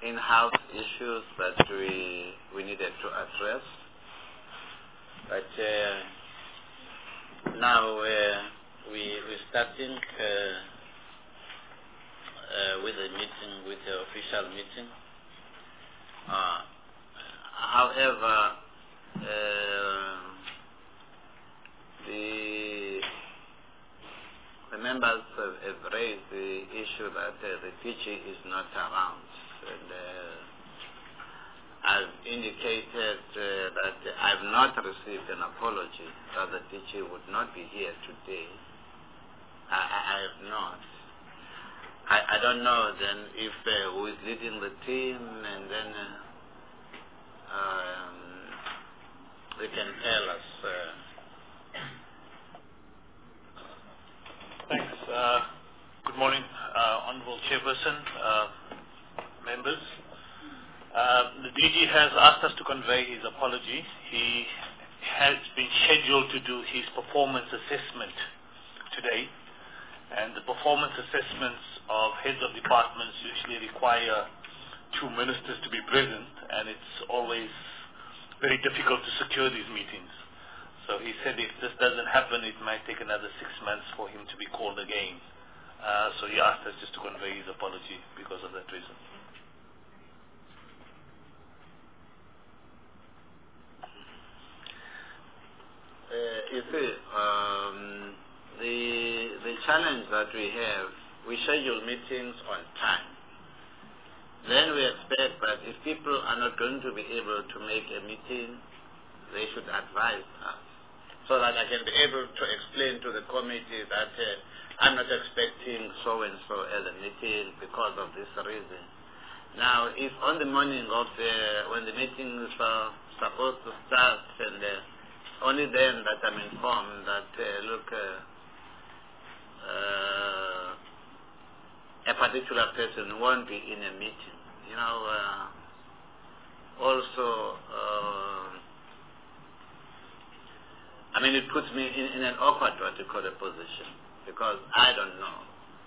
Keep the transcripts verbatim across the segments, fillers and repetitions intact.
in-house issues that we we needed to address. But uh, now uh, we we're starting uh, uh, with a meeting, with the official meeting. Uh, however, uh, the the members have, have raised the issue that uh, the D G is not around, and uh, I've indicated uh, that I've not received an apology that the D G would not be here today. I, I, I have not. I, I don't know then if uh, who is leading the team, and then uh, um, they can tell us. Uh, Thanks. Uh, good morning, uh, Honorable Chairperson, uh, members. Uh, the D G has asked us to convey his apology. He has been scheduled to do his performance assessment today, and the performance assessments of heads of departments usually require two ministers to be present, and it's always very difficult to secure these meetings. So he said if this doesn't happen, it might take another six months for him to be called again. Uh, so he asked us just to convey his apology because of that reason. Uh, you see, um, the the challenge that we have, we schedule meetings on time. Then we expect that if people are not going to be able to make a meeting, they should advise us, so that I can be able to explain to the committee that uh, I'm not expecting so-and-so at the meeting because of this reason. Now, if on the morning of the, when the meeting is uh, supposed to start, and uh, only then that I'm informed that, uh, look, uh, uh, a particular person won't be in a meeting. You know, uh, also, uh, I mean, it puts me in, in an awkward, what you call a position, because I don't know.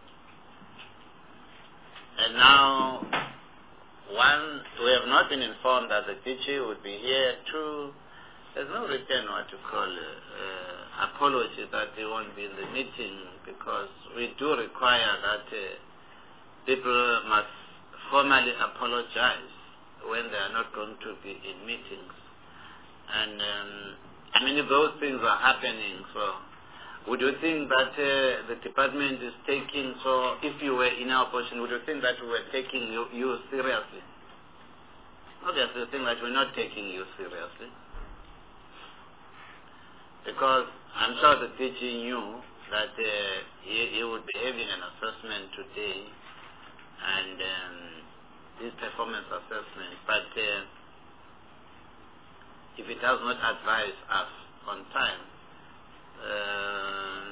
And now, one, we have not been informed that the D G would be here. Two, there's no written, what you call, uh, uh, apology that they won't be in the meeting, because we do require that uh, people must formally apologize when they are not going to be in meetings. And, um, I mean, if those things are happening, so would you think that uh, the department is taking, so if you were in our position, would you think that we were taking you, you seriously? Obviously, you think that we're not taking you seriously. Because I'm sure the D G knew that uh, he, he would be having an assessment today, and um, this performance assessment, but uh, if it does not advise us on time, uh,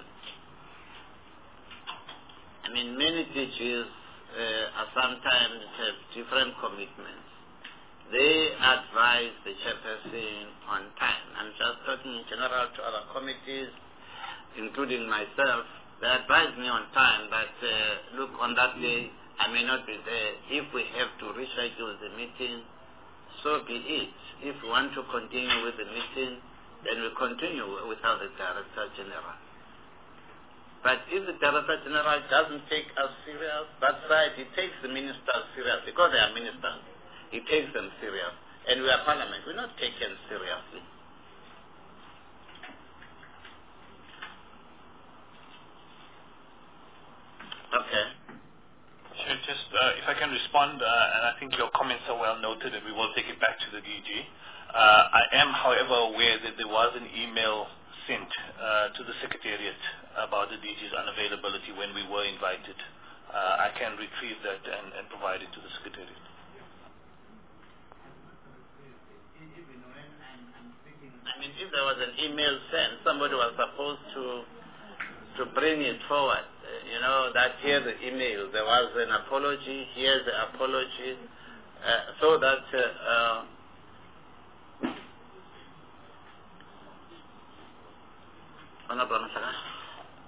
I mean, many D Gs uh, are sometimes have different commitments. They advise the chairperson on time. I'm just talking in general to other committees, including myself. They advise me on time that, uh, look, on that day, I may not be there. If we have to reschedule the meeting, so be it. If we want to continue with the meeting, then we continue without the Director General. But if the Director General doesn't take us serious, that's right, he takes the ministers serious, because they are ministers. He takes them serious. And we are Parliament. We're not taken seriously. Okay. Sure, just uh, if I can respond, uh, and I think your comments are well noted, and we will take it back to the D G. Uh, I am, however, aware that there was an email sent uh, to the Secretariat about the D G's unavailability when we were invited. Uh, I can retrieve that and, and provide it to the Secretariat. I mean, if there was an email sent, somebody was supposed to to bring it forward. Uh, you know, that here's the email, there was an apology, here's the apology, uh, so that uh, uh, Honorable Masaka.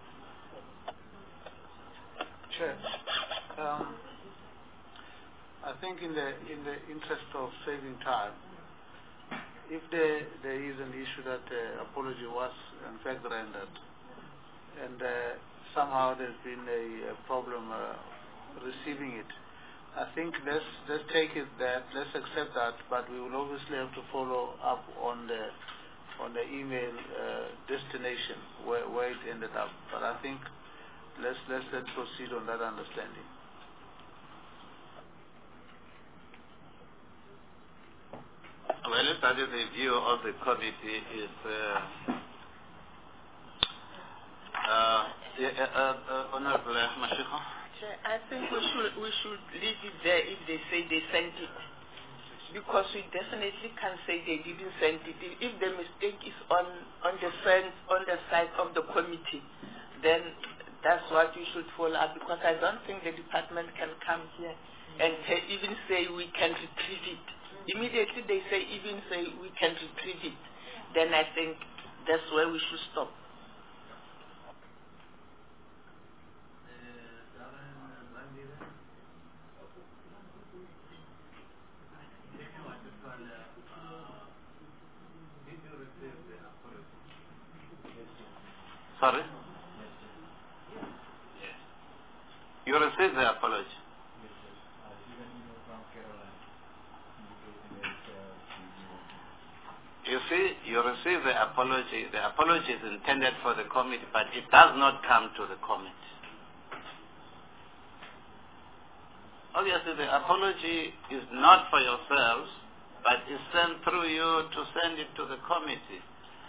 Chair, um, I've think in the in the interest of saving time, if there there is an issue that uh, apology was in fact rendered, and uh, somehow there's been a, a problem uh, receiving it, I think let's let's take it that let's accept that, but we will obviously have to follow up on the on the email uh, destination where where it ended up. But I think let's let's let's proceed on that understanding. Well, that is the view of the committee is uh, uh, yeah, uh, uh, Honorable Mashiko. I think we should we should leave it there if they say they sent it, because we definitely can say they didn't send it. If the mistake is on on the fence on the side of the committee, then that's what you should follow up, because I don't think the department can come here and even say we can retrieve it. Immediately they say even say we can retrieve it, then I think that's where we should stop. Sorry? You received the apology? You see, you receive the apology. The apology is intended for the committee, but it does not come to the committee. Obviously, the apology is not for yourselves, but is sent through you to send it to the committee.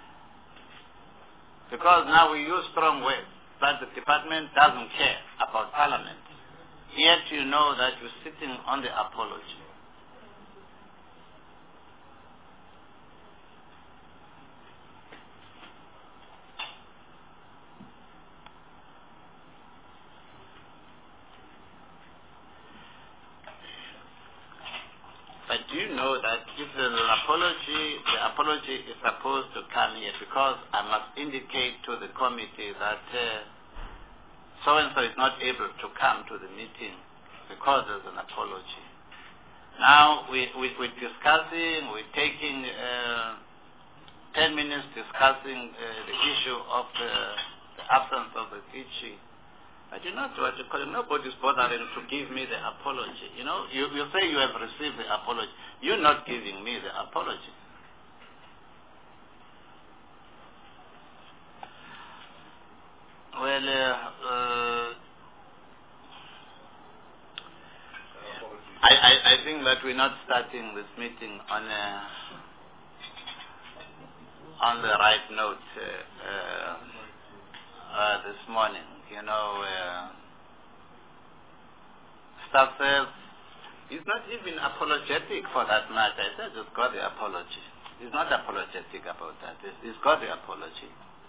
Because now we use strong words, but the department doesn't care about Parliament. Yet you know that you're sitting on the apology. But do you know that if there's an apology, the apology is supposed to come here, because I must indicate to the committee that uh, so-and-so is not able to come to the meeting because there's an apology. Now we, we, we're discussing, we're taking uh, ten minutes discussing uh, the issue of the, the absence of the teaching. I do not know what to call it. Nobody's bothering to give me the apology. You know, you, you say you have received the apology. You're not giving me the apology. Well, uh, uh, I, I, I think that we're not starting this meeting on a, on the right note uh, uh, uh, this morning. You know, uh, staff says he's not even apologetic for that matter. I said just got the apology. He's not apologetic about that. He's, he's got the apology.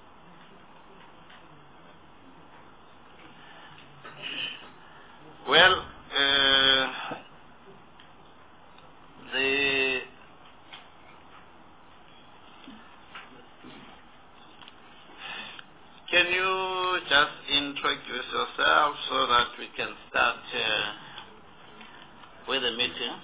Well, uh, the can you just introduce yourself so that we can start uh, with the meeting?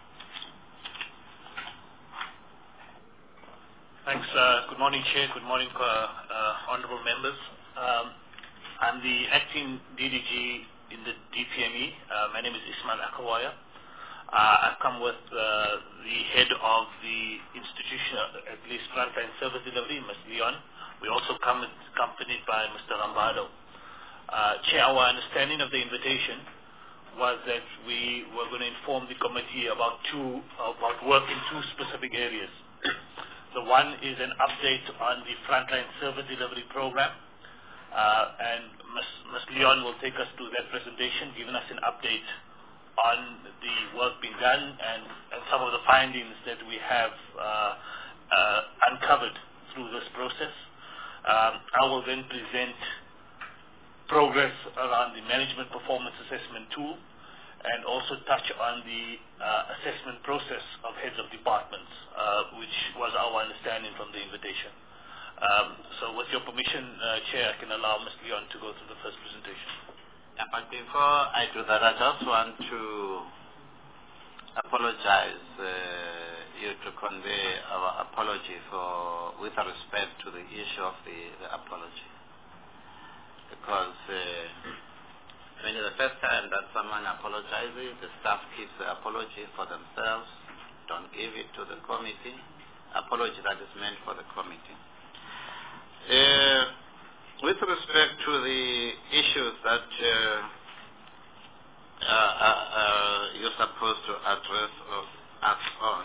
Thanks. Uh, good morning, Chair. Good morning, uh, uh, honourable members. Um, I'm the acting D D G in the D P M E. Uh, my name is Ismail Akawaya. Uh, I've come with uh, the head of the institution, uh, at least frontline service delivery, Miz Leon. We also come accompanied by Mister Rambado. Uh, Chair, our understanding of the invitation was that we were going to inform the committee about two, about work in two specific areas. The one is an update on the frontline service delivery program, uh, and Miz Leon will take us through that presentation, giving us an update on the work being done and, and some of the findings that we have uh, uh, uncovered through this process. Um, I will then present progress around the management performance assessment tool and also touch on the uh, assessment process of heads of departments, uh, which was our understanding from the invitation. Um, so with your permission, uh, Chair, I can allow Miz Leon to go through the first presentation. Yeah, but before I do that, I just want to apologize uh, you to convey our apology for, with respect to the issue of the, the apology. Because uh, when it's the first time that someone apologizes, the staff keeps the apology for themselves, don't give it to the committee, apology that is meant for the committee. Uh, with respect to the issues that uh, uh, uh, you're supposed to address us on,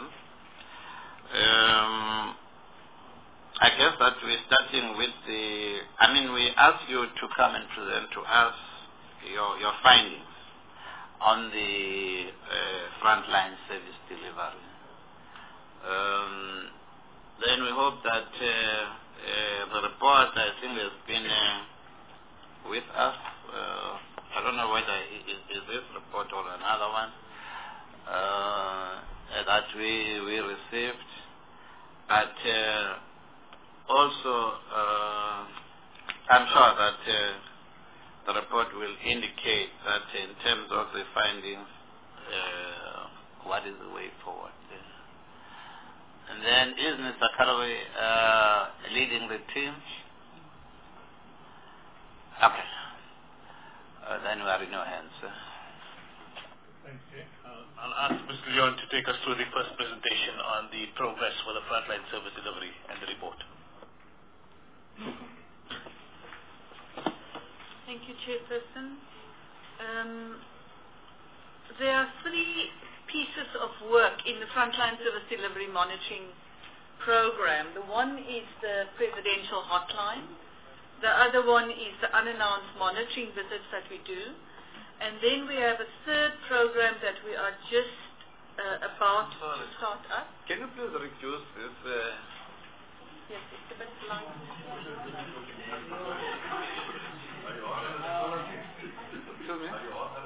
um, I guess that we're starting with the, I mean, we ask you to come and present to us your, your findings on the uh, frontline service delivery. Um, then we hope that uh, uh, the report, I think, has been uh, with us. Uh, I don't know whether it is, is this report or another one uh, that we, we received. But uh, also, uh, I'm sure that uh, the report will indicate that in terms of the findings, uh, what is the way forward. And then is Mister Calloway uh, leading the team? Okay. Uh, then we are in your hands. Sir. Thank you. Uh, I'll ask Mister Leon to take us through the first presentation on the progress for the frontline service delivery and the report. Thank you, Chairperson. Um, there are three pieces of work in the frontline service delivery monitoring program. The one is the presidential hotline. The other one is the unannounced monitoring visits that we do. And then we have a third program that we are just uh, about to start up. Can you please reduce this? Uh... Yes, it's a bit loud. Excuse me?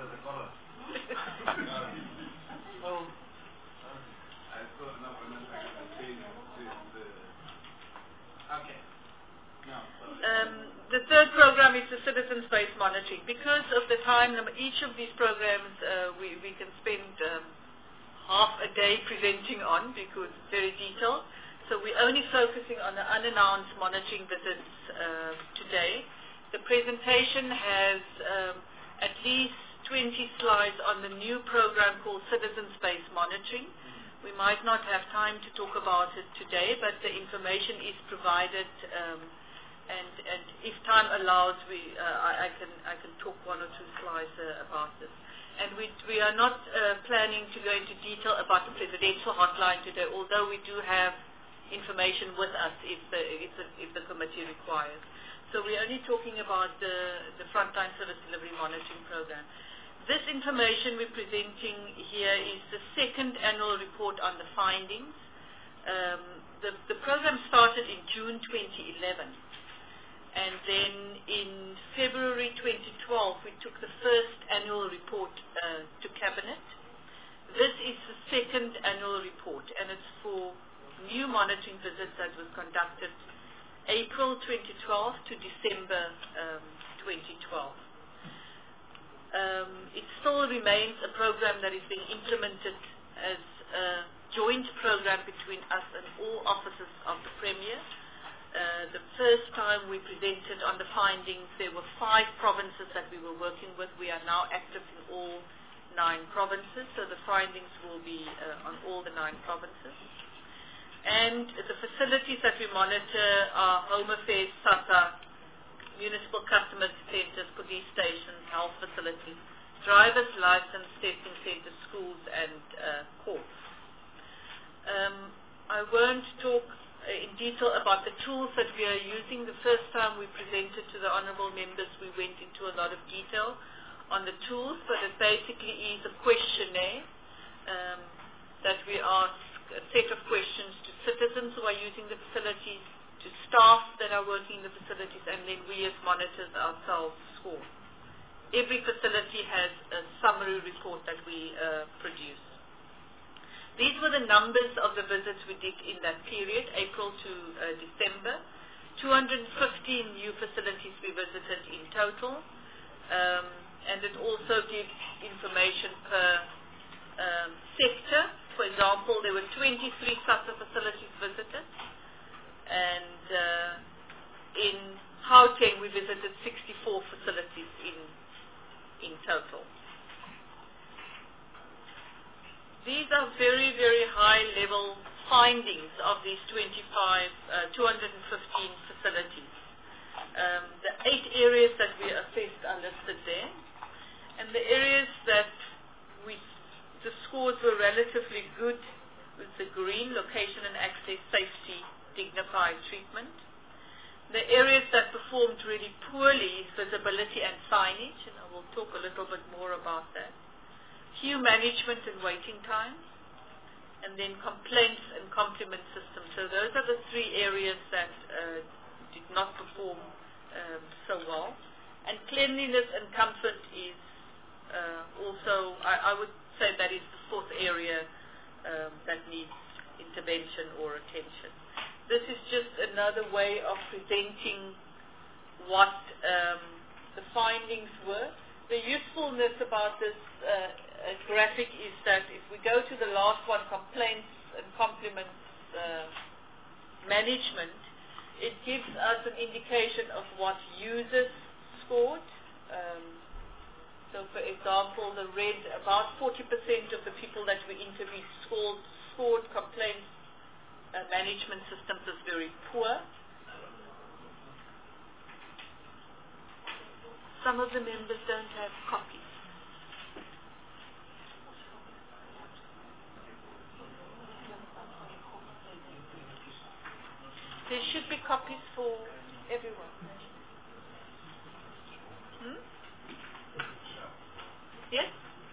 Okay. Um, the third program is the citizen-based monitoring. Because of the time, each of these programs uh, we, we can spend um, half a day presenting on because it's very detailed. So we're only focusing on the unannounced monitoring visits uh, today. The presentation has um, at least twenty slides on the new program called Citizen-Based Monitoring. We might not have time to talk about it today, but the information is provided, um, and, and if time allows, we, uh, I, I, can, I can talk one or two slides uh, about this. And we, we are not uh, planning to go into detail about the presidential hotline today, although we do have information with us if the, if the, if the committee requires. So we're only talking about the, the frontline service delivery monitoring program. This information we're presenting here is the second annual report on the findings. Um, the, the program started in June twenty eleven. And then in February twenty twelve, we took the first annual report uh, to Cabinet. This is the second annual report, and it's for new monitoring visits that was conducted April twenty twelve to December um, twenty twelve. Um, it still remains a program that is being implemented as a joint program between us and all offices of the Premier. Uh, the first time we presented on the findings, there were five provinces that we were working with. We are now active in all nine provinces, so the findings will be uh, on all the nine provinces. And the facilities that we monitor are Home Affairs, SATA, municipal customer centers, police stations, health facilities, driver's license testing centers, schools, and uh, courts. Um, I won't talk uh, in detail about the tools that we are using. The first time we presented to the honourable members, we went into a lot of detail on the tools, but it basically is a questionnaire um, that we ask a set of questions to citizens who are using the facilities, to staff that are working in the facilities, and then we as monitors ourselves score. Every facility has a summary report that we uh, produce. These were the numbers of the visits we did in that period, April to uh, December. two hundred fifteen new facilities we visited in total, um, and it also gives information per um, sector. For example, there were twenty-three SASSA facilities visited, and uh, in Gauteng we visited sixty-four facilities in, in total. These are very, very high-level findings of these twenty-five, uh, two hundred fifteen facilities. Um, the eight areas that we assessed are listed there, and the areas that we, the scores were relatively good with the green: location and access, safety, dignified treatment. The areas that performed really poorly is visibility and signage, and I will talk a little bit more about that. Queue management and waiting times, and then complaints and compliment systems. So those are the three areas that uh, did not perform um, so well. And cleanliness and comfort is uh, also, I, I would say that is the fourth area um, that needs intervention or attention. This is just another way of presenting what um, the findings were. The usefulness about this uh, uh, graphic is that if we go to the last one, complaints and compliments uh, management, it gives us an indication of what users scored. Um, so for example, the red, about forty percent of the people that we interviewed scored, scored complaints uh, management systems as very poor. Some of the members don't have copies. There should be copies for everyone. Hmm? Yes?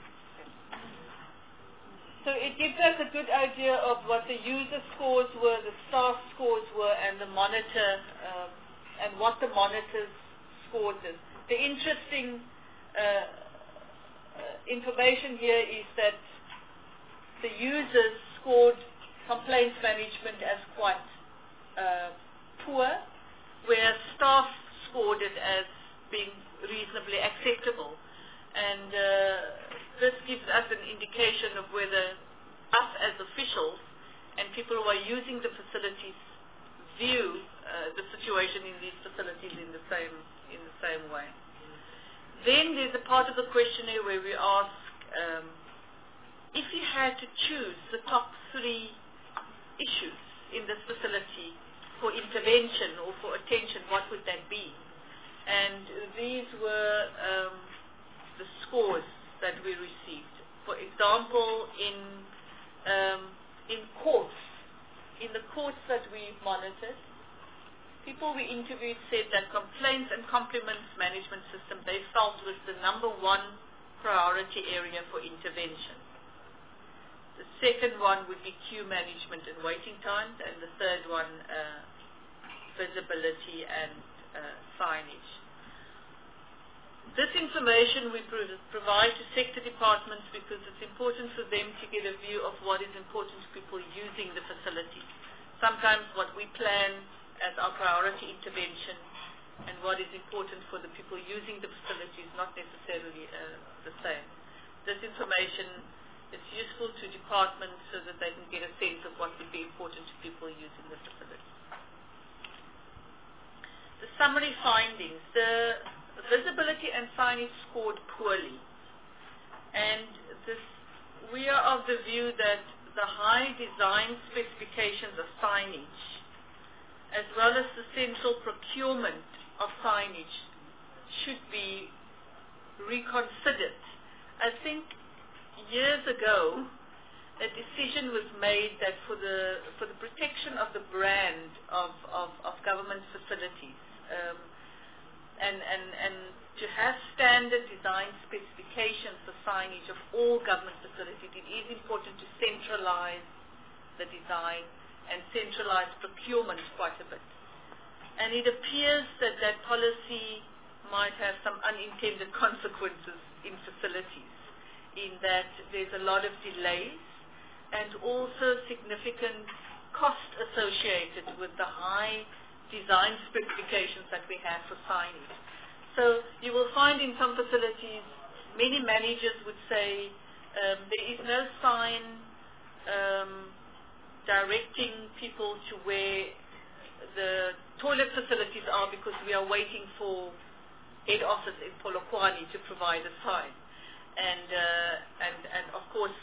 So it gives us a good idea of what the user scores were, the staff scores were, and the monitor, um, and what the monitor's scores is. The interesting uh, uh, information here is that the users scored complaints management as quite uh, poor, whereas staff scored it as being reasonably acceptable. And uh, this gives us an indication of whether us as officials and people who are using the facilities view uh, the situation in these facilities in the same in the same way. Then there's a part of the questionnaire where we ask um, if you had to choose the top three issues in this facility for intervention or for attention, what would that be? And these were um, the scores that we received. For example, in um, in courts, in the courts that we monitored, people we interviewed said that complaints and compliments management system they felt was the number one priority area for intervention. The second one would be queue management and waiting times, and the third one uh, visibility and uh, signage. This information we pro provide to sector departments because it's important for them to get a view of what is important to people using the facilities. Sometimes what we plan as our priority intervention and what is important for the people using the facility is not necessarily uh, the same. This information is useful to departments so that they can get a sense of what would be important to people using the facility. The summary findings. The visibility and signage scored poorly, and this, we are of the view that the high design specifications of signage as well as the central procurement of signage should be reconsidered. I think years ago a decision was made that for the for the protection of the brand of, of, of government facilities um, and, and, and to have standard design specifications for signage of all government facilities, it is important to centralize the design and centralize procurement quite a bit. And it appears that that policy might have some unintended consequences in facilities, in that there's a lot of delays and also significant cost associated with the high design specifications that we have for signage. So you will find in some facilities, many managers would say Um, there is no sign um, directing people to where the toilet facilities are, because we are waiting for head office in Polokwane to provide a sign. And, uh, and, and of course,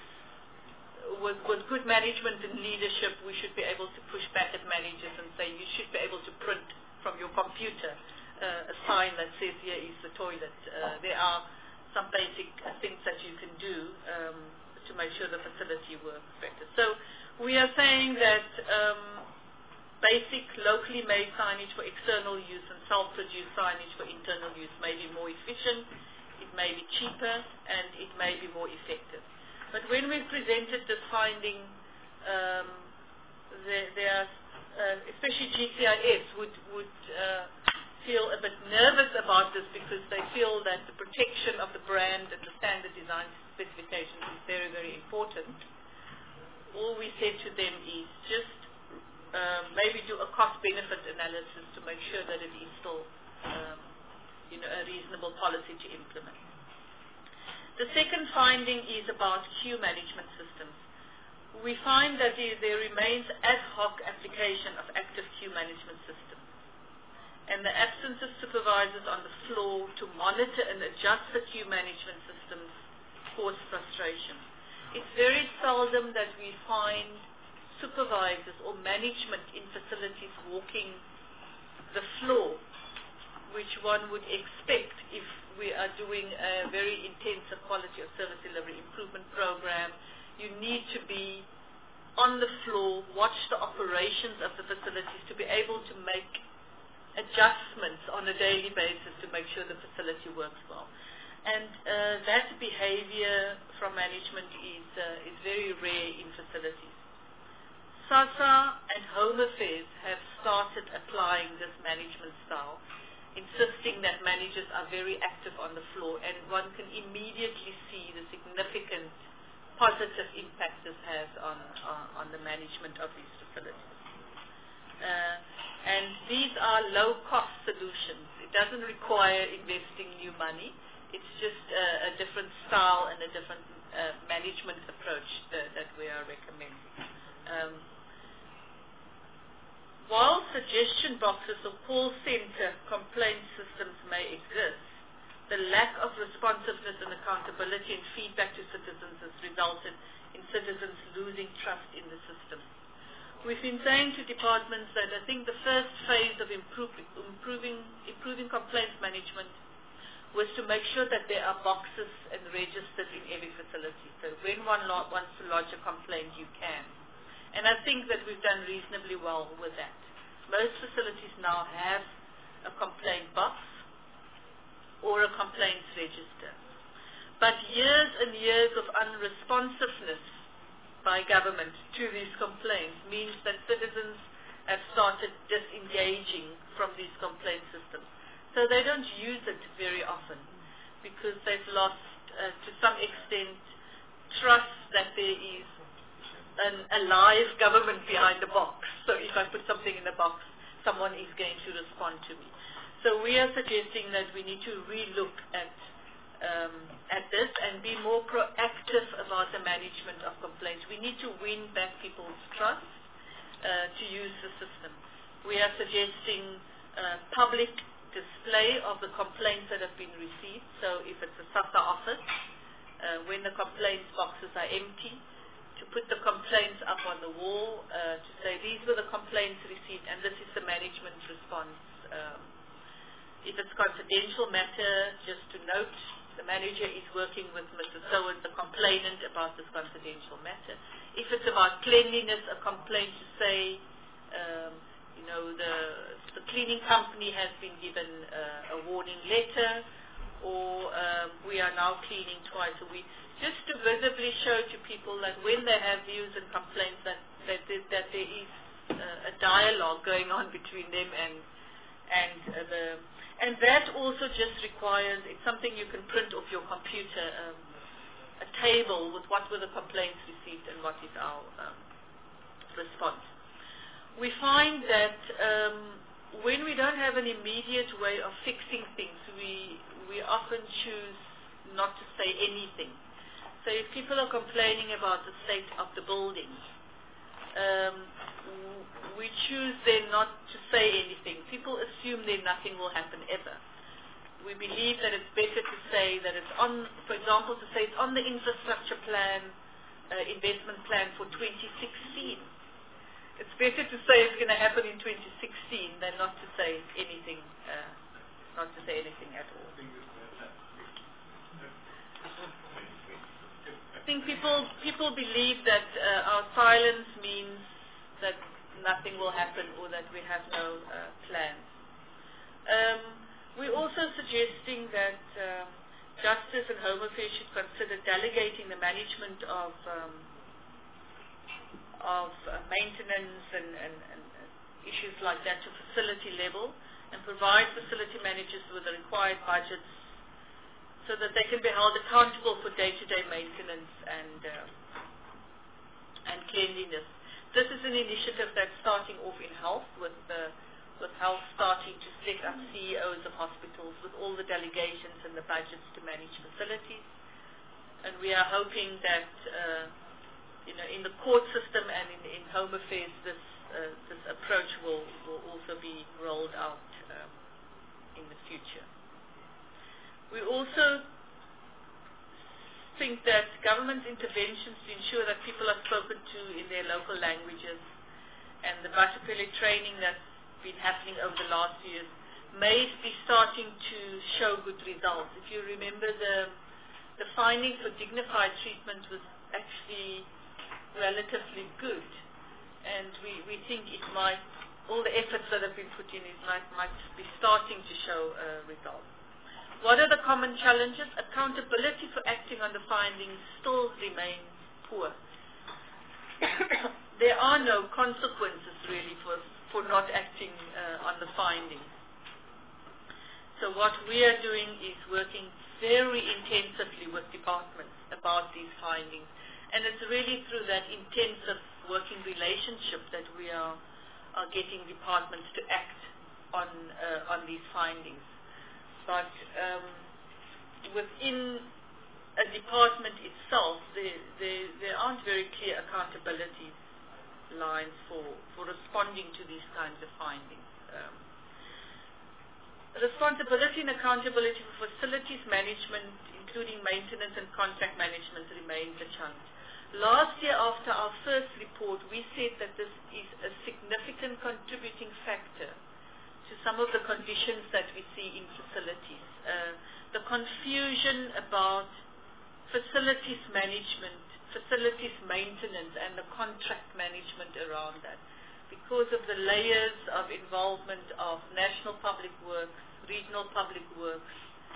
with, with good management and leadership, we should be able to push back at managers and say you should be able to print from your computer uh, a sign that says here is the toilet. Uh, there are some basic uh, things that you can do um, to make sure the facility works better. So we are saying that um, basic locally made signage for external use and self-produced signage for internal use may be more efficient, it may be cheaper, and it may be more effective. But when we presented this finding, um, there, there are, uh, especially G C I S would, would uh, feel a bit nervous about this, because they feel that the protection of the brand and the standard design specifications is very, very important. All we said to them is just uh, maybe do a cost-benefit analysis to make sure that it is still um, you know, a reasonable policy to implement. The second finding is about queue management systems. We find that there, there remains ad hoc application of active queue management systems, and the absence of supervisors on the floor to monitor and adjust the queue management systems cause frustration. It's very seldom that we find supervisors or management in facilities walking the floor, which one would expect if we are doing a very intensive quality of service delivery improvement program. You need to be on the floor, watch the operations of the facilities to be able to make adjustments on a daily basis to make sure the facility works well. And uh, that behavior from management is, uh, is very rare in facilities. SASSA and Home Affairs have started applying this management style, insisting that managers are very active on the floor, and one can immediately see the significant positive impact this has on, on, on the management of these facilities. Uh, and these are low-cost solutions. It doesn't require investing new money. It's just uh, a different style and a different uh, management approach that, that we are recommending. Um, while suggestion boxes or call center complaint systems may exist, the lack of responsiveness and accountability and feedback to citizens has resulted in citizens losing trust in the system. We've been saying to departments that I think the first phase of improving, improving, improving complaints management was to make sure that there are boxes and registered in every facility. So when one wants to lodge a complaint, you can. And I think that we've done reasonably well with that. Most facilities now have a complaint box or a complaints register. But years and years of unresponsiveness by government to these complaints means that citizens have started disengaging from these complaint systems. So they don't use it very often because they've lost, uh, to some extent, trust that there is an alive government behind the box. So if I put something in the box, someone is going to respond to me. So we are suggesting that we need to relook at um, at this and be more proactive about the management of complaints. We need to win back people's trust uh, to use the system. We are suggesting uh, public display of the complaints that have been received. So if it's a SASSA office, uh, when the complaints boxes are empty, to put the complaints up on the wall, uh, to say these were the complaints received and this is the management response. Um, if it's confidential matter, just to note the manager is working with Mister So-and, the complainant, about this confidential matter. If it's about cleanliness, a complaint to say, um, you know, the, the cleaning company has been given uh, a warning letter, or um, we are now cleaning twice a week, just to visibly show to people that when they have views and complaints that, that, that there is uh, a dialogue going on between them and, and uh, the... And that also just requires, it's something you can print off your computer, um, a table with what were the complaints received and what is our um, response. We find that um, when we don't have an immediate way of fixing things, we, we often choose not to say anything. So if people are complaining about the state of the buildings, um, we choose then not to say anything. People assume that nothing will happen ever. We believe that it's better to say that it's on, for example, to say it's on the infrastructure plan, uh, investment plan for twenty sixteen. It's better to say it's going to happen in twenty sixteen than not to say anything, uh, not to say anything at all. I think people people believe that uh, our silence means that nothing will happen or that we have no uh, plans. Um, we're also suggesting that um, Justice and Home Affairs should consider delegating the management of um, of uh, maintenance and, and, and issues like that to facility level and provide facility managers with the required budgets so that they can be held accountable for day-to-day maintenance and uh, and cleanliness. This is an initiative that's starting off in health, with uh, with health starting to set up C E Os of hospitals with all the delegations and the budgets to manage facilities. And we are hoping that uh, you know, in the court system and in, in Home Affairs, this uh, this approach will will also be rolled out um, in the future. We also think that government interventions to ensure that people are spoken to in their local languages and the Batapele training that's been happening over the last years may be starting to show good results. If you remember, the, the finding for dignified treatment was actually relatively good, and we, we think it might, all the efforts that have been put in, it might, might be starting to show uh, results. What are the common challenges? Accountability for acting on the findings still remains poor. There are no consequences really for, for not acting uh, on the findings. So what we are doing is working very intensively with departments about these findings. And it's really through that intensive working relationship that we are, are getting departments to act on, uh, on these findings. But um, within a department itself, there, there, there aren't very clear accountability lines for, for responding to these kinds of findings. Um, responsibility and accountability for facilities management, including maintenance and contract management, remains a challenge. Last year, after our first report, we said that this is a significant contributing factor to some of the conditions that we see in facilities. Uh, the confusion about facilities management, facilities maintenance, and the contract management around that, because of the layers of involvement of National Public Works, Regional Public Works,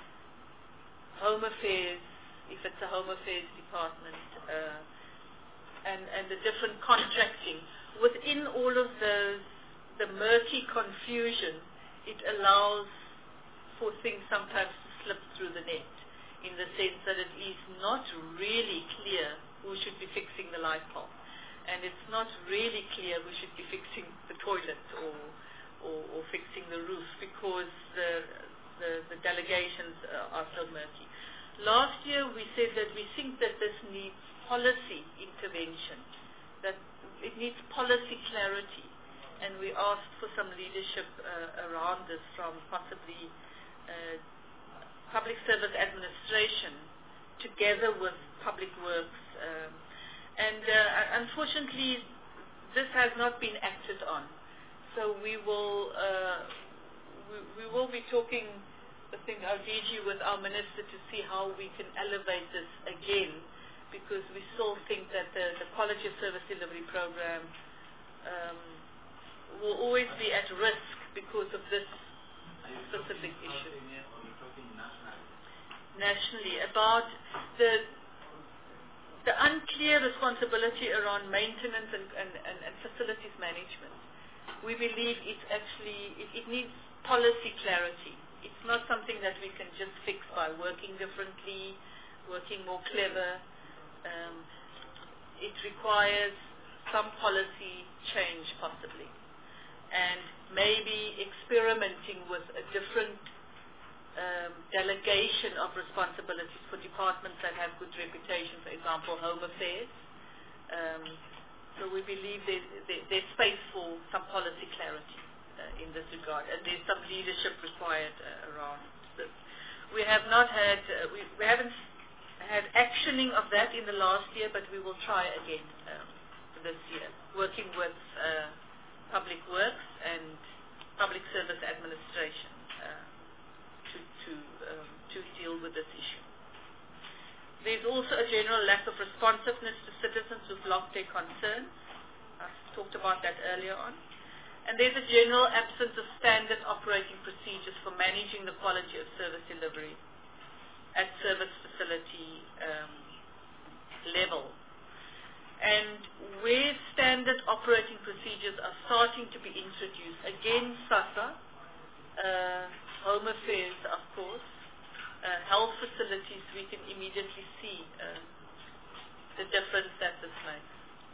Home Affairs, if it's a Home Affairs department, uh, and, and the different contracting. Within all of those, the murky confusion, it allows for things sometimes to slip through the net, in the sense that it is not really clear who should be fixing the light bulb, and it's not really clear who should be fixing the toilet or or, or fixing the roof, because the, the, the delegations are so murky. Last year we said that we think that this needs policy intervention, that it needs policy clarity, and we asked for some leadership uh, around this from possibly uh, Public Service Administration together with Public Works. Um, and uh, unfortunately, this has not been acted on. So we will uh, we, we will be talking, I think, our D G with our Minister to see how we can elevate this again, because we still think that the, the Quality of Service Delivery Program um, will always be at risk because of this specific issue. Nationally, about the the unclear responsibility around maintenance and, and, and, and facilities management. We believe it's actually, it, it needs policy clarity. It's not something that we can just fix by working differently, working more clever. Um, it requires some policy change possibly, and maybe experimenting with a different um, delegation of responsibilities for departments that have good reputation, for example, Home Affairs. Um, so we believe there, there, there's space for some policy clarity uh, in this regard, and there's some leadership required uh, around this. We have not had, uh, we, we haven't had actioning of that in the last year, but we will try again um, this year, working with uh, Public Works and Public Service Administration uh, to, to, um, to deal with this issue. There's also a general lack of responsiveness to citizens who've logged their concerns. I've talked about that earlier on. And there's a general absence of standard operating procedures for managing the quality of service delivery at service facility um, level. And where standard operating procedures are starting to be introduced, again SASSA, uh, Home Affairs of course, uh, health facilities, we can immediately see uh, the difference that this makes.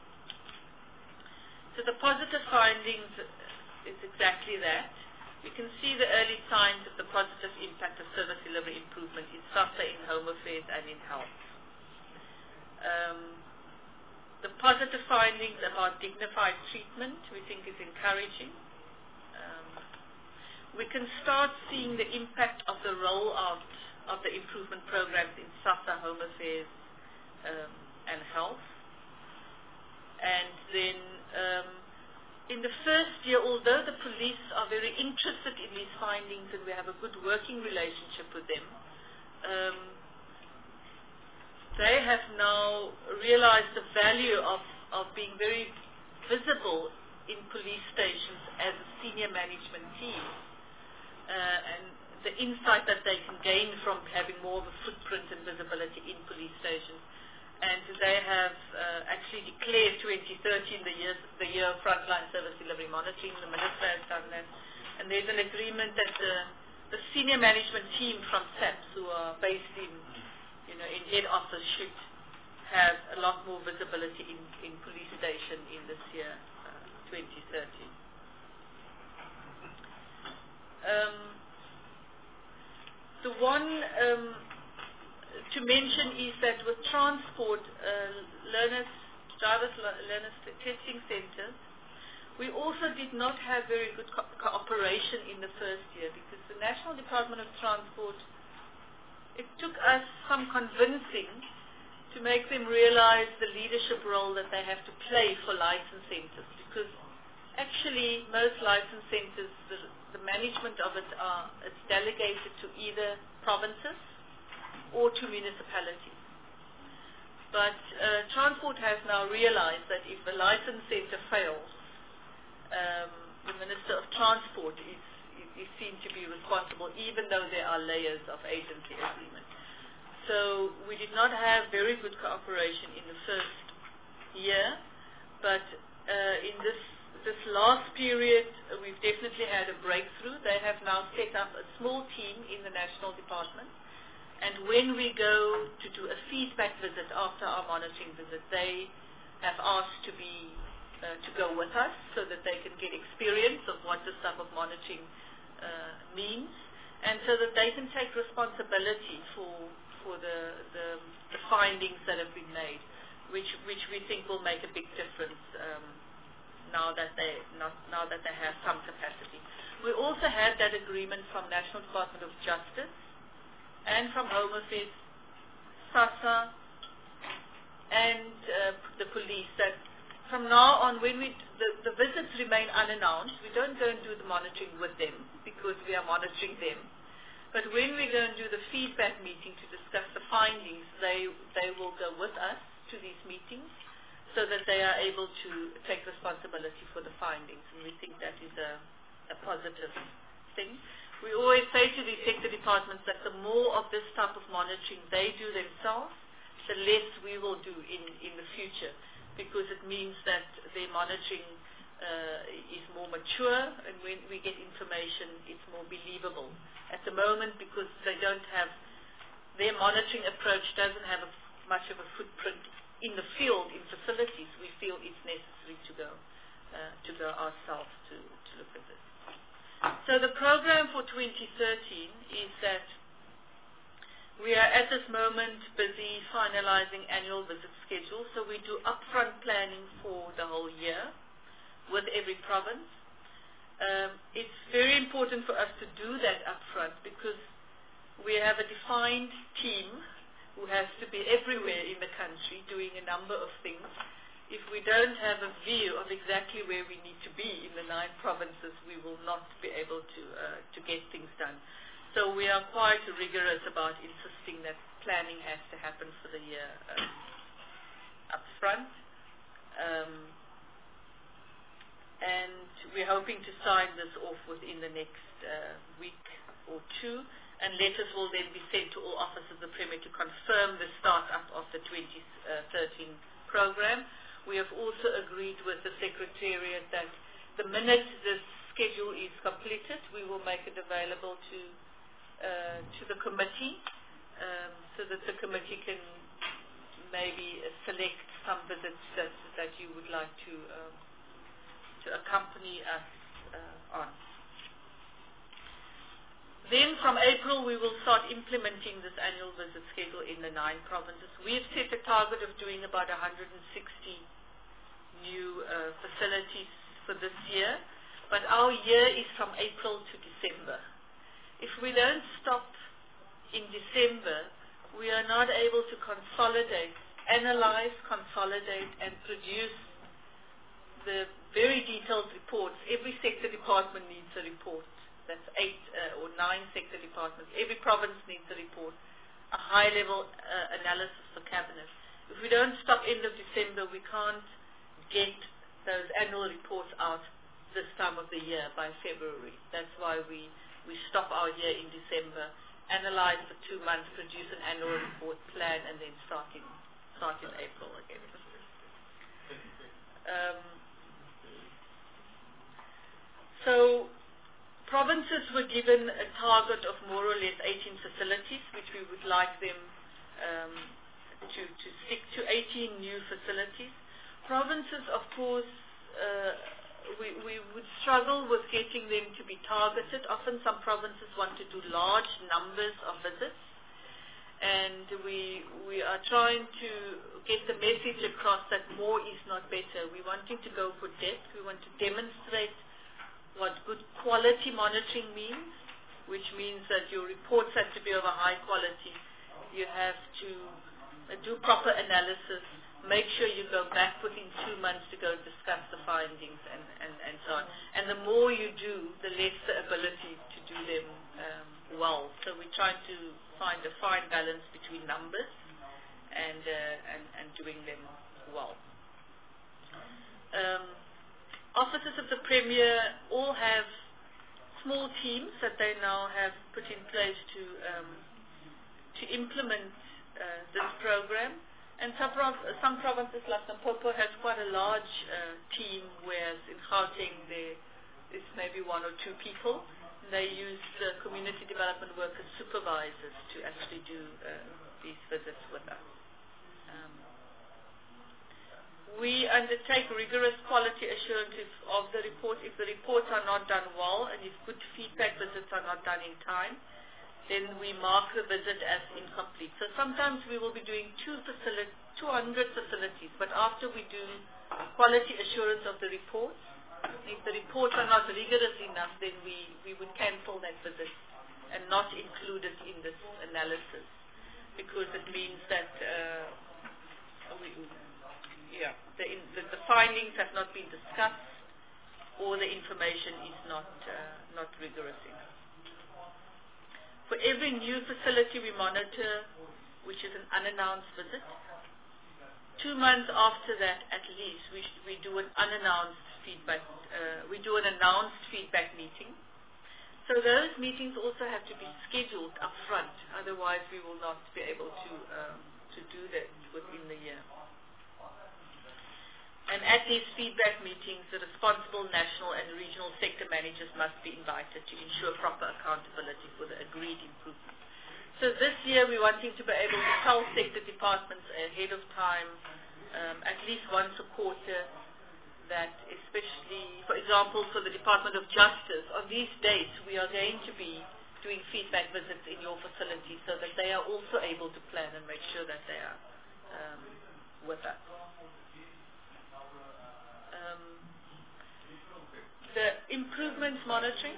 So the positive findings is exactly that. We can see the early signs of the positive impact of service delivery improvement in SASSA, in Home Affairs and in health. Um, The positive findings about dignified treatment we think is encouraging. Um, we can start seeing the impact of the rollout of the improvement programs in SASSA, Home Affairs um, and Health. And then um, in the first year, although the police are very interested in these findings and we have a good working relationship with them, um, they have now realized the value of, of being very visible in police stations as a senior management team uh, and the insight that they can gain from having more of a footprint and visibility in police stations. And they have uh, actually declared twenty thirteen the year, the year of frontline service delivery monitoring. The Minister has done that. And there's an agreement that the, the senior management team from SAPS, who are based in you know, in head office, should have a lot more visibility in, in police station in this year, uh, twenty thirteen. Um, the one um, to mention is that with transport, uh, learners, drivers learners testing centers, we also did not have very good co cooperation in the first year because the National Department of Transport, it took us some convincing to make them realize the leadership role that they have to play for license centers, because actually most license centers, the, the management of it are it's delegated to either provinces or to municipalities. But uh, Transport has now realized that if a license center fails, um, the Minister of Transport is is seen to be responsible, even though there are layers of agency agreement. So we did not have very good cooperation in the first year, but uh, in this this last period, uh, we've definitely had a breakthrough. They have now set up a small team in the National Department, and when we go to do a feedback visit after our monitoring visit, they have asked to be uh, to go with us so that they can get experience of what this type of monitoring Uh, means, and so that they can take responsibility for for the, the the findings that have been made, which which we think will make a big difference um, now that they not now that they have some capacity. We also had that agreement from National Department of Justice and from Home Affairs, SASSA, and uh, the police that from now on, when we the, the visits remain unannounced, we don't go and do the monitoring with them because we are monitoring them. But when we go and do the feedback meeting to discuss the findings, they they will go with us to these meetings so that they are able to take responsibility for the findings. And we think that is a, a positive thing. We always say to the sector departments that the more of this type of monitoring they do themselves, the less we will do in, in the future, because it means that their monitoring uh, is more mature, and when we get information, it's more believable. At the moment, because they don't have, their monitoring approach doesn't have a, much of a footprint in the field, in facilities, we feel it's necessary to go, uh, to go ourselves to, to look at this. So the program for twenty thirteen is that we are at this moment busy finalizing annual visit schedule. So we do upfront planning for the whole year with every province. Um, it's very important for us to do that upfront because we have a defined team who has to be everywhere in the country doing a number of things. If we don't have a view of exactly where we need to be in the nine provinces, we will not be able to uh, to get things done. So we are quite rigorous about insisting that planning has to happen for the year um, up front. Um, and we're hoping to sign this off within the next uh, week or two. And letters will then be sent to all officers of the Premier to confirm the start-up of the twenty thirteen program. We have also agreed with the Secretariat that the minute this schedule is completed, we will make it available to uh, to the committee um, so that the committee can maybe uh, select some visits that, that you would like to, um, to accompany us uh, on. Then from April we will start implementing this annual visit schedule in the nine provinces. We have set a target of doing about one hundred sixty new uh, facilities for this year, but our year is from April to December. If we don't stop in December, we are not able to consolidate, analyze, consolidate and produce the very detailed reports. Every sector department needs a report. That's eight uh, or nine sector departments. Every province needs a report, a high-level uh, analysis for Cabinet. If we don't stop end of December, we can't get those annual reports out this time of the year by February. That's why we, we stop our year in December, analyze for two months, produce an annual report, plan, and then start in, start in April again. Um, so, provinces were given a target of more or less eighteen facilities, which we would like them um, to, to stick to eighteen new facilities. Provinces, of course, uh, we, we would struggle with getting them to be targeted. Often some provinces want to do large numbers of visits, and we, we are trying to get the message across that more is not better. We're wanting to go for depth. We want to demonstrate what good quality monitoring means, which means that your reports have to be of a high quality. You have to uh, do proper analysis, make sure you go back within two months to go discuss the findings and, and, and so on. And the more you do, the less the ability to do them um, well. So we're trying to find a fine balance between numbers and, uh, and, and doing them well. Um, Officers of the Premier all have small teams that they now have put in place to um, to implement uh, this program. And some, prov some provinces like Limpopo has quite a large uh, team, whereas in Gauteng there is maybe one or two people. And they use uh, community development workers, supervisors, to actually do uh, these visits with us. Um, We undertake rigorous quality assurance of the report. If the reports are not done well and if good feedback visits are not done in time, then we mark the visit as incomplete. So sometimes we will be doing two facility, two hundred facilities, but after we do quality assurance of the reports, if the reports are not rigorous enough, then we, we would cancel that visit and not include it in this analysis, because it means that uh, we Yeah, the, in, the, the findings have not been discussed, or the information is not uh, not rigorous enough. For every new facility we monitor, which is an unannounced visit, two months after that at least, we, we do an unannounced feedback, uh, we do an announced feedback meeting. So those meetings also have to be scheduled up front, otherwise we will not be able to, um, to do that within the year. And at these feedback meetings, the responsible national and regional sector managers must be invited to ensure proper accountability for the agreed improvements. So this year we're wanting to be able to tell sector departments ahead of time, um, at least once a quarter, that especially, for example, for the Department of Justice, on these dates we are going to be doing feedback visits in your facility so that they are also able to plan and make sure that they are um, with us. Um, the improvements monitoring.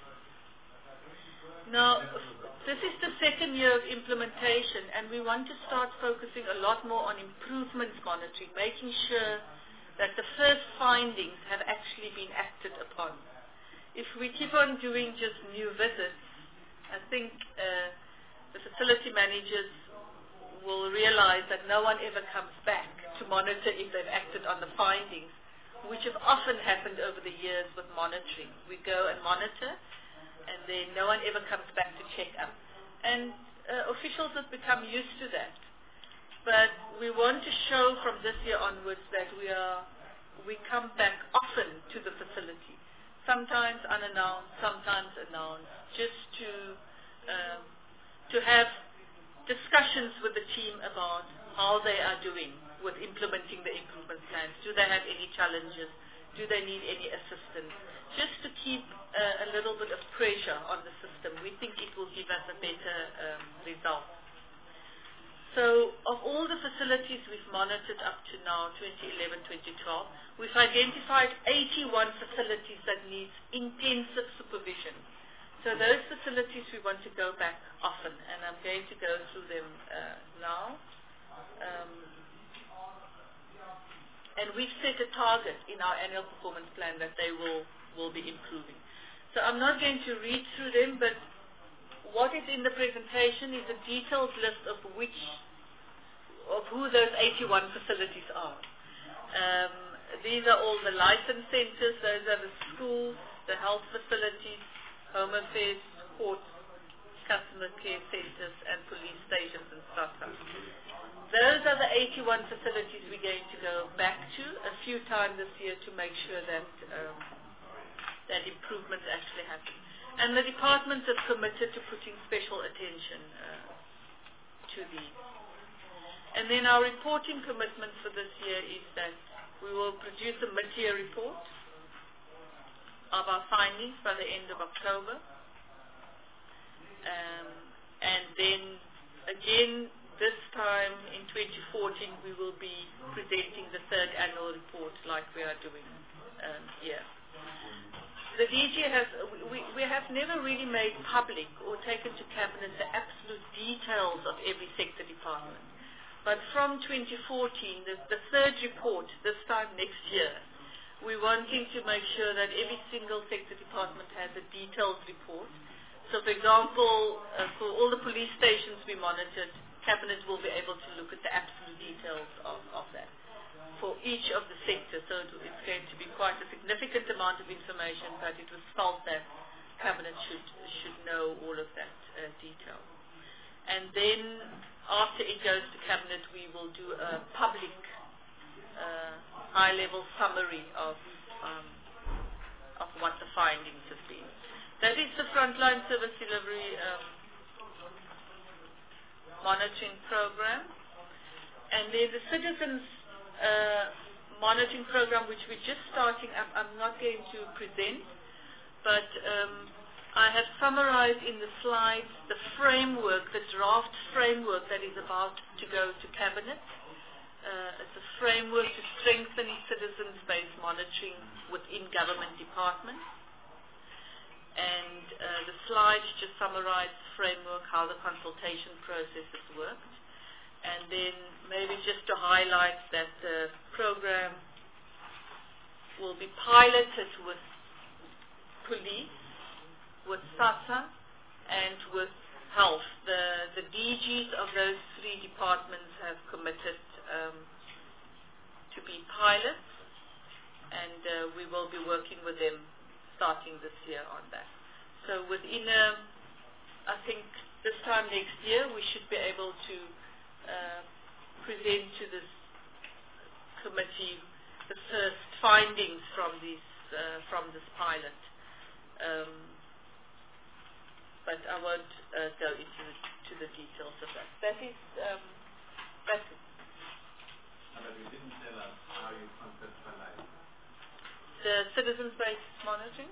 Now, this is the second year of implementation, and we want to start focusing a lot more on improvements monitoring, making sure that the first findings have actually been acted upon. If we keep on doing just new visits, I think uh, the facility managers will realize that no one ever comes back to monitor if they've acted on the findings, which have often happened over the years with monitoring. We go and monitor, and then no one ever comes back to check up. And uh, officials have become used to that. But we want to show from this year onwards that we are we come back often to the facility, sometimes unannounced, sometimes announced, just to um, to have discussions with the team about how they are doing with implementing the improvement plans. Do they have any challenges? Do they need any assistance? Just to keep uh, a little bit of pressure on the system. We think it will give us a better um, result. So of all the facilities we've monitored up to now, twenty eleven, twenty twelve, we've identified eighty-one facilities that need intensive supervision. So those facilities we want to go back often, and I'm going to go through them uh, now. Um, and we've set a target in our annual performance plan that they will, will be improving. So I'm not going to read through them, but what is in the presentation is a detailed list of which, of who those eighty-one facilities are. Um, these are all the license centers, those are the schools, the health facilities, home affairs, courts, customer care centers, and police stations and stuff. Those are the eighty-one facilities we're going to go back to a few times this year to make sure that um, that improvements actually happen. And the departments have committed to putting special attention uh, to these. And then our reporting commitment for this year is that we will produce a mid-year report of our findings by the end of October. Um, and then again, this time in twenty fourteen, we will be presenting the third annual report like we are doing um, here. The D G has, we, we have never really made public or taken to Cabinet the absolute details of every sector department. But from twenty fourteen, the, the third report, this time next year, we're wanting to make sure that every single sector department has a detailed report. So for example, uh, for all the police stations we monitored, Cabinet will be able to look at the absolute details of, of that for each of the sectors. So it, it's going to be quite a significant amount of information, but it was felt that Cabinet should, should know all of that uh, detail. And then after it goes to Cabinet, we will do a public uh, high-level summary of, um, of what the findings have been. That is the frontline service delivery um, monitoring program. And then the citizens uh, monitoring program, which we're just starting up, I'm not going to present, but um, I have summarized in the slides the framework, the draft framework that is about to go to Cabinet. Uh, it's a framework to strengthen citizens-based monitoring within government departments. And uh, the slides just summarize the framework, how the consultation process has worked. And then maybe just to highlight that the program will be piloted with police, with SASSA, and with health. The, the D Gs of those three departments have committed um, to be pilots, and uh, we will be working with them starting this year on that. So within, a, I think this time next year, we should be able to uh, present to this committee the first findings from these uh, from this pilot. Um, but I won't uh, go into the, to the details of that. That is, um, that's it. But you didn't tell us how you conceptualize the citizens-based monitoring.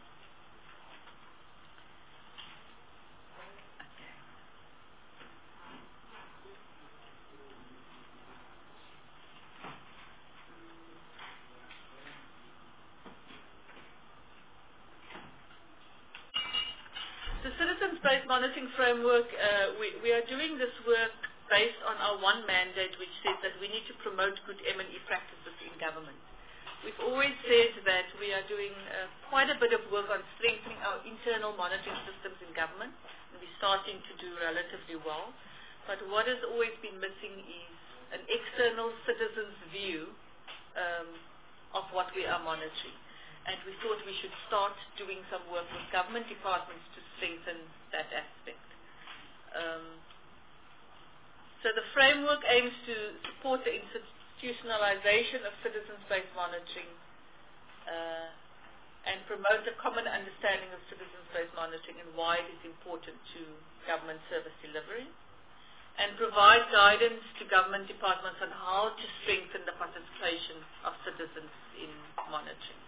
The citizens-based monitoring framework, uh, we, we are doing this work based on our one mandate, which says that we need to promote good M and E practices in government. We've always said that we are doing uh, quite a bit of work on strengthening our internal monitoring systems in government, and we're starting to do relatively well. But what has always been missing is an external citizen's view um, of what we are monitoring. And we thought we should start doing some work with government departments to strengthen that aspect. Um, so the framework aims to support the institutionalization of citizens-based monitoring uh, and promote a common understanding of citizens-based monitoring and why it is important to government service delivery, and provide guidance to government departments on how to strengthen the participation of citizens in monitoring.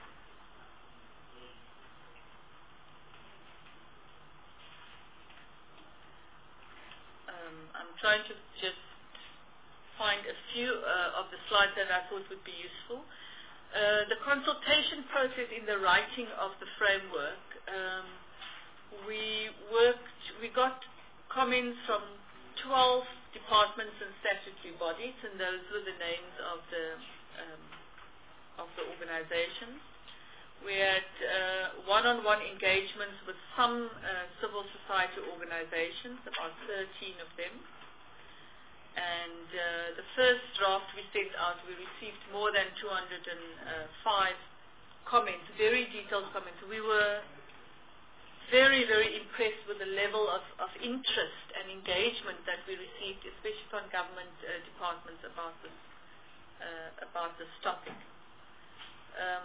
I'm trying to just find a few uh, of the slides that I thought would be useful. Uh, the consultation process in the writing of the framework, um, we worked, we got comments from twelve departments and statutory bodies, and those were the names of the um, of the organizations. We had uh, one-on-one engagements with some uh, civil society organizations, about thirteen of them. And uh, the first draft we sent out, we received more than two hundred five comments, very detailed comments. We were very, very impressed with the level of, of interest and engagement that we received, especially from government uh, departments about this, uh, about this topic. Um,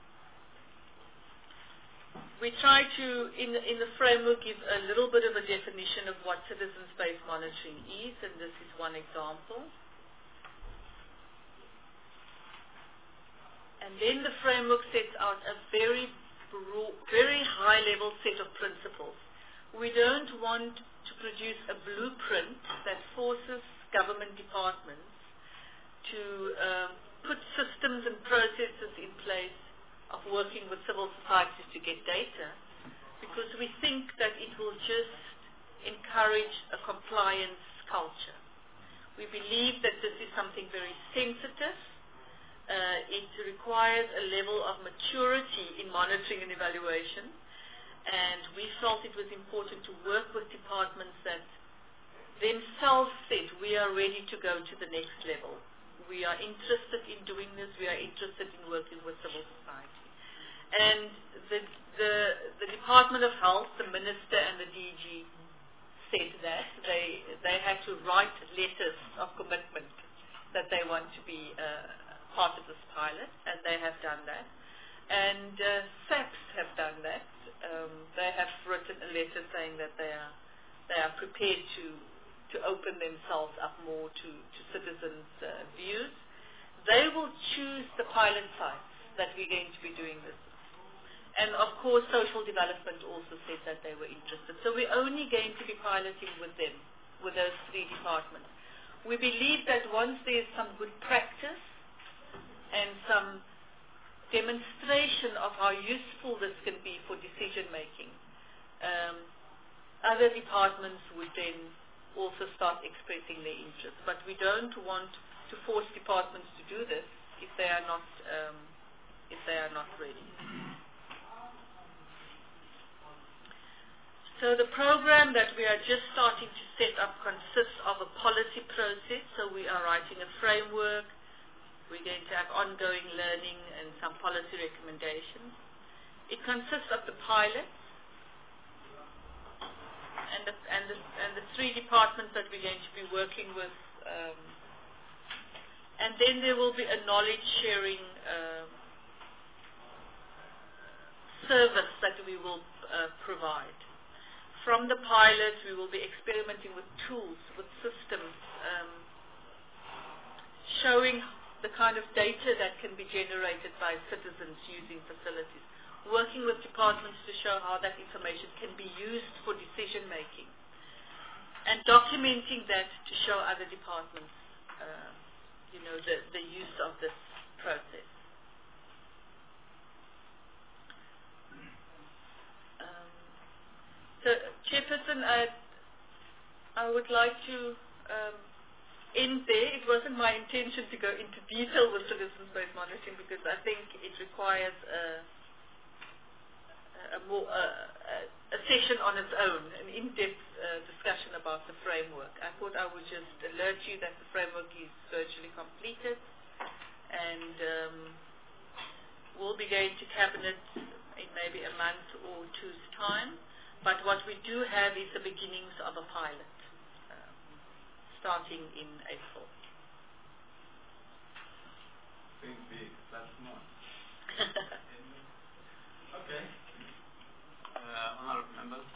We try to, in the, in the framework, give a little bit of a definition of what citizens-based monitoring is, and this is one example. And then the framework sets out a very broad, very high-level set of principles. We don't want to produce a blueprint that forces government departments to um, put systems and processes in place of working with civil societies to get data, because we think that it will just encourage a compliance culture. We believe that this is something very sensitive. Uh, it requires a level of maturity in monitoring and evaluation, and we felt it was important to work with departments that themselves said, we are ready to go to the next level. We are interested in doing this. We are interested in working with civil society. And the, the, the Department of Health, the Minister and the D G said that. They, they had to write letters of commitment that they want to be uh, part of this pilot, and they have done that. And uh, SAPS have done that. Um, they have written a letter saying that they are, they are prepared to to open themselves up more to, to citizens' uh, views. They will choose the pilot sites that we're going to be doing this. And of course, social development also said that they were interested. So we're only going to be piloting with them, with those three departments. We believe that once there's some good practice and some demonstration of how useful this can be for decision making, um, other departments would then also start expressing their interest. But we don't want to force departments to do this if they are not um, if they are not ready. So the program that we are just starting to set up consists of a policy process. So we are writing a framework. We're going to have ongoing learning and some policy recommendations. It consists of the pilot and the, and the, and the three departments that we're going to be working with. Um, and then there will be a knowledge sharing uh, service that we will uh, provide. From the pilot, we will be experimenting with tools, with systems, um, showing the kind of data that can be generated by citizens using facilities, working with departments to show how that information can be used for decision making, and documenting that to show other departments, uh, you know, the, the use of this process. Um, so, Chairperson, I, I would like to um, end there. It wasn't my intention to go into detail with citizens-based monitoring because I think it requires a a more uh, a session on its own, an in-depth uh, discussion about the framework. I thought I would just alert you that the framework is virtually completed, and um, we'll be going to Cabinet in maybe a month or two's time. But what we do have is the beginnings of a pilot, uh, starting in April. Think big, that's not. Okay. Uh, honorable members,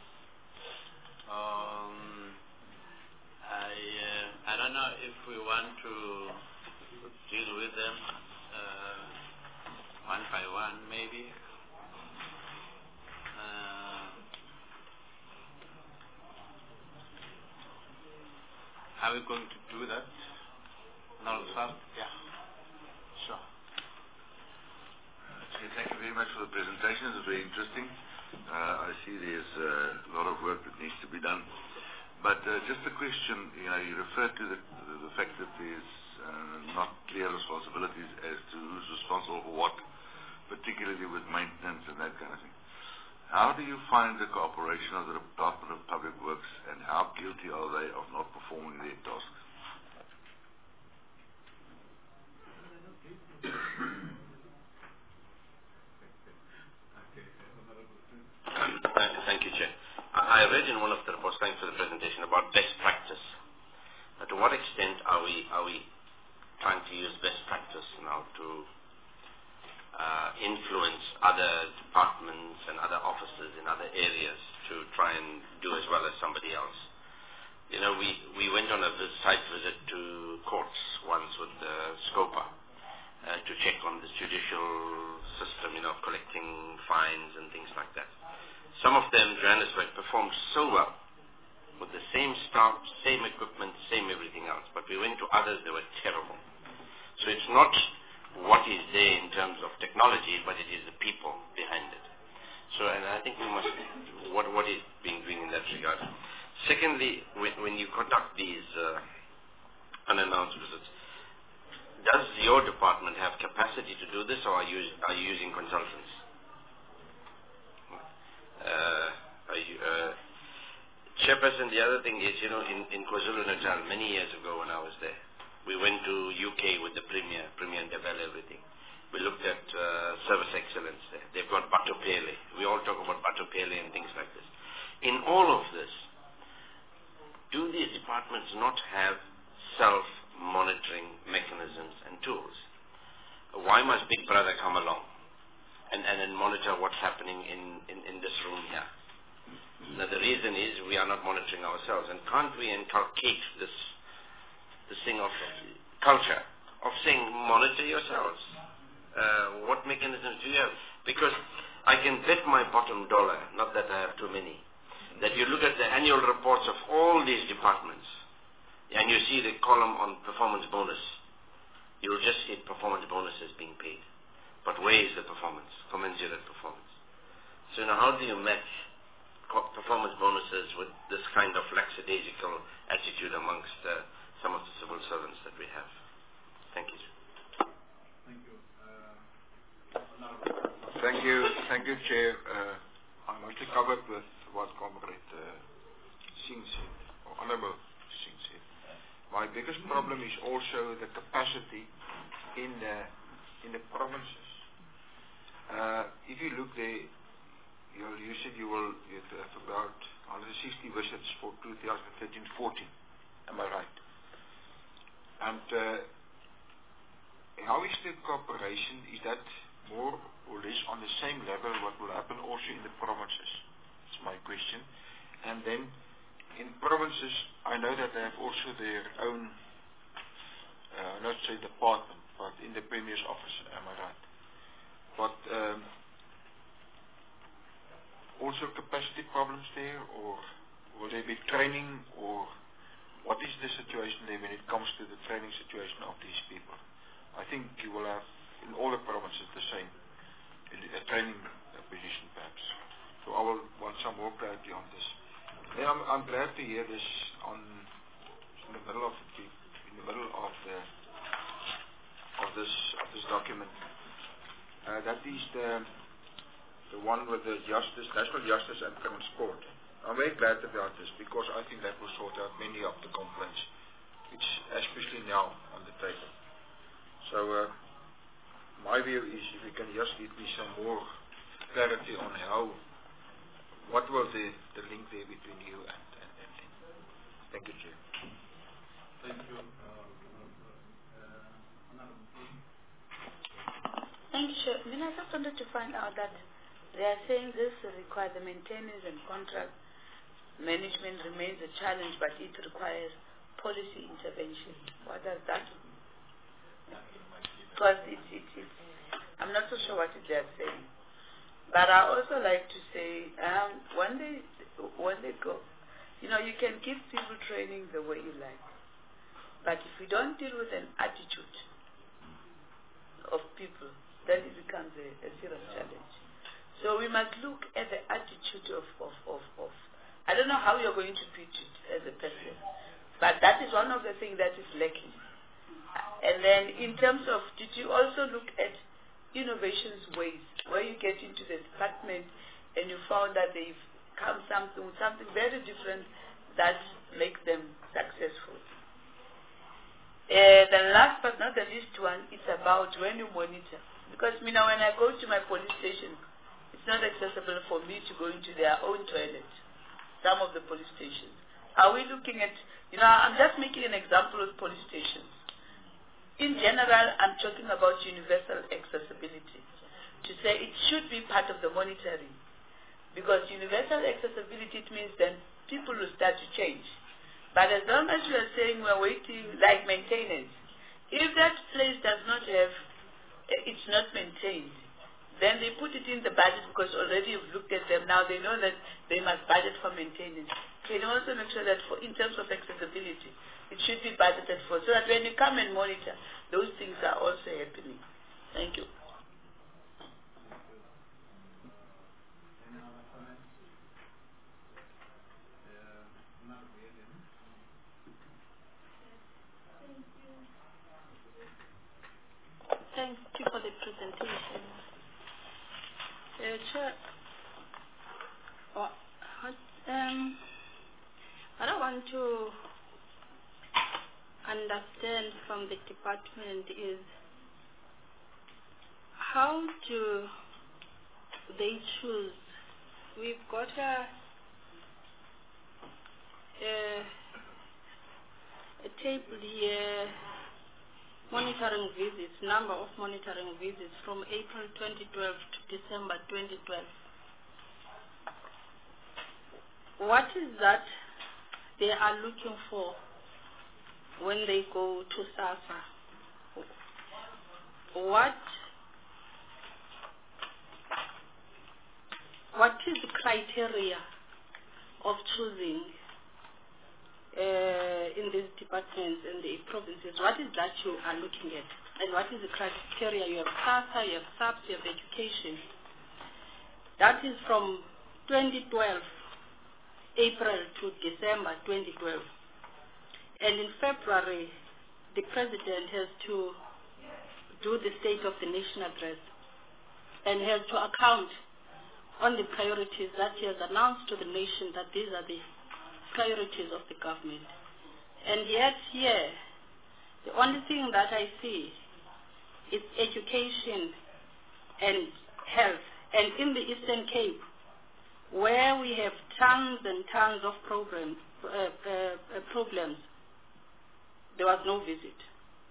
Um, I uh, I don't know if we want to deal with them uh, one by one, maybe. Uh, are we going to do that? Now, first, Yeah, sure. Uh, Chair, thank you very much for the presentation. It was very interesting. Uh, I see there's uh, a lot of work that needs to be done. But uh, just a question, you know, you referred to the, the, the fact that there's uh, not clear responsibilities as to who's responsible for what, particularly with maintenance and that kind of thing. How do you find the cooperation of the Department of Public Works, and how guilty are they of not performing their tasks? Thank you, Chair. I read in one of the reports, thanks for the presentation, about best practice. Uh, to what extent are we are we trying to use best practice now to uh, influence other departments and other offices in other areas to try and do as well as somebody else? You know, we, we went on a vis site visit to courts once with the SCOPA uh, to check on the judicial system, you know, collecting fines and things like that. Some of them, Johannesburg, performed so well with the same staff, same equipment, same everything else. But we went to others, they were terrible. So it's not what is there in terms of technology, but it is the people behind it. So, and I think we must, what, what is being doing in that regard. Secondly, when, when you conduct these uh, unannounced visits, does your department have capacity to do this, or are you, are you using consultants? Uh, are you, uh, Chairperson, the other thing is, you know, in, in KwaZulu-Natal, many years ago when I was there, we went to U K with the Premier, Premier Ndebele, everything. We looked at uh, service excellence there. They've got Batopele. We all talk about Batopele and things like this. In all of this, do these departments not have self-monitoring mechanisms and tools? Why must Big Brother come along and, and then monitor what's happening in, in, in this room here? Now, the reason is we are not monitoring ourselves. And can't we inculcate this, this thing of culture, of saying monitor yourselves? Uh, what mechanisms do you have? Because I can bet my bottom dollar, not that I have too many, that you look at the annual reports of all these departments and you see the column on performance bonus, you'll just see performance bonuses being paid. But where is the performance, commensurate performance? So now how do you match performance bonuses with this kind of lackadaisical attitude amongst uh, some of the civil servants that we have? Thank you. thank you. Uh, Thank you, thank you, Chair. Uh, I'm mostly covered with what Comrade uh, Singh said, or Honorable Singh said. My biggest problem is also the capacity in the in the provinces. Uh, if you look there, you, you said you will you have about one hundred sixty visits for two thousand thirteen fourteen. Am I right? And uh, how is the cooperation? Is that more or less on the same level what will happen also in the provinces? That's my question. And then in provinces, I know that they have also their own, uh, let's say, department but in the Premier's office, am I right? But um, also capacity problems there, or will there be training, or what is the situation there when it comes to the training situation of these people? I think you will have in all the provinces the same, in a training uh, position perhaps. So I will want some more clarity on this. And I'm, I'm glad to hear this on in the middle of the in the middle of the of this of this document. Uh, that is the the one with the justice, national justice and transport. I'm very glad about this because I think that will sort out many of the complaints, which especially now on the table. So uh, my view is if you can just give me some more clarity on how, what was the, the link there between you and, and, and him. Thank you, Chair. Thank you. Thank you, Chair. I mean, I just wanted to find out that they are saying this requires the maintenance and contract management remains a challenge, but it requires policy intervention. What does that mean? Because it, it, it, I'm not so sure what they are saying. But I also like to say, um, when they when they go, you know, you can give people training the way you like, but if you don't deal with an attitude of people, then it becomes a, a serious challenge. So we must look at the attitude of, of, of, of, I don't know how you're going to treat it as a person, but that is one of the things that is lacking. And then in terms of, did you also look at innovations ways, where you get into the department and you found that they've come something, something very different that makes them successful. Uh, the last but not the least one is about when you monitor. Because you know, when I go to my police station, it's not accessible for me to go into their own toilet, some of the police stations. Are we looking at, you know, I'm just making an example of police stations. In general, I'm talking about universal accessibility. To say it should be part of the monitoring. Because universal accessibility, it means then people will start to change. But as long as we are saying we're waiting, like maintenance, if that place does not have, it's not maintained, then they put it in the budget because already you've looked at them. Now they know that they must budget for maintenance. Can you also make sure that for, in terms of accessibility, it should be budgeted for, so that when you come and monitor, those things are also happening. Thank you. Thank you for the presentation. Uh, Chair, oh, um, what I want to understand from the department is how do they choose? We've got a, a, a table here, monitoring visits, number of monitoring visits from April twenty twelve to December twenty twelve. What is that they are looking for when they go to SASSA? What, what is the criteria of choosing uh, in these departments and the provinces? What is that you are looking at? And what is the criteria? You have SASSA, you have SAPS, you have education. That is from twenty twelve, April to December twenty twelve. And in February, the President has to do the State of the Nation address and has to account on the priorities that he has announced to the nation that these are the priorities of the government. And yet here, the only thing that I see is education and health. And in the Eastern Cape, where we have tons and tons of programs, uh, uh, problems, there was no visit.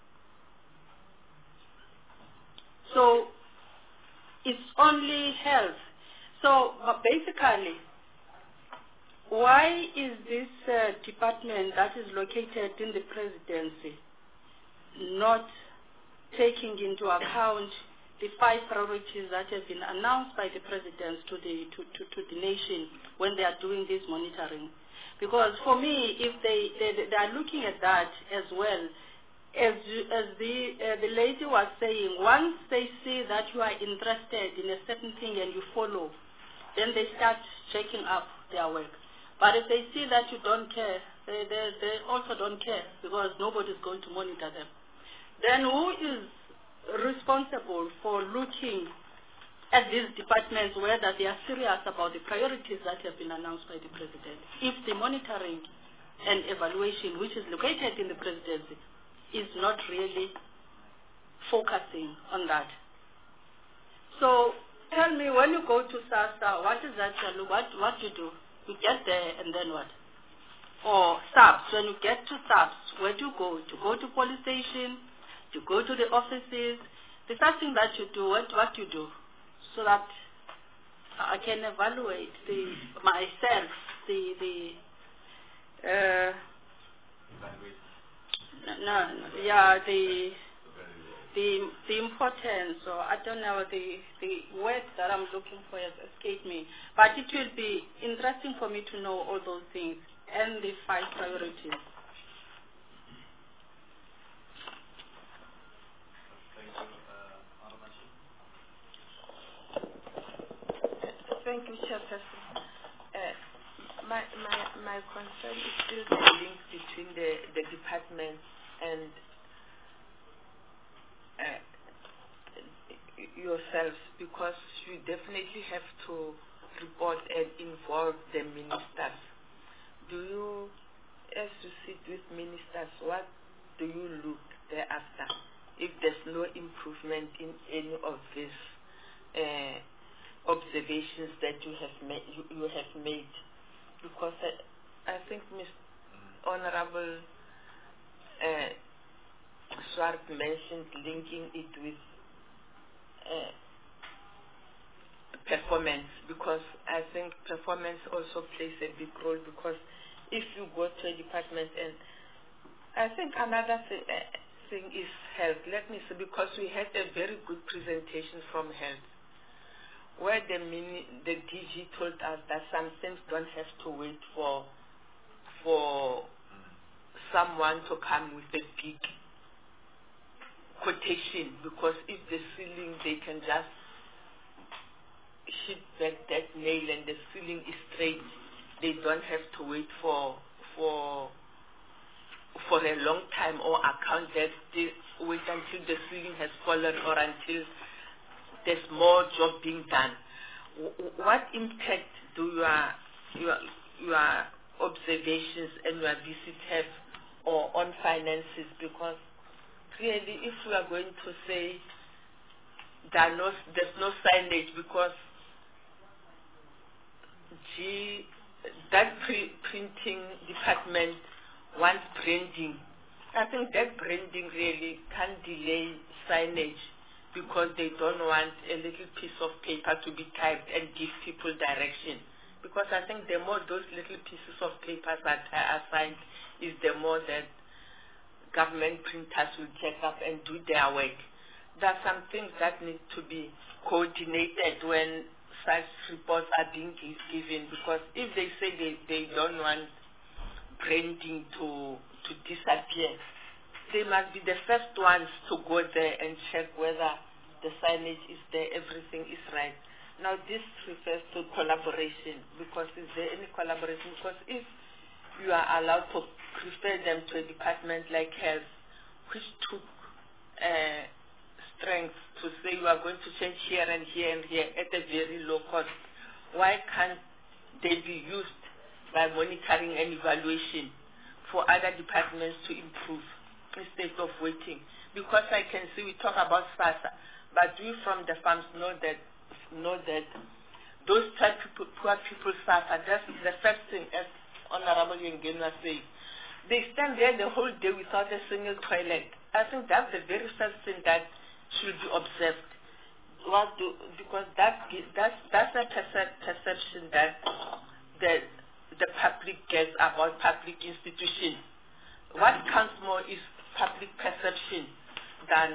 So it's only health. So uh, basically, why is this uh, department that is located in the presidency not taking into account the five priorities that have been announced by the presidents to the to, to, to the nation when they are doing this monitoring. Because for me, if they, they, they are looking at that as well, as, as the, uh, the lady was saying, once they see that you are interested in a certain thing and you follow, then they start checking up their work. But if they see that you don't care, they, they, they also don't care because nobody is going to monitor them. Then who is responsible for looking at these departments, whether they are serious about the priorities that have been announced by the president, if the monitoring and evaluation, which is located in the presidency, is not really focusing on that? So tell me, when you go to SASSA, what is that you look, what, what you do? You get there and then what? Or SAPS, when you get to SAPS, where do you go? To go to police station, to go to the offices. The first thing that you do, what, what you do, so that I can evaluate the myself, the the uh, no, no, yeah, the the the importance, or I don't know, the the word that I'm looking for has escaped me. But it will be interesting for me to know all those things and the five priorities. Thank you, Chairperson. Uh, my, my, my concern is still the link between the, the departments and uh, yourselves, because you definitely have to report and involve the ministers. Do you, as you sit with ministers, what do you look thereafter if there's no improvement in any of these uh, observations that you have made, you, you have made? Because I, I think Mister Honorable uh, Swart mentioned linking it with uh, performance, because I think performance also plays a big role, because if you go to a department, and I think another thing, uh, thing is health. Let me say, because we had a very good presentation from health, where the mini, the D G told us that some things don't have to wait for for someone to come with a big quotation, because if the ceiling, they can just hit back that nail and the ceiling is straight. They don't have to wait for for for a long time, or account that they wait until the ceiling has fallen, or until there's more job being done. W what impact do your, your, your observations and your visits have or on finances? Because clearly, if we are going to say there no, there's no signage, because gee, that pre printing department wants branding. I think that branding really can delay signage, because they don't want a little piece of paper to be typed and give people direction. Because I think the more those little pieces of paper that are assigned, is the more that government printers will check up and do their work. There are some things that need to be coordinated when such reports are being given, because if they say they, they don't want branding to, to disappear, they must be the first ones to go there and check whether the signage is there, everything is right. Now this refers to collaboration, because is there any collaboration? Because if you are allowed to refer them to a department like health, which took uh, strength to say you are going to change here and here and here at a very low cost, why can't they be used by monitoring and evaluation for other departments to improve, instead of waiting? Because I can see we talk about SASSA, but we from the farms know that know that those poor people, poor people suffer. That's the first thing, as Honorable Yengeni was saying. They stand there the whole day without a single toilet. I think that's the very first thing that should be observed. What do, because that that's that's a percep perception that the the public gets about public institutions. What counts more is public perception than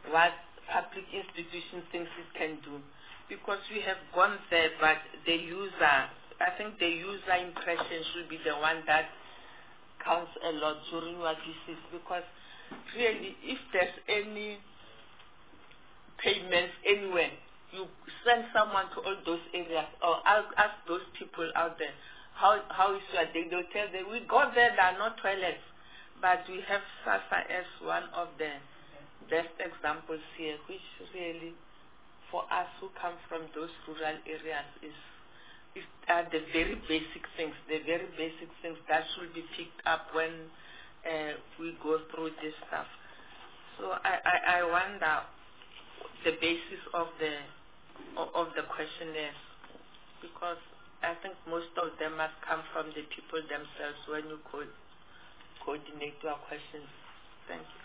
what public institution thinks it can do. Because we have gone there, but the user, I think the user impression should be the one that counts a lot during what this is. Because really, if there's any payments anywhere, you send someone to all those areas or ask those people out there, how how is your day? They'll tell them, we got there, there are no toilets. But we have SASSA as one of the best examples here, which really, for us who come from those rural areas, is, is are the very basic things, the very basic things that should be picked up when uh, we go through this stuff. So I, I, I wonder the basis of the of the questionnaires, because I think most of them must come from the people themselves when you co coordinate your questions. Thank you.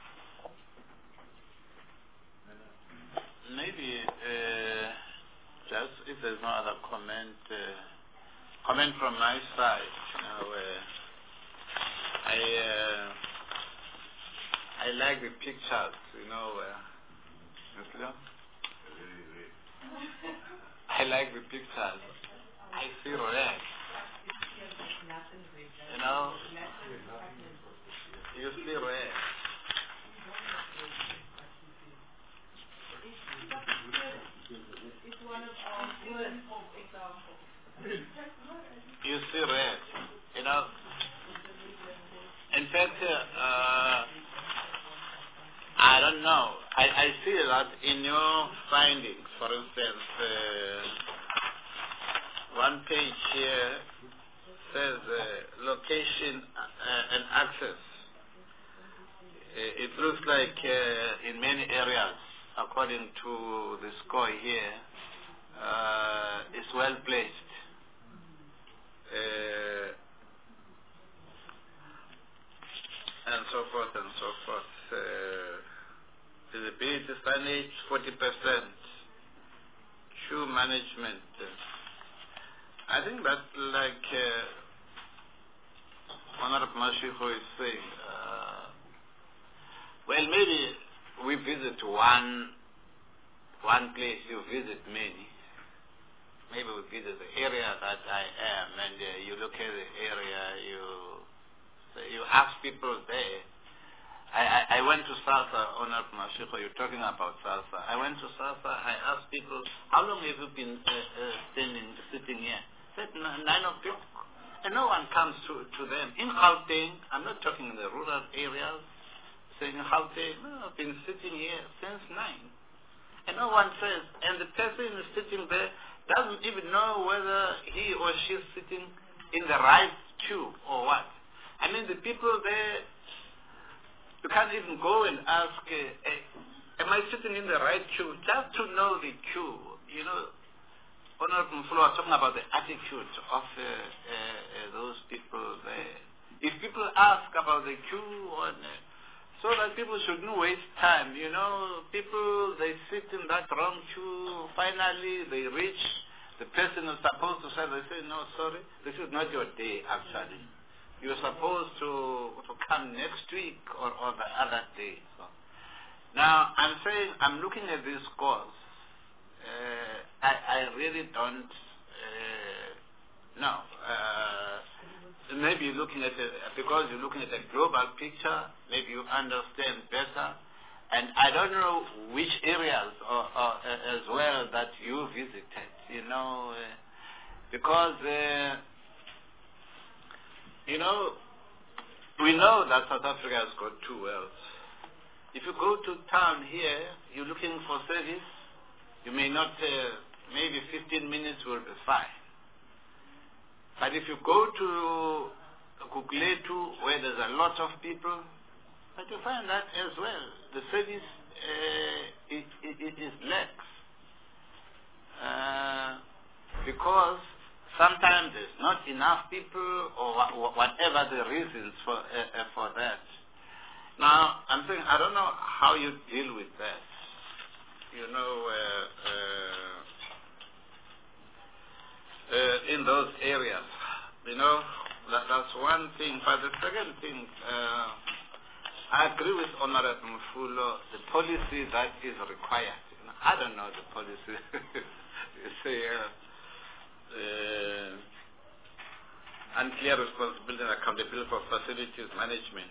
Maybe uh, just if there's no other comment, uh, comment from my side. You know, uh, I uh, I like the pictures. You know, uh, I like the pictures. I see red. You know, you see red. You see red. You know, in fact, uh, I don't know. I, I see that in your findings, for instance, uh, one page here says uh, location uh, and access. Uh, it looks like uh, in many areas, according to the score here, uh, it's well placed. Uh, and so forth and so forth. Uh, Visibility signage, forty percent. Queue management. I think that, like uh, Honorable Mashiko is saying, uh, well, maybe we visit one one place, you visit many. Maybe we visit the area that I am, and uh, you look at the area, you you ask people there. I, I, I went to SASSA, Honorable Mashiko, you're talking about SASSA. I went to SASSA, I asked people, how long have you been uh, uh, standing, sitting here? Said nine o'clock. And no one comes to, to them. In Gauteng, I'm not talking in the rural areas, saying Gauteng, no, I've been sitting here since nine. And no one says, and the person is sitting there doesn't even know whether he or she is sitting in the right queue or what. I mean, the people there, you can't even go and ask, uh, uh, am I sitting in the right queue? Just to know the queue. You know, Honorable Mfulu was talking about the attitude of uh, uh, uh, those people there. If people ask about the queue, on, uh, so that people shouldn't waste time. You know, people, they sit in that wrong queue. Finally, they reach the person who's supposed to say, they say, no, sorry, this is not your day, actually. You're supposed to, to come next week or, or the other day. So now, I'm saying, I'm looking at these scores. Uh, I, I really don't uh, know. Uh, maybe you're looking at it, because you're looking at a global picture, maybe you understand better. And I don't know which areas or, or, uh, as well that you visited, you know, uh, because... Uh, You know, we know that South Africa has got two wells. If you go to town here, you're looking for service, you may not, uh, maybe fifteen minutes will be fine. But if you go to Guguletu, where there's a lot of people, but you find that as well, the service uh, it, it, it is lax. Uh, because sometimes there's not enough people, or wh whatever the reasons for uh, uh, for that. Now, I'm saying I don't know how you deal with that. You know, uh, uh, uh, in those areas, you know, that, that's one thing. But the second thing, uh, I agree with Honorable Mfulo, the policy that is required. You know, I don't know the policy. You say uh, uh, unclear responsibility and accountability for facilities management.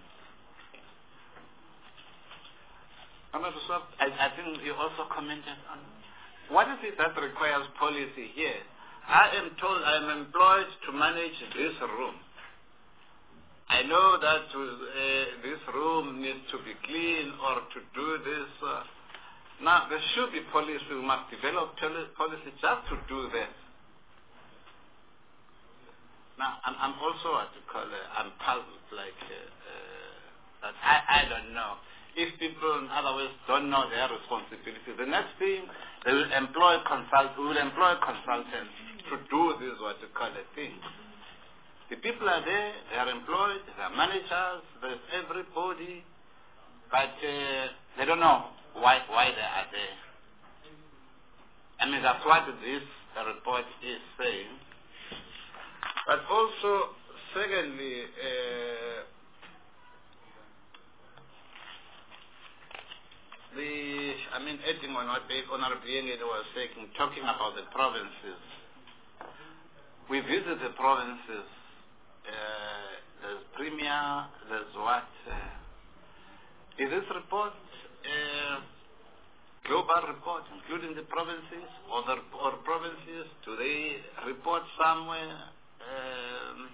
Honorable Swab, I, I think you also commented on what is it that requires policy here. I am told I am employed to manage this room. I know that uh, this room needs to be clean or to do this. Uh, now, there should be policy. We must develop policy just to do that. Now, I'm, I'm also what you call it, I'm puzzled, like, uh, uh, that I, I don't know. If people, in other words, don't know their responsibilities, the next thing, they will employ consult, we will employ consultants to do this, what you call it, thing. The people are there, they are employed, they are managers, there's everybody, but uh, they don't know why why they are there. I mean, that's what this report is saying. But also, secondly, uh, the, I mean, adding on what Honorable Yengede was saying, talking about the provinces, we visit the provinces. Uh, there's Premier, there's what? Uh, is this report a global report, including the provinces, or the or provinces? Do they report somewhere um,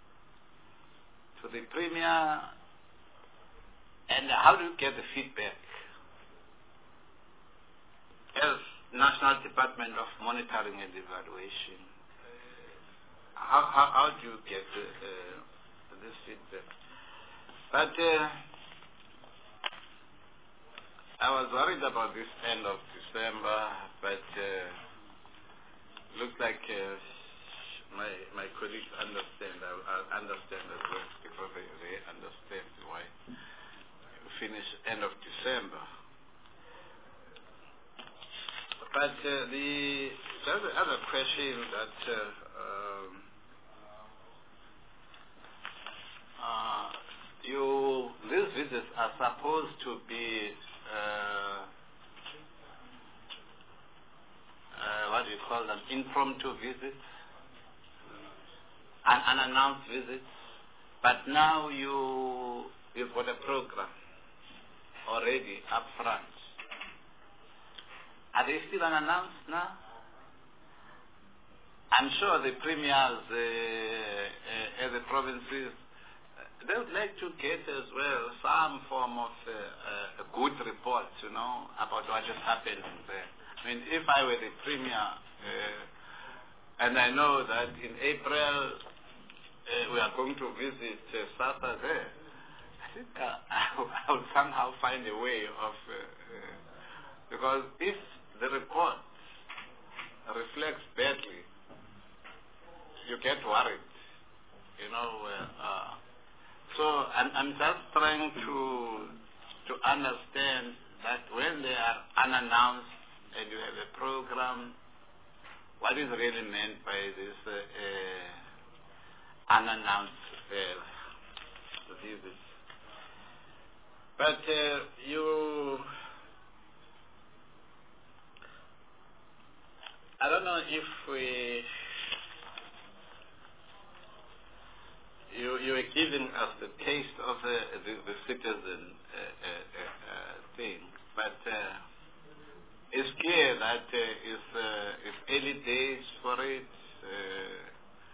to the Premier? And how do you get the feedback? As National Department of Monitoring and Evaluation, How, how, how do you get uh, uh, this feedback? But uh, I was worried about this end of December, but uh, looks like uh, my my colleagues understand. I, I understand as well because they, they understand why we finish end of December. But uh, the there's the other question that. Uh, um, Uh, you, these visits are supposed to be, uh, uh, what do you call them, impromptu visits, un unannounced visits, but now you, you've got a program already up front. Are they still unannounced now? I'm sure the premiers uh, uh, at the provinces, they would like to get as well some form of uh, uh, a good report, you know, about what is happening there. I mean, if I were the premier, uh, and I know that in April uh, we are going to visit uh, SASSA there, I think uh, I would somehow find a way of, uh, uh, because if the report reflects badly, you get worried, you know. Uh, uh, So I'm, I'm just trying to to understand that when they are unannounced and you have a program, what is really meant by this uh, uh, unannounced uh, visits. But uh, you, I don't know if we. You, you are giving us the taste of the, the, the citizen uh, uh, uh, thing, but uh, it's clear that uh, it's, uh, it's early days for it. Uh,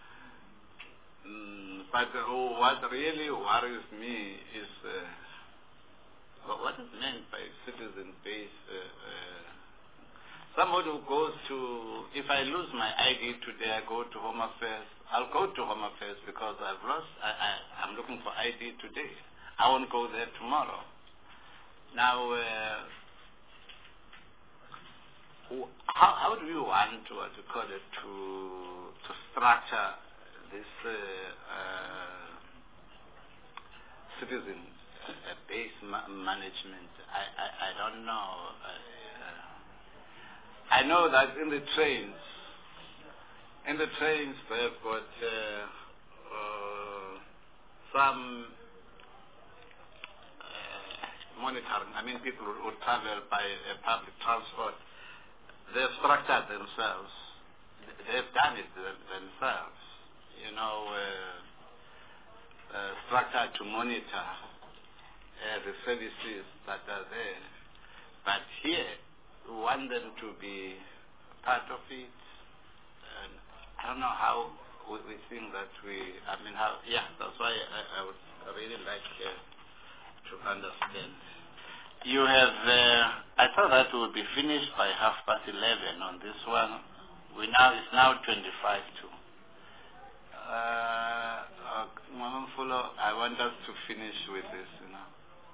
mm, but uh, what really worries me is uh, what is meant by citizen base. Uh, uh, somebody who goes to, if I lose my I D today, I go to Home Affairs. I'll go to Home Affairs because I've lost, I, I, I'm looking for I D today. I won't go there tomorrow. Now, uh, how, how do you want to, what you call it, to, to structure this uh, uh, citizen uh, base ma management? I, I, I don't know. Uh, I know that in the trains, In the trains, they've got uh, uh, some uh, monitoring, I mean people who would travel by uh, public transport, they've structured themselves. They've done it themselves, you know, uh, uh, structured to monitor uh, the services that are there. But here, we want them to be part of it. And I don't know how we, we think that we, I mean, how, yeah, that's why I, I would really like uh, to understand. You have, uh, I thought that we would be finished by half past eleven on this one. We now, it's now twenty-five to. Uh, uh, I want us to finish with this, you know.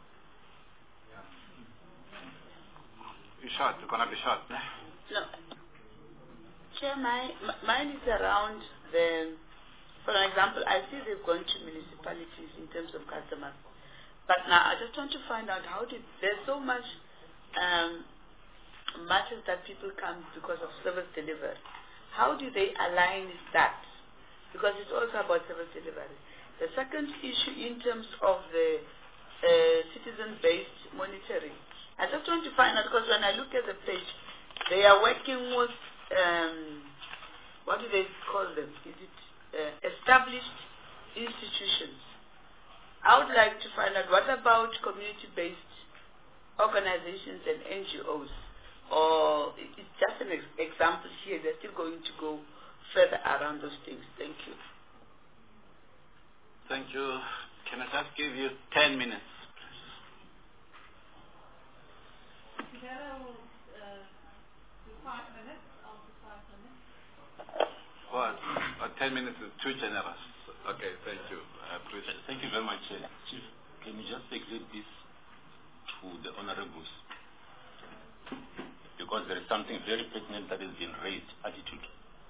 You're short, you're going to be short, eh? No. Chair, my, mine is around the, for example, I see they've gone to municipalities in terms of customers. But now I just want to find out how did, there's so much um, matters that people come because of service delivery. How do they align that? Because it's also about service delivery. The second issue in terms of the uh, citizen-based monitoring, I just want to find out, because when I look at the page, they are working with, um, what do they call them? Is it uh, established institutions? I would like to find out, what about community-based organizations and N G Os? Or it's just an ex example here. They're still going to go further around those things. Thank you. Thank you. Can I just give you ten minutes? Together we'll uh, do five minutes. I'll do five minutes. What? Uh, ten minutes is too generous. Okay, thank you. I appreciate it. Thank you very much, uh, Chief. Can you just explain this to the honorables? Because there is something very pertinent that has been raised, attitude.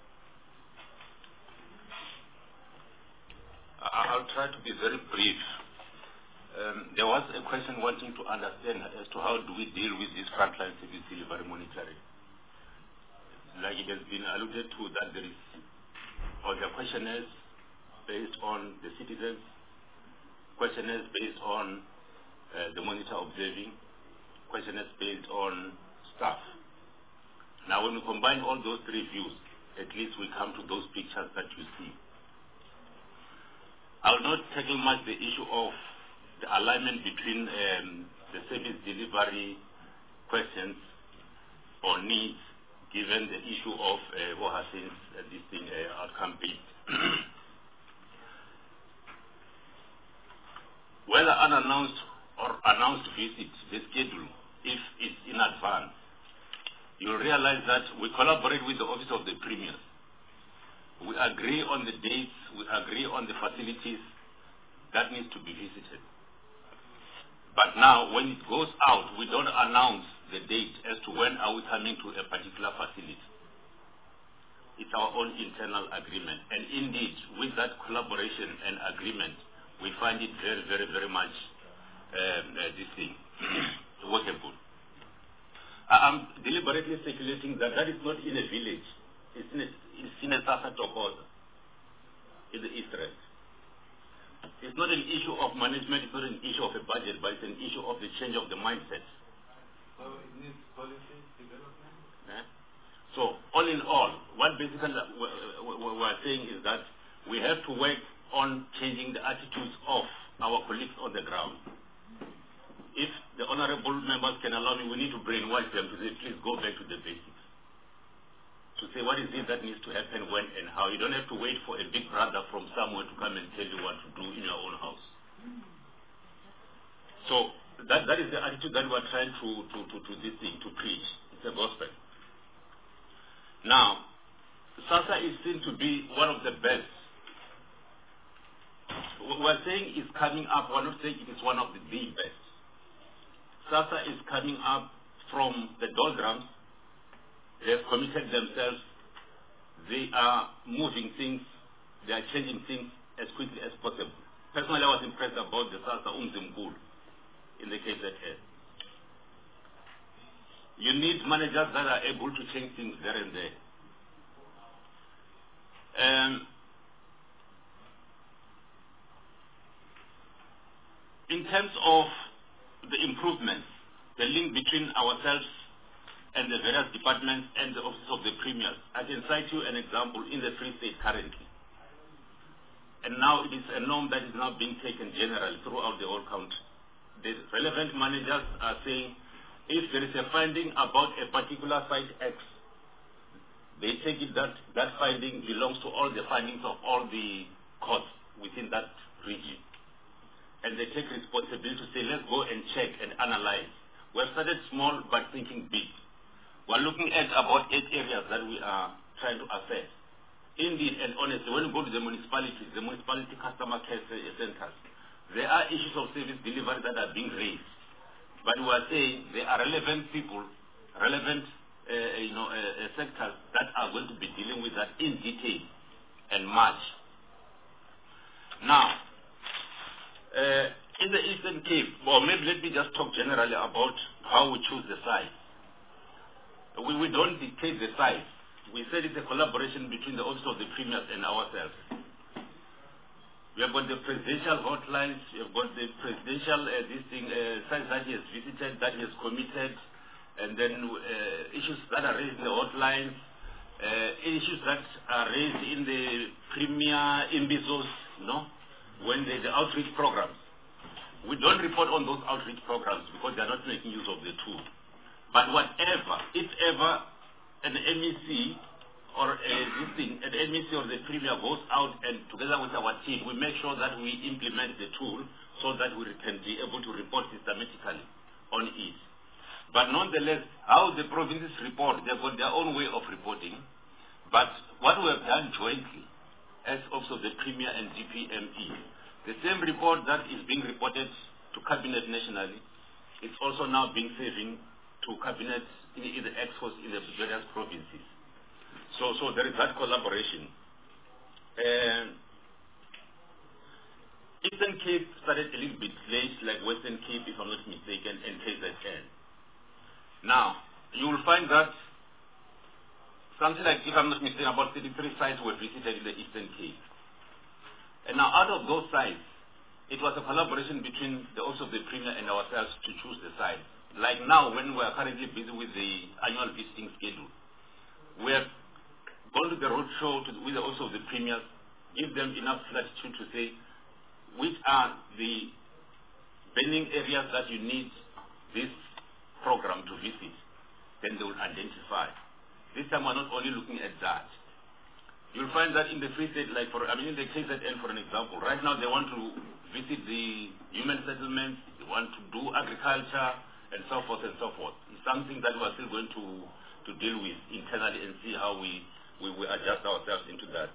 I'll try to be very brief. Um, there was a question wanting to understand as to how do we deal with this frontline service delivery monitoring. Like it has been alluded to that there is, or the questionnaires based on the citizens, questionnaires based on uh, the monitor observing, questionnaires based on staff. Now when we combine all those three views, at least we come to those pictures that you see. I will not tackle much the issue of the alignment between um, the service delivery questions or needs given the issue of uh, what has been uh, this thing uh, outcome based. Whether unannounced or announced visit, the schedule, if it's in advance, you'll realize that we collaborate with the Office of the Premier. We agree on the dates, we agree on the facilities that needs to be visited. But now, when it goes out, we don't announce the date as to when are we coming to a particular facility. It's our own internal agreement. And indeed, with that collaboration and agreement, we find it very, very, very much um, uh, this thing, workable. I'm deliberately speculating that that is not in a village. It's in a, it's in a SASSA Tokoza, in the East Rand. It's not an issue of management, it's not an issue of a budget, but it's an issue of the change of the mindset. So it needs policy development? Eh? So all in all, what basically we're saying is that we have to work on changing the attitudes of our colleagues on the ground. If the honorable members can allow me, we need to brainwash them to say, please go back to the basics. To say what is it that needs to happen, when and how. You don't have to wait for a big brother from somewhere to come and tell you what to do in your own house. So that, that is the attitude that we're trying to, to, to, to this thing, to preach. It's a gospel. Now, SASSA is seen to be one of the best. We're saying it's coming up, we're not saying it is one of the, the best. SASSA is coming up from the doldrums. They have committed themselves. They are moving things. They are changing things as quickly as possible. Personally, I was impressed about the SASSA Umzimkulu in the K Z S. You need managers that are able to change things there and there. Um, in terms of the importance improvements, the link between ourselves and the various departments and the office of the premiers. I can cite you an example in the Free State currently. And now it is a norm that is now being taken generally throughout the whole country. The relevant managers are saying, if there is a finding about a particular site X, they take it that that finding belongs to all the findings of all the courts within that region. And they take responsibility to say, let's go and check and analyze. We have started small but thinking big. We're looking at about eight areas that we are trying to assess. Indeed and honestly, when you go to the municipalities, the municipality customer care centers, there are issues of service delivery that are being raised. But we are saying there are relevant people, relevant uh, you know, uh, uh, sectors that are going to be dealing with that in detail and much. Now, uh, in the Eastern Cape, or maybe let me just talk generally about how we choose the site. We, we don't dictate the size. We said it's a collaboration between the office of the premiers and ourselves. We have got the presidential hotlines, we have got the presidential uh, this thing, uh, sites that he has visited, that he has committed, and then uh, issues that are raised in the hotlines, uh, issues that are raised in the premier imbizos, you know, when the, the outreach programs. We don't report on those outreach programs because they are not making use of the tool. But whatever, if ever an M E C or a, this thing, an M E C or the premier goes out and together with our team, we make sure that we implement the tool so that we can be able to report systematically on it. But nonetheless, how the provinces report, they've got their own way of reporting. But what we have done jointly, as also the premier and G P M E, the same report that is being reported to Cabinet nationally, it's also now being serving to Cabinet in, in the Exos in the various provinces. So, so there is that collaboration. Um, Eastern Cape started a little bit late, like Western Cape, if I'm not mistaken, and K Z N. Now, you will find that something like, if I'm not mistaken, about thirty-three sites were visited in the Eastern Cape. And now, out of those sites, it was a collaboration between the office of the premier and ourselves to choose the site. Like now, when we are currently busy with the annual visiting schedule, we have gone to the road show to, with the office of the premiers, give them enough latitude to say which are the burning areas that you need this program to visit. Then they will identify. This time we're not only looking at that. You'll find that in the Free State, like for, I mean in the K Z N for an example, right now they want to visit the human settlements, they want to do agriculture, and so forth and so forth. It's something that we're still going to, to deal with internally and see how we, we, we adjust ourselves into that.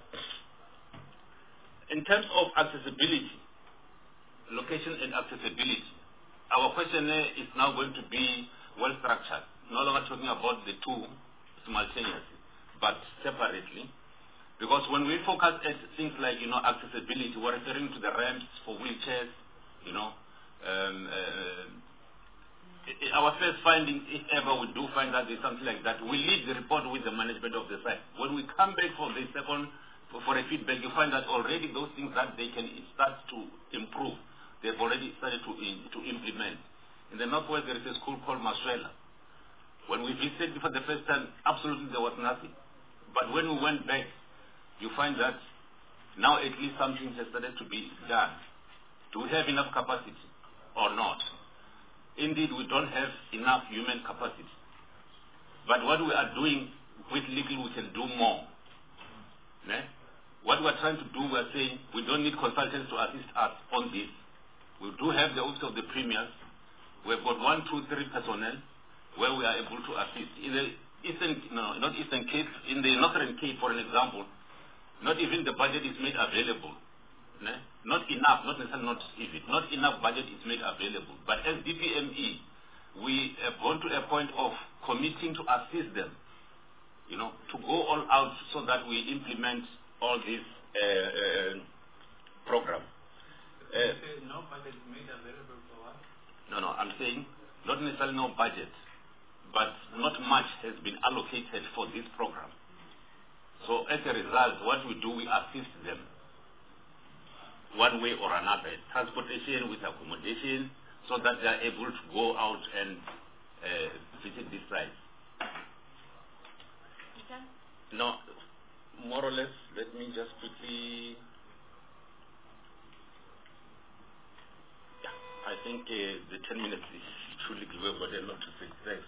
In terms of accessibility, location and accessibility, our questionnaire is now going to be well structured. No longer talking about the two simultaneously, but separately. Because when we focus at things like, you know, accessibility, we're referring to the ramps for wheelchairs, you know, um, uh, our first finding, if ever we do find that there's something like that, we leave the report with the management of the site. When we come back for the second, for, for a feedback, you find that already those things that they can start to improve, they've already started to, in, to implement. In the Northwest, there is a school called Maswela. When we visited for the first time, absolutely there was nothing. But when we went back, you find that now at least something has started to be done. Do we have enough capacity or not? Indeed, we don't have enough human capacity. But what we are doing with little, we can do more. Ne? What we are trying to do, we are saying we don't need consultants to assist us on this. We do have the office of the premiers. We have got one, two, three personnel where we are able to assist. In the Eastern, no, not Eastern Cape, in the Northern Cape, for an example, not even the budget is made available. Ne? Not enough, not necessarily not even, not enough budget is made available. But as D P M E, we have gone to a point of committing to assist them, you know, to go all out so that we implement all these uh, uh, programs. Uh, no budget is made available for what? No, no, I'm saying not necessarily no budget, but not much has been allocated for this program. So as a result, what we do, we assist them one way or another, transportation with accommodation, so that they are able to go out and uh, visit these sites. Okay. No, more or less, let me just quickly... Yeah, I think uh, the ten minutes is truly we've got a lot to say. Thanks.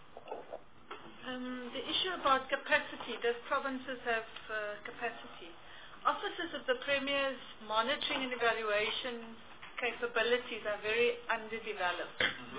Um, the issue about capacity, does provinces have uh, capacity? Offices of the Premier's monitoring and evaluation capabilities are very underdeveloped.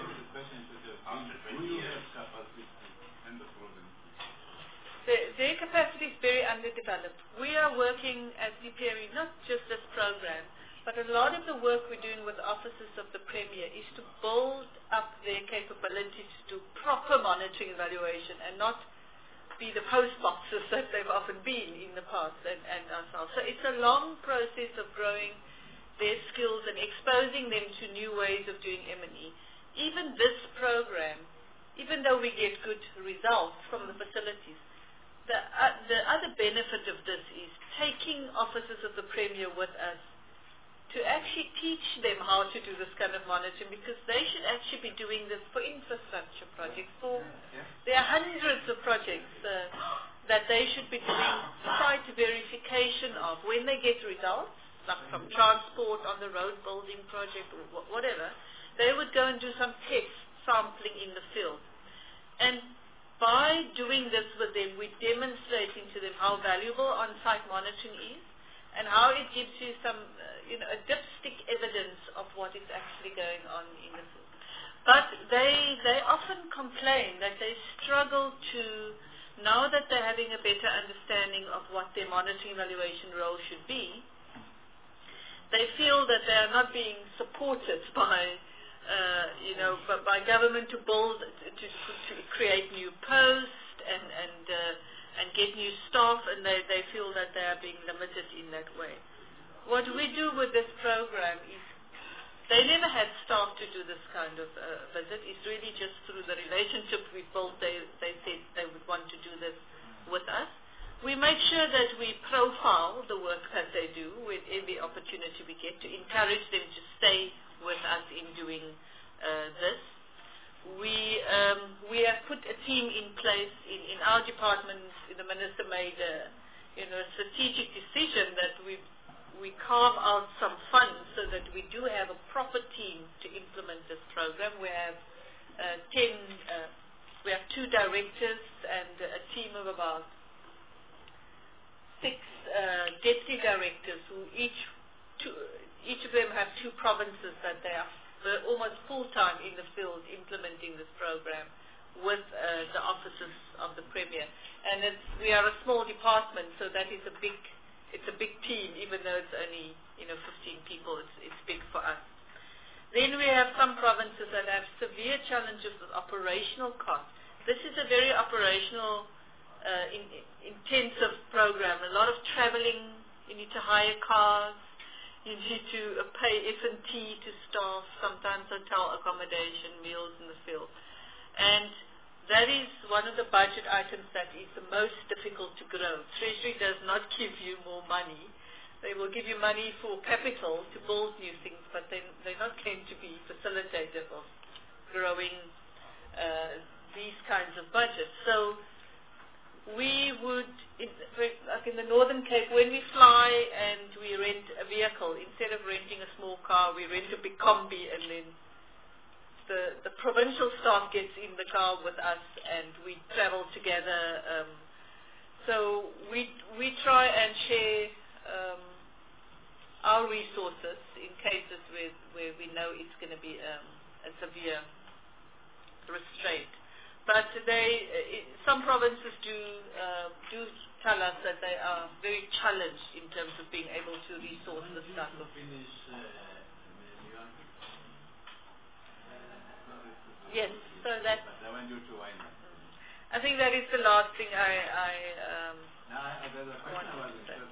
Their, their capacity is very underdeveloped. We are working as D P R E, not just this program, but a lot of the work we're doing with offices of the Premier is to build up their capability to do proper monitoring evaluation and not be the post boxes that they've often been in the past and, and ourselves. So it's a long process of growing their skills and exposing them to new ways of doing M and E. Even this program, even though we get good results from the facilities, the, uh, the other benefit of this is taking officers of the Premier with us to actually teach them how to do this kind of monitoring, because they should actually be doing this for infrastructure projects. For there are hundreds of projects uh, that they should be doing site verification of when they get results, like from transport on the road building project or wh whatever. They would go and do some test sampling in the field, and by doing this with them, we're demonstrating to them how valuable on-site monitoring is, and how it gives you some, uh, you know, a dipstick evidence of what is actually going on in the field. But they, they often complain that they struggle to, now that they're having a better understanding of what their monitoring evaluation role should be, they feel that they are not being supported by, uh, you know, by, by government to build, to, to, to create new posts and, and uh, and get new staff, and they, they feel that they are being limited in that way. What we do with this program is, they never had staff to do this kind of uh, visit. It's really just through the relationship we built, they, they said they would want to do this with us. We make sure that we profile the work that they do with every opportunity we get to encourage them to stay with us in doing uh, this. We um, we have put a team in place in, in our department. The minister made a, you know, a strategic decision that we we carve out some funds so that we do have a proper team to implement this program. We have uh, ten, uh, we have two directors and a team of about six uh, deputy directors who each two, each of them have two provinces that they are We're almost full-time in the field implementing this program with uh, the offices of the Premier. And it's, we are a small department, so that is a big, it's a big team, even though it's only, you know, fifteen people, it's, it's big for us. Then we have some provinces that have severe challenges with operational costs. This is a very operational, uh, in, intensive program. A lot of traveling, you need to hire cars, you need to uh, pay F and T to staff, sometimes hotel accommodation, meals in the field. And that is one of the budget items that is the most difficult to grow. Treasury does not give you more money. They will give you money for capital to build new things, but then they're not going to be facilitative of growing uh, these kinds of budgets. So we would, in, like in the Northern Cape, when we fly and we rent a vehicle, instead of renting a small car, we rent a big combi, and then the, the provincial staff gets in the car with us and we travel together. Um, so we, we try and share um, our resources in cases where, where we know it's going to be um, a severe restraint. But they, uh, some provinces do uh, do tell us that they are very challenged in terms of being able to resource the stuff. Yes, so that. I think that is the last thing I, I um, want to say.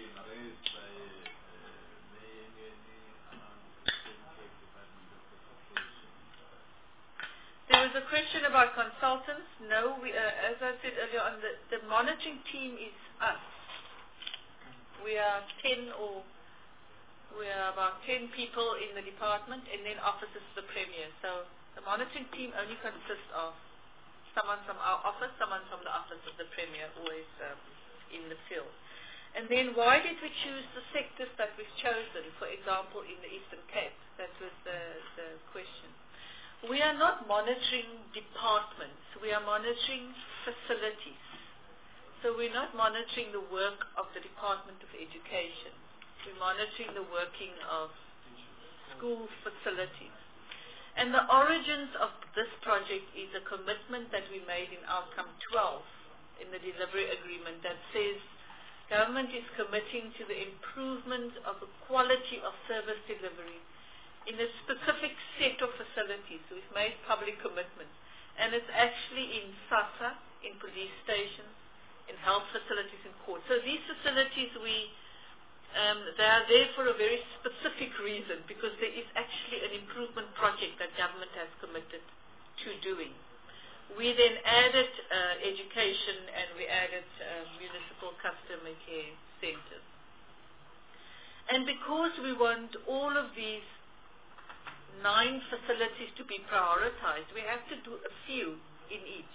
There was a question about consultants. No, we, uh, as I said earlier on, the, the monitoring team is us. We are ten or We are about ten people in the department and then officers of the Premier. So the monitoring team only consists of someone from our office, someone from the office of the Premier, always um, in the field. And then why did we choose the sectors that we've chosen, for example, in the Eastern Cape? That was the, the question. We are not monitoring departments. We are monitoring facilities. So we're not monitoring the work of the Department of Education. We're monitoring the working of school facilities. And the origins of this project is a commitment that we made in Outcome twelve in the delivery agreement that says government is committing to the improvement of the quality of service delivery in a specific set of facilities. We've made public commitments. And it's actually in SASSA, in police stations, in health facilities, in courts. So these facilities, we Um, they are there for a very specific reason, because there is actually an improvement project that government has committed to doing. We then added uh, education and we added uh, municipal customer care centers. And because we want all of these nine facilities to be prioritized, we have to do a few in each.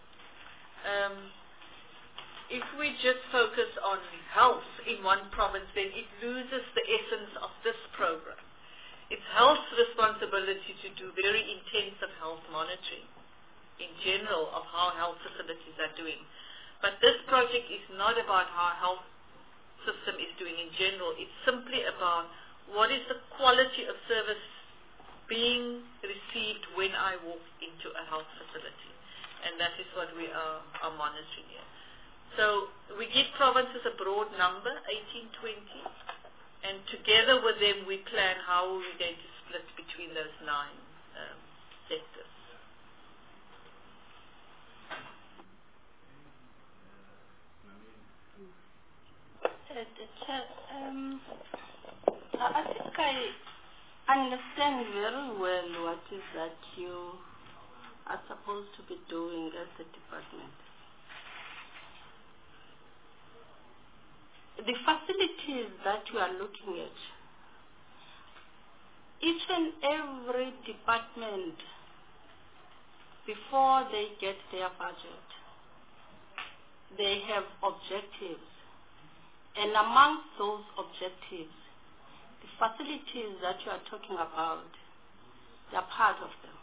Um, If we just focus on health in one province, then it loses the essence of this program. It's health's responsibility to do very intensive health monitoring in general of how health facilities are doing. But this project is not about how health system is doing in general. It's simply about what is the quality of service being received when I walk into a health facility. And that is what we are, are monitoring here. So we give provinces a broad number, eighteen, twenty, and together with them we plan how we're going to split between those nine um, sectors. Uh, um, I think I understand very well what is that you are supposed to be doing as the department. The facilities that you are looking at, each and every department, before they get their budget, they have objectives. And amongst those objectives, the facilities that you are talking about, they are part of them.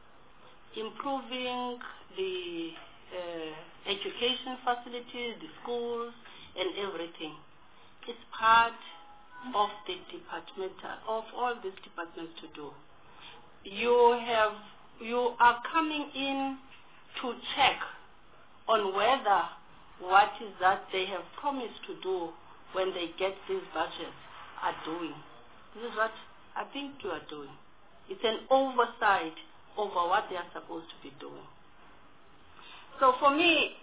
Improving the uh, education facilities, the schools, and everything. It's part of the departmental, of all these departments to do. You have, you are coming in to check on whether what is that they have promised to do when they get these budgets are doing. This is what I think you are doing. It's an oversight over what they are supposed to be doing. So for me,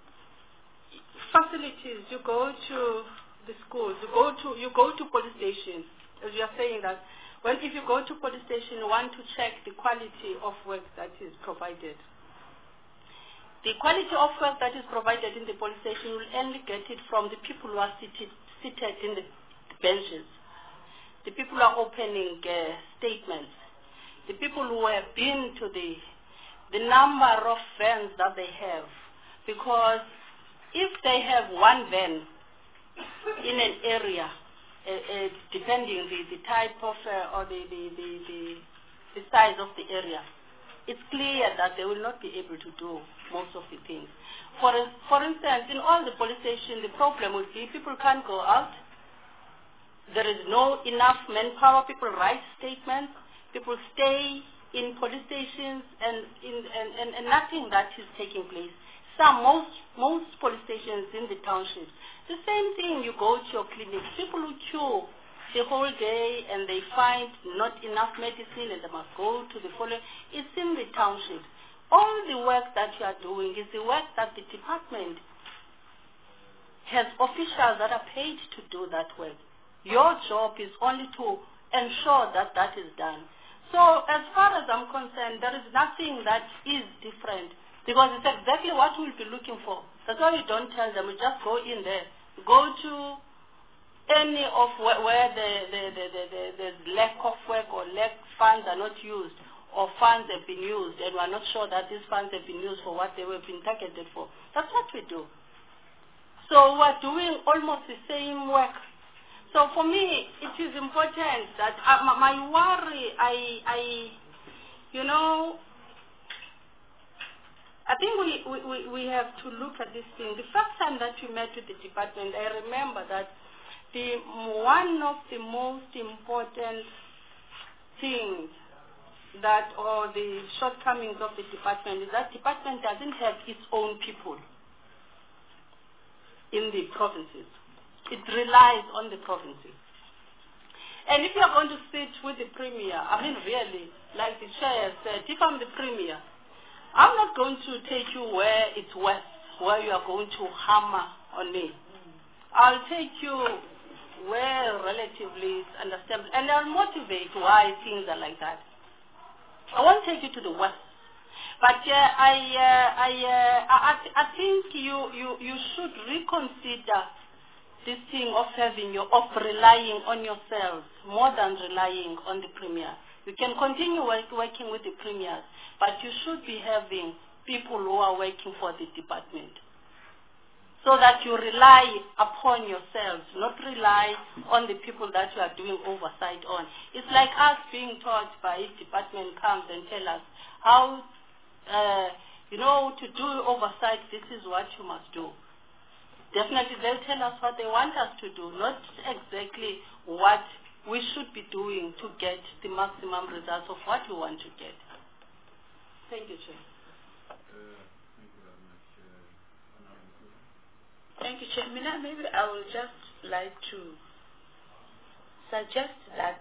facilities, you go to the schools, you go to you go to police stations, as you are saying that when if you go to police station, you want to check the quality of work that is provided. The quality of work that is provided in the police station, you will only get it from the people who are seated seated in the benches, the people who are opening uh, statements, the people who have been to the the number of vans that they have, because if they have one van in an area, uh, uh, depending the, the type of uh, or the, the, the, the, the size of the area, it's clear that they will not be able to do most of the things. For, for instance, in all the police stations, the problem would be people can't go out. There is no enough manpower. People write statements. People stay in police stations and, in, and, and, and nothing that is taking place. Some, most, most police stations in the townships, the same thing, you go to your clinic, people who queue the whole day and they find not enough medicine and they must go to the following, it's in the townships. All the work that you are doing is the work that the department has officials that are paid to do that work. Your job is only to ensure that that is done. So as far as I'm concerned, there is nothing that is different. Because it's exactly what we'll be looking for. That's why we don't tell them. We just go in there. Go to any of where, where the, the, the, the, the, the lack of work or lack funds are not used, or funds have been used and we are not sure that these funds have been used for what they were being targeted for. That's what we do. So we're doing almost the same work. So for me, it is important that uh, my, my worry, I, I, you know, I think we, we, we have to look at this thing. The first time that we met with the department, I remember that the one of the most important things that, or the shortcomings of the department, is that department doesn't have its own people in the provinces. It relies on the provinces. And if you're going to sit with the premier, I mean really, like the chair said, if I'm the premier, I'm not going to take you where it's west, where you are going to hammer on me. I'll take you where relatively it's understandable, and I'll motivate why things are like that. I won't take you to the west. But uh, I, uh, I, uh, I, I think you, you, you should reconsider this thing of having your, of relying on yourselves more than relying on the premier. You can continue work, working with the premiers, but you should be having people who are working for the department, so that you rely upon yourselves, not rely on the people that you are doing oversight on. It's like us being taught by each department comes and tell us how, uh, you know, to do oversight, this is what you must do. Definitely they'll tell us what they want us to do, not exactly what we should be doing to get the maximum results of what we want to get. Thank you, Chair. Thank you, Chair. Mina, maybe I would just like to suggest that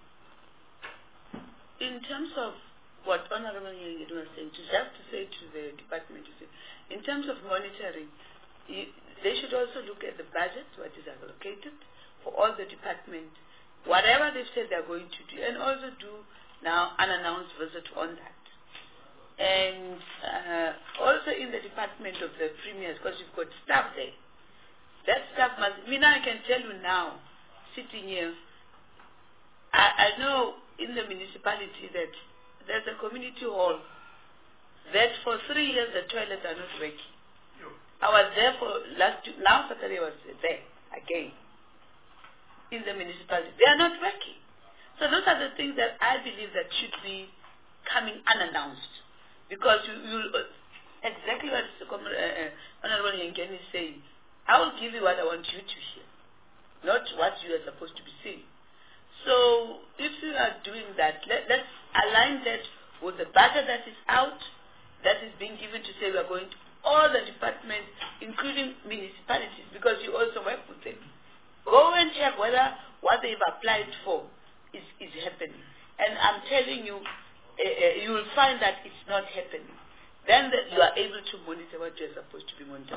in terms of what Honorable Nyengeni was saying, to just to say to the department, to say, in terms of monitoring, you, they should also look at the budget, what is allocated for all the departments, whatever they've said they're going to do, and also do now an announced visit on that. And uh, also in the department of the premiers, because you've got staff there, that staff must, Mina, I can tell you now, sitting here, I, I know in the municipality that there's a community hall that for three years the toilets are not working. I was there for last, now Saturday I was there again in the municipality. They are not working. So those are the things that I believe that should be coming unannounced. Because you, you exactly what uh, uh, Honorable Nyengeni is saying, I will give you what I want you to hear, not what you are supposed to be saying. So if you are doing that, let, let's align that with the budget that is out, that is being given to say we are going to all the departments, including municipalities, because you also work with them. Go and check whether what they've applied for is, is happening. And I'm telling you, uh, uh, you will find that it's not happening. Then that you are able to monitor what you're supposed to be monitoring.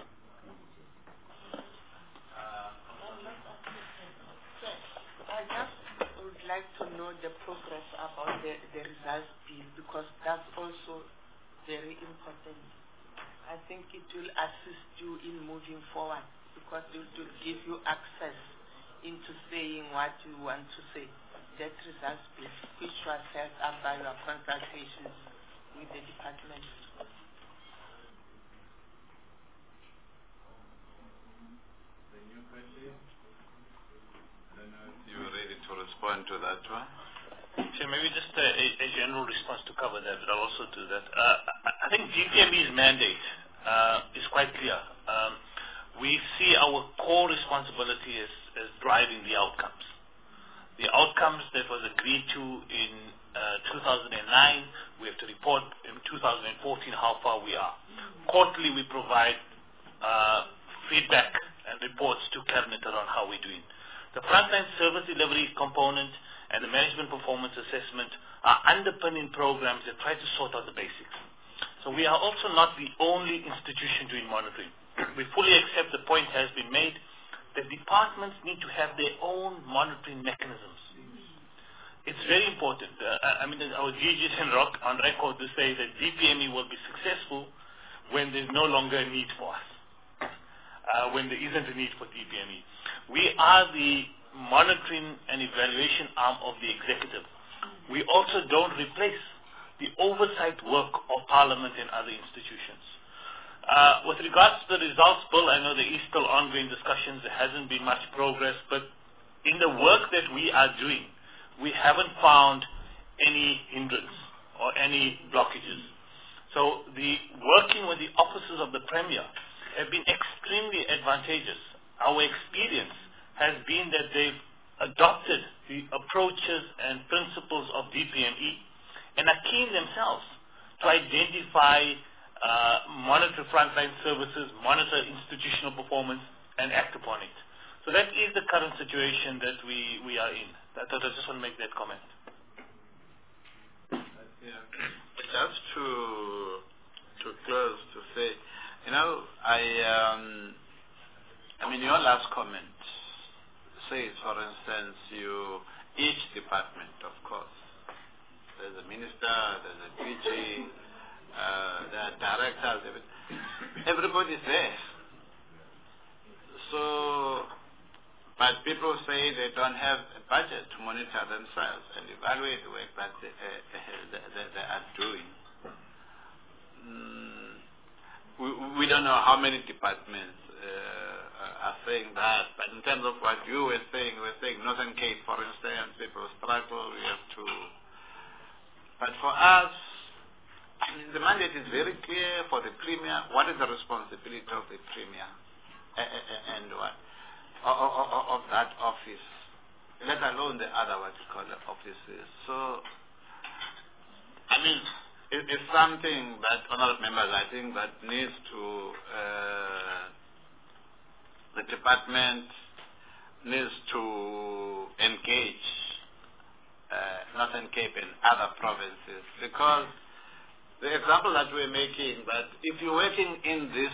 I just would like to know the progress about the, the results bill, because that's also very important. I think it will assist you in moving forward, because it will give you access into saying what you want to say. That results bill, which was set up by your consultations with the department. The new question? I don't know if you're ready to respond to that one. So maybe just a, a general response to cover that, but I'll also do that. Uh, I think D P M E's mandate uh, is quite clear. Um, we see our core responsibility as, as driving the outcomes. The outcomes that was agreed to in uh, two thousand nine, we have to report in two thousand fourteen how far we are. Quarterly, we provide uh, feedback and reports to Cabinet around how we're doing. The frontline service delivery component and the management performance assessment are underpinning programs that try to sort out the basics. So we are also not the only institution doing monitoring. We fully accept the point has been made that departments need to have their own monitoring mechanisms. It's very important. Uh, I mean, our G G is on record to say that D P M E will be successful when there's no longer a need for us, uh, when there isn't a need for D P M E. We are the monitoring and evaluation arm of the executive. We also don't replace the oversight work of Parliament and other institutions. Uh, with regards to the results bill, I know there is still ongoing discussions. There hasn't been much progress, but in the work that we are doing, we haven't found any hindrance or any blockages. So the working with the offices of the Premier have been extremely advantageous. Our experience has been that they've adopted the approaches and principles of D P M E and are keen themselves to identify, uh, monitor frontline services, monitor institutional performance, and act upon it. So that is the current situation that we, we are in. I thought I just want to make that comment. Yeah. Just to to close to say, you know, I um, I mean your last comment says, for instance, you each department, of course, there's a minister, there's a D G, uh, there are directors, everybody's there. So, but people say they don't have a budget to monitor themselves and evaluate the work that they, uh, they, they, they are doing. Mm, we, we don't know how many departments uh, are saying that, but in terms of what you were saying, we're saying Northern Cape, for instance, people struggle, we have to. But for us, I mean, the mandate is very clear for the Premier. What is the responsibility of the Premier and what? Of that office, let alone the other what you call the offices. So, I mean, it, it's something that honourable members, I think, that needs to uh, the department needs to engage uh, Northern Cape and other provinces, because the example that we're making, that if you're working in this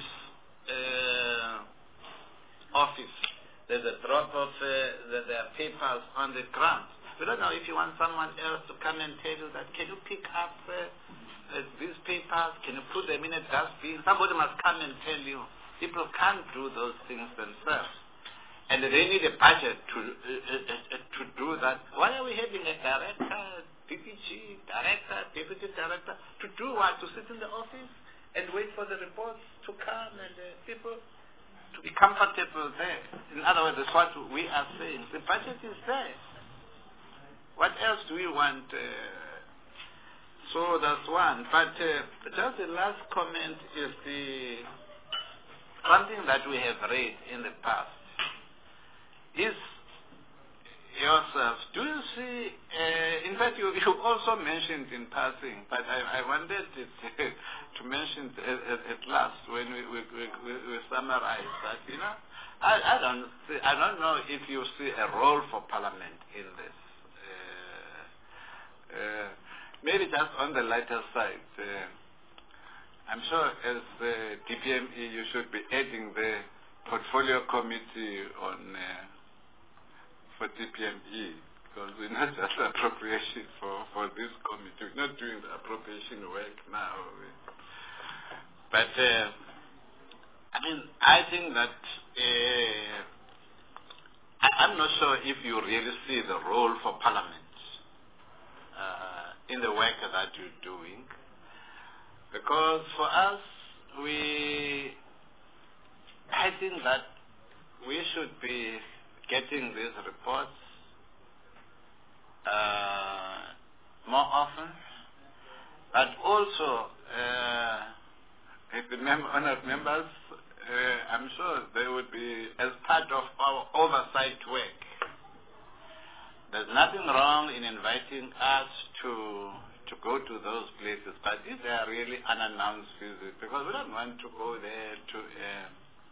uh, office, there's a drop of uh, the, there are papers on the ground. We don't know if you want someone else to come and tell you that, can you pick up uh, uh, these papers, can you put them in a dustbin? Somebody must come and tell you. People can't do those things themselves. And they need a budget to, uh, uh, uh, to do that. Why are we having a director, D P G, director, deputy director, to do what? To sit in the office and wait for the reports to come and uh, people to be comfortable there. In other words, that's what we are saying. The budget is there. What else do we want? Uh, so that's one. But uh, just the last comment is the something that we have read in the past. Is yourself, do you see, uh, in fact you, you also mentioned in passing, but I, I wanted it, to mention it at, at last when we, we, we, we summarize that, you know, I, I, don't see, I don't know if you see a role for Parliament in this. Uh, uh, maybe just on the lighter side, uh, I'm sure as the D P M E you should be adding the portfolio committee on uh, for D P M E, because we're not just appropriation for, for this committee. We're not doing the appropriation work now. But, uh, I mean, I think that uh, I, I'm not sure if you really see the role for Parliament uh, in the work that you're doing. Because for us, we, I think that we should be getting these reports uh, more often, but also, uh, if the mem honored members, uh, I'm sure they would be as part of our oversight work. There's nothing wrong in inviting us to to go to those places, but if they are really unannounced visits, because we don't want to go there to uh,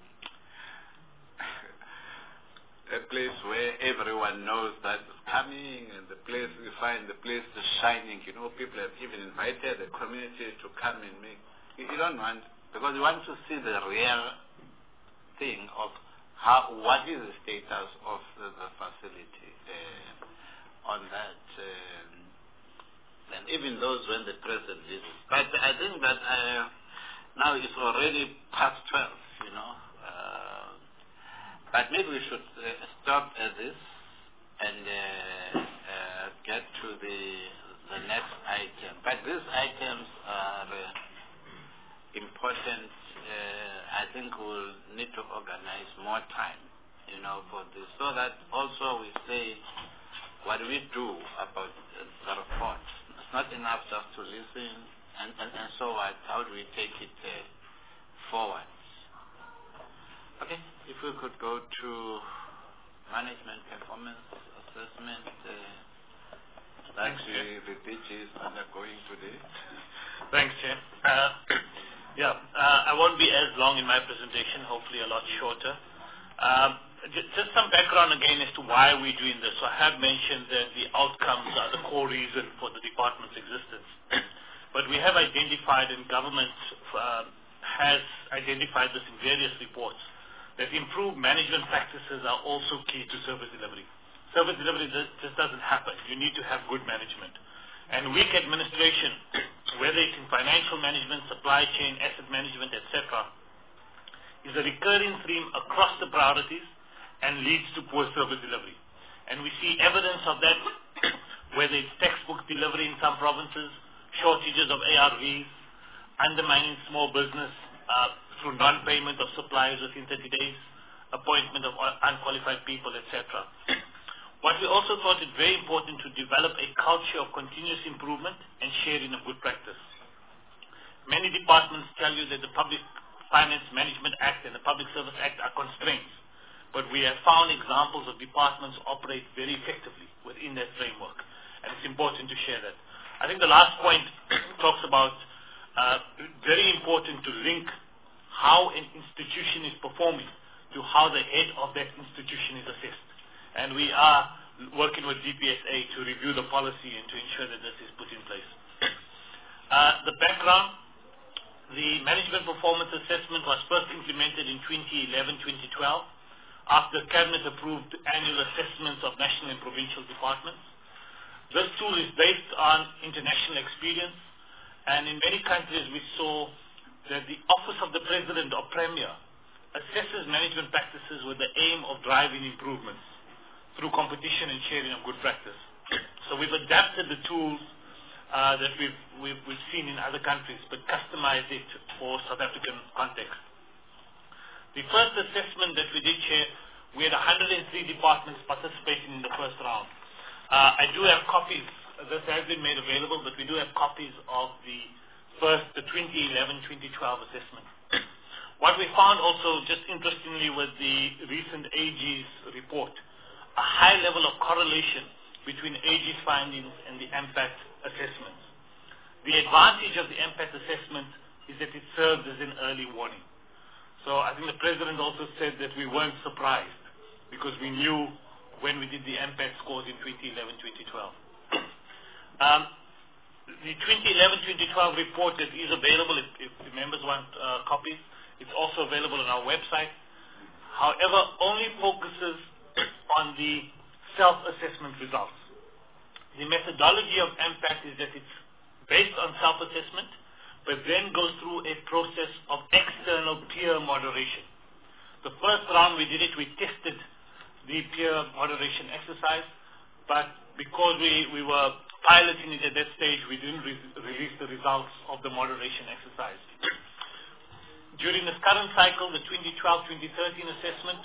a place where everyone knows that it's coming, and the place we find the place is shining. You know, people have even invited the community to come and make. You don't want, because you want to see the real thing of how, what is the status of the, the facility uh, on that. Um, and even those when the president visits. But I think that uh, now it's already past twelve, you know. Uh, but maybe we should uh, stop at this and uh, uh, get to the the next item. But these items are uh, important. Uh, I think we'll need to organize more time, you know, for this, so that also we say what we do about uh, the report. It's not enough just to listen and, and, and so on. How do we take it uh, forward? Okay, if we could go to management performance assessment. Uh, Thanks, the, the D G is undergoing today. Thanks, Chair. Uh, yeah, uh, I won't be as long in my presentation, hopefully a lot shorter. Uh, j- just some background again as to why we're doing this. So I have mentioned that the outcomes are the core reason for the department's existence. But we have identified, and government uh, has identified this in various reports, that improved management practices are also key to service delivery. Service delivery just doesn't happen. You need to have good management. And weak administration, whether it's in financial management, supply chain, asset management, et cetera, is a recurring theme across the priorities and leads to poor service delivery. And we see evidence of that, whether it's textbook delivery in some provinces, shortages of A R Vs, undermining small business uh, through non-payment of suppliers within thirty days, appointment of unqualified people, et cetera. What we also thought it very important to develop a culture of continuous improvement and sharing of good practice. Many departments tell you that the Public Finance Management Act and the Public Service Act are constraints, but we have found examples of departments operate very effectively within that framework, and it's important to share that. I think the last point talks about uh, very important to link how an institution is performing to how the head of that institution is assessed. And we are working with D P S A to review the policy and to ensure that this is put in place. Uh, the background, the management performance assessment was first implemented in twenty eleven to twenty twelve after Cabinet approved annual assessments of national and provincial departments. This tool is based on international experience, and in many countries we saw that the Office of the President or Premier assesses management practices with the aim of driving improvements through competition and sharing of good practice. So we've adapted the tools uh, that we've, we've, we've seen in other countries, but customized it for South African context. The first assessment that we did share, we had one hundred three departments participating in the first round. Uh, I do have copies, this has been made available, but we do have copies of the first, the twenty eleven to twenty twelve assessment. What we found also, just interestingly, with the recent A G's report, a high level of correlation between A G's findings and the impact assessments. The advantage of the impact assessment is that it serves as an early warning. So I think the President also said that we weren't surprised because we knew when we did the impact scores in twenty eleven to twenty twelve. Um, the twenty eleven to twenty twelve report that is available, if, if the members want uh, copies, it's also available on our website. However, only focuses on the self-assessment results. The methodology of impact is that it's based on self-assessment, but then goes through a process of external peer moderation. The first round we did it, we tested the peer moderation exercise, but because we, we were piloting it at that stage, we didn't re release the results of the moderation exercise. During this current cycle, the twenty twelve to twenty thirteen assessment,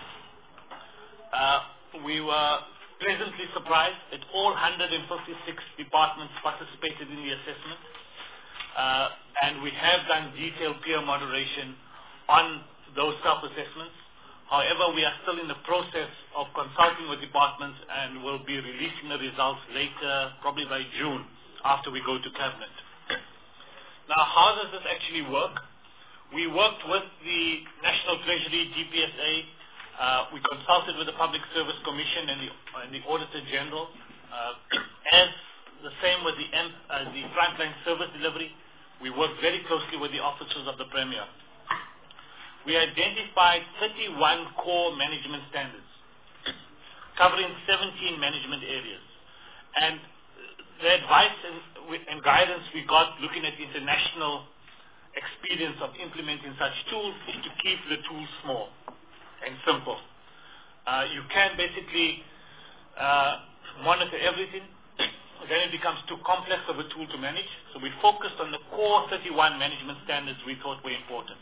uh, we were pleasantly surprised that all one hundred fifty-six departments participated in the assessment, uh, and we have done detailed peer moderation on those self-assessments. However, we are still in the process of consulting with departments and will be releasing the results later, probably by June, after we go to Cabinet. Now, how does this actually work? We worked with the National Treasury, D P S A, uh, we consulted with the Public Service Commission and the, and the Auditor General. Uh, as the same with the, uh, the frontline service delivery, we worked very closely with the officers of the Premier. We identified thirty-one core management standards, covering seventeen management areas. And the advice and, and guidance we got looking at international experience of implementing such tools is to keep the tools small and simple. Uh, you can basically uh, monitor everything, then it becomes too complex of a tool to manage. So we focused on the core thirty-one management standards we thought were important.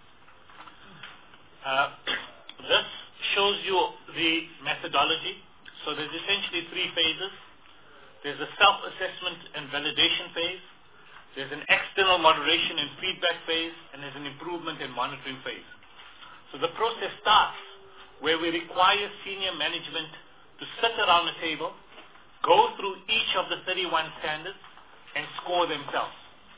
Uh, this shows you the methodology. So there's essentially three phases. There's a self-assessment and validation phase. There's an external moderation and feedback phase, and there's an improvement and monitoring phase. So the process starts where we require senior management to sit around the table, go through each of the thirty-one standards, and score themselves.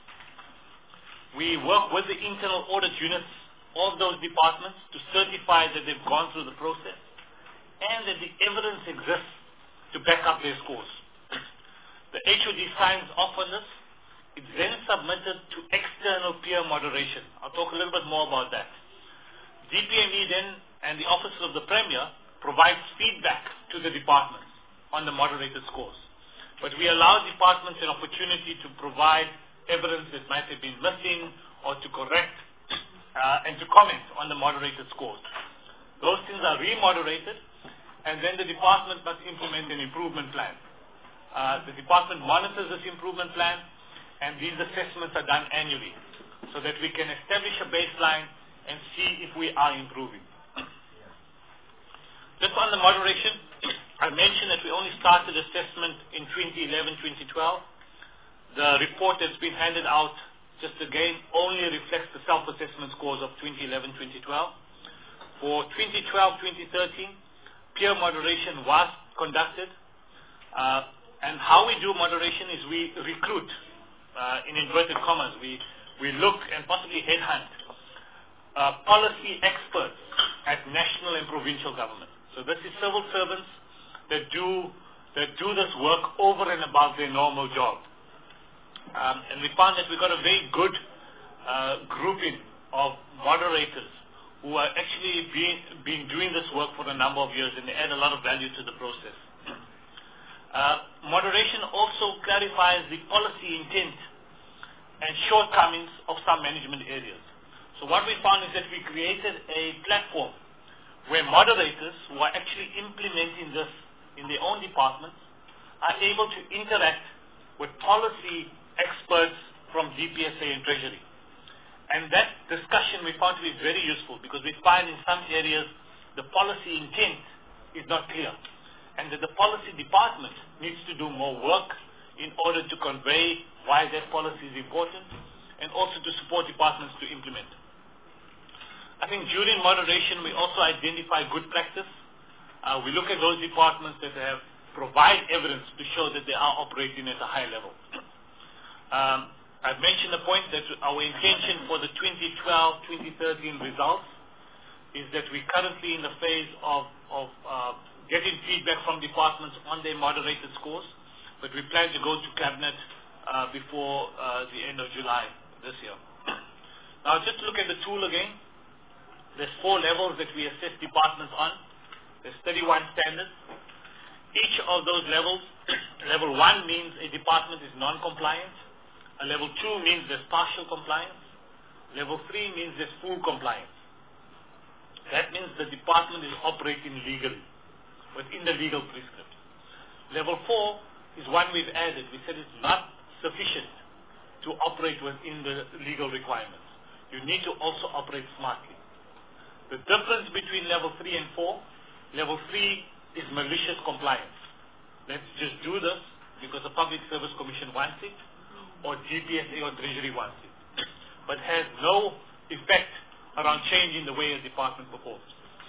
We work with the internal audit units of those departments to certify that they've gone through the process and that the evidence exists to back up their scores. The H O D signs off on this. It's then submitted to external peer moderation. I'll talk a little bit more about that. D P M E then and the Office of the Premier provides feedback to the departments on the moderated scores. But we allow departments an opportunity to provide evidence that might have been missing or to correct uh, and to comment on the moderated scores. Those things are remoderated, and then the department must implement an improvement plan. Uh, the department monitors this improvement plan, and these assessments are done annually so that we can establish a baseline and see if we are improving. Just on the moderation, I mentioned that we only started assessment in twenty eleven twenty twelve. The report that's been handed out, just again, only reflects the self-assessment scores of twenty eleven twenty twelve. For twenty twelve twenty thirteen, peer moderation was conducted. Uh, and how we do moderation is we recruit, uh, in inverted commas, we, we look and possibly headhunt uh, policy experts at national and provincial government. So this is civil servants that do that do this work over and above their normal job. Um, and we found that we got a very good uh, grouping of moderators who are actually been, been doing this work for a number of years, and they add a lot of value to the process. Uh, moderation also clarifies the policy intent and shortcomings of some management areas. So what we found is that we created a platform where moderators who are actually implementing this in their own departments are able to interact with policy experts from D P S A and Treasury. And that discussion we found to be very useful, because we find in some areas the policy intent is not clear, and that the policy department needs to do more work in order to convey why that policy is important, and also to support departments to implement. I think during moderation we also identify good practice. Uh, we look at those departments that have provide evidence to show that they are operating at a high level. Um, I've mentioned the point that our intention for the twenty twelve twenty thirteen results is that we're currently in the phase of, of uh, getting feedback from departments on their moderated scores, but we plan to go to Cabinet uh, before uh, the end of July this year. Now just look at the tool again. There's four levels that we assess departments on. There's thirty-one standards. Each of those levels, level one means a department is non-compliant. A level two means there's partial compliance. Level three means there's full compliance. That means the department is operating legally, within the legal prescript. Level four is one we've added. We said it's not sufficient to operate within the legal requirements. You need to also operate smartly. The difference between level three and four, level three is malicious compliance. Let's just do this because the Public Service Commission wants it, or G P S A or Treasury wants it, but has no effect around changing the way a department performs.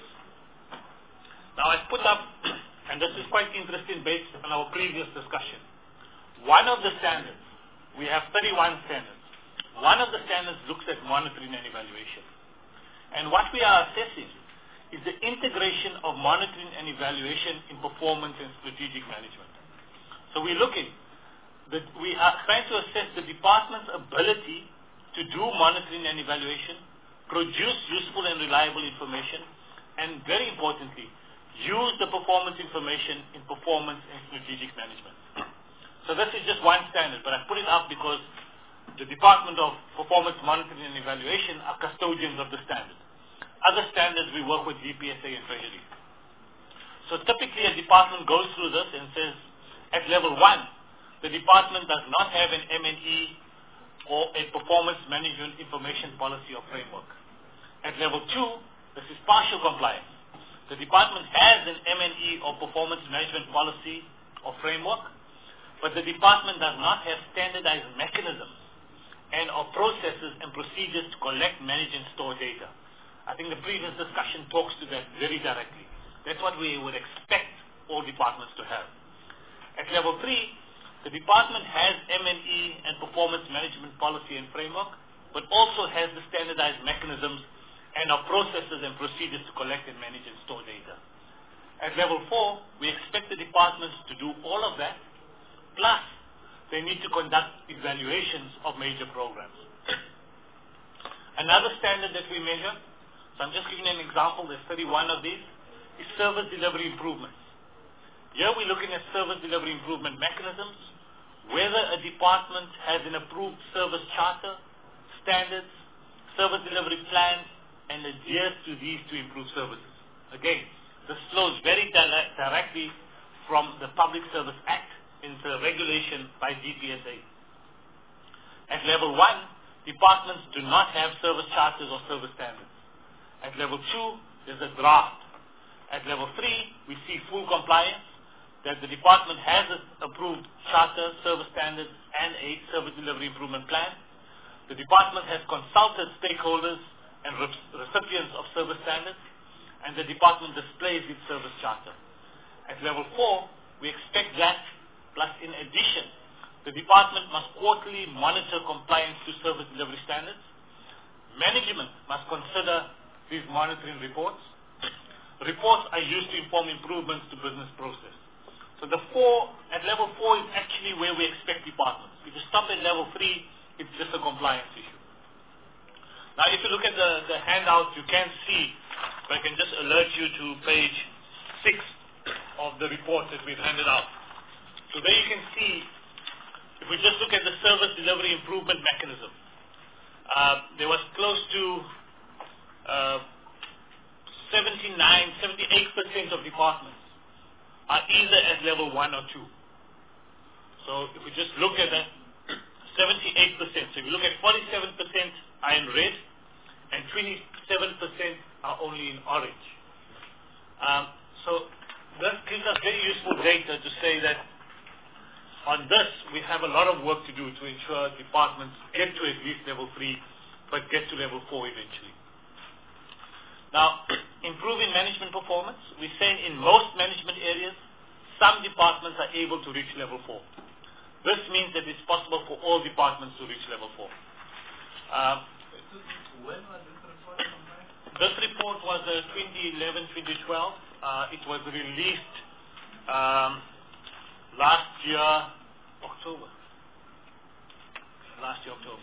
Now I've put up, and this is quite interesting based on our previous discussion, one of the standards, we have thirty-one standards, one of the standards looks at monitoring and evaluation. And what we are assessing is the integration of monitoring and evaluation in performance and strategic management. So we're looking, that we are trying to assess the department's ability to do monitoring and evaluation, produce useful and reliable information, and very importantly, use the performance information in performance and strategic management. So this is just one standard, but I put it up because the Department of Performance Monitoring and Evaluation are custodians of the standard. Other standards we work with D P S A and Treasury. So typically a department goes through this and says, at level one, the department does not have an M and E or a performance management information policy or framework. At level two, this is partial compliance. The department has an M and E or performance management policy or framework, but the department does not have standardized mechanisms and or processes and procedures to collect, manage, and store data. I think the previous discussion talks to that very directly. That's what we would expect all departments to have. At level three, the department has M and E and performance management policy and framework, but also has the standardized mechanisms and our processes and procedures to collect and manage and store data. At level four, we expect the departments to do all of that, plus they need to conduct evaluations of major programs. Another standard that we measure, so I'm just giving an example, there's thirty-one of these, is service delivery improvements. Here we're looking at service delivery improvement mechanisms, whether a department has an approved service charter, standards, service delivery plans, and adheres to these to improve services. Again, this flows very di- directly from the Public Service Act into regulation by D P S A. At level one, departments do not have service charters or service standards. At level two, there's a draft. At level three, we see full compliance, that the department has an approved charter, service standards, and a service delivery improvement plan. The department has consulted stakeholders and recipients of service standards, and the department displays its service charter. At level four, we expect that, plus in addition, the department must quarterly monitor compliance to service delivery standards. Management must consider these monitoring reports. Reports are used to inform improvements to business process. So the four, at level four is actually where we expect departments. If you stop at level three, it's just a compliance issue. Now, if you look at the, the handout, you can see, if I can just alert you to page six of the report that we've handed out. So there you can see, if we just look at the service delivery improvement mechanism, uh, there was close to uh, seventy-nine, seventy-eight percent of departments are either at level one or two. So if we just look at that, seventy-eight percent. So if you look at forty-seven percent are in red, and twenty-seven percent are only in orange. Um, so this gives us very useful data to say that on this we have a lot of work to do to ensure departments get to at least level three, but get to level four eventually. Now, improving management performance, we're saying in most management areas, some departments are able to reach level four. This means that it's possible for all departments to reach level four. Um, when was this report compiled? This report was uh, twenty eleven twenty twelve. Uh, it was released um, last year, October. Last year, October.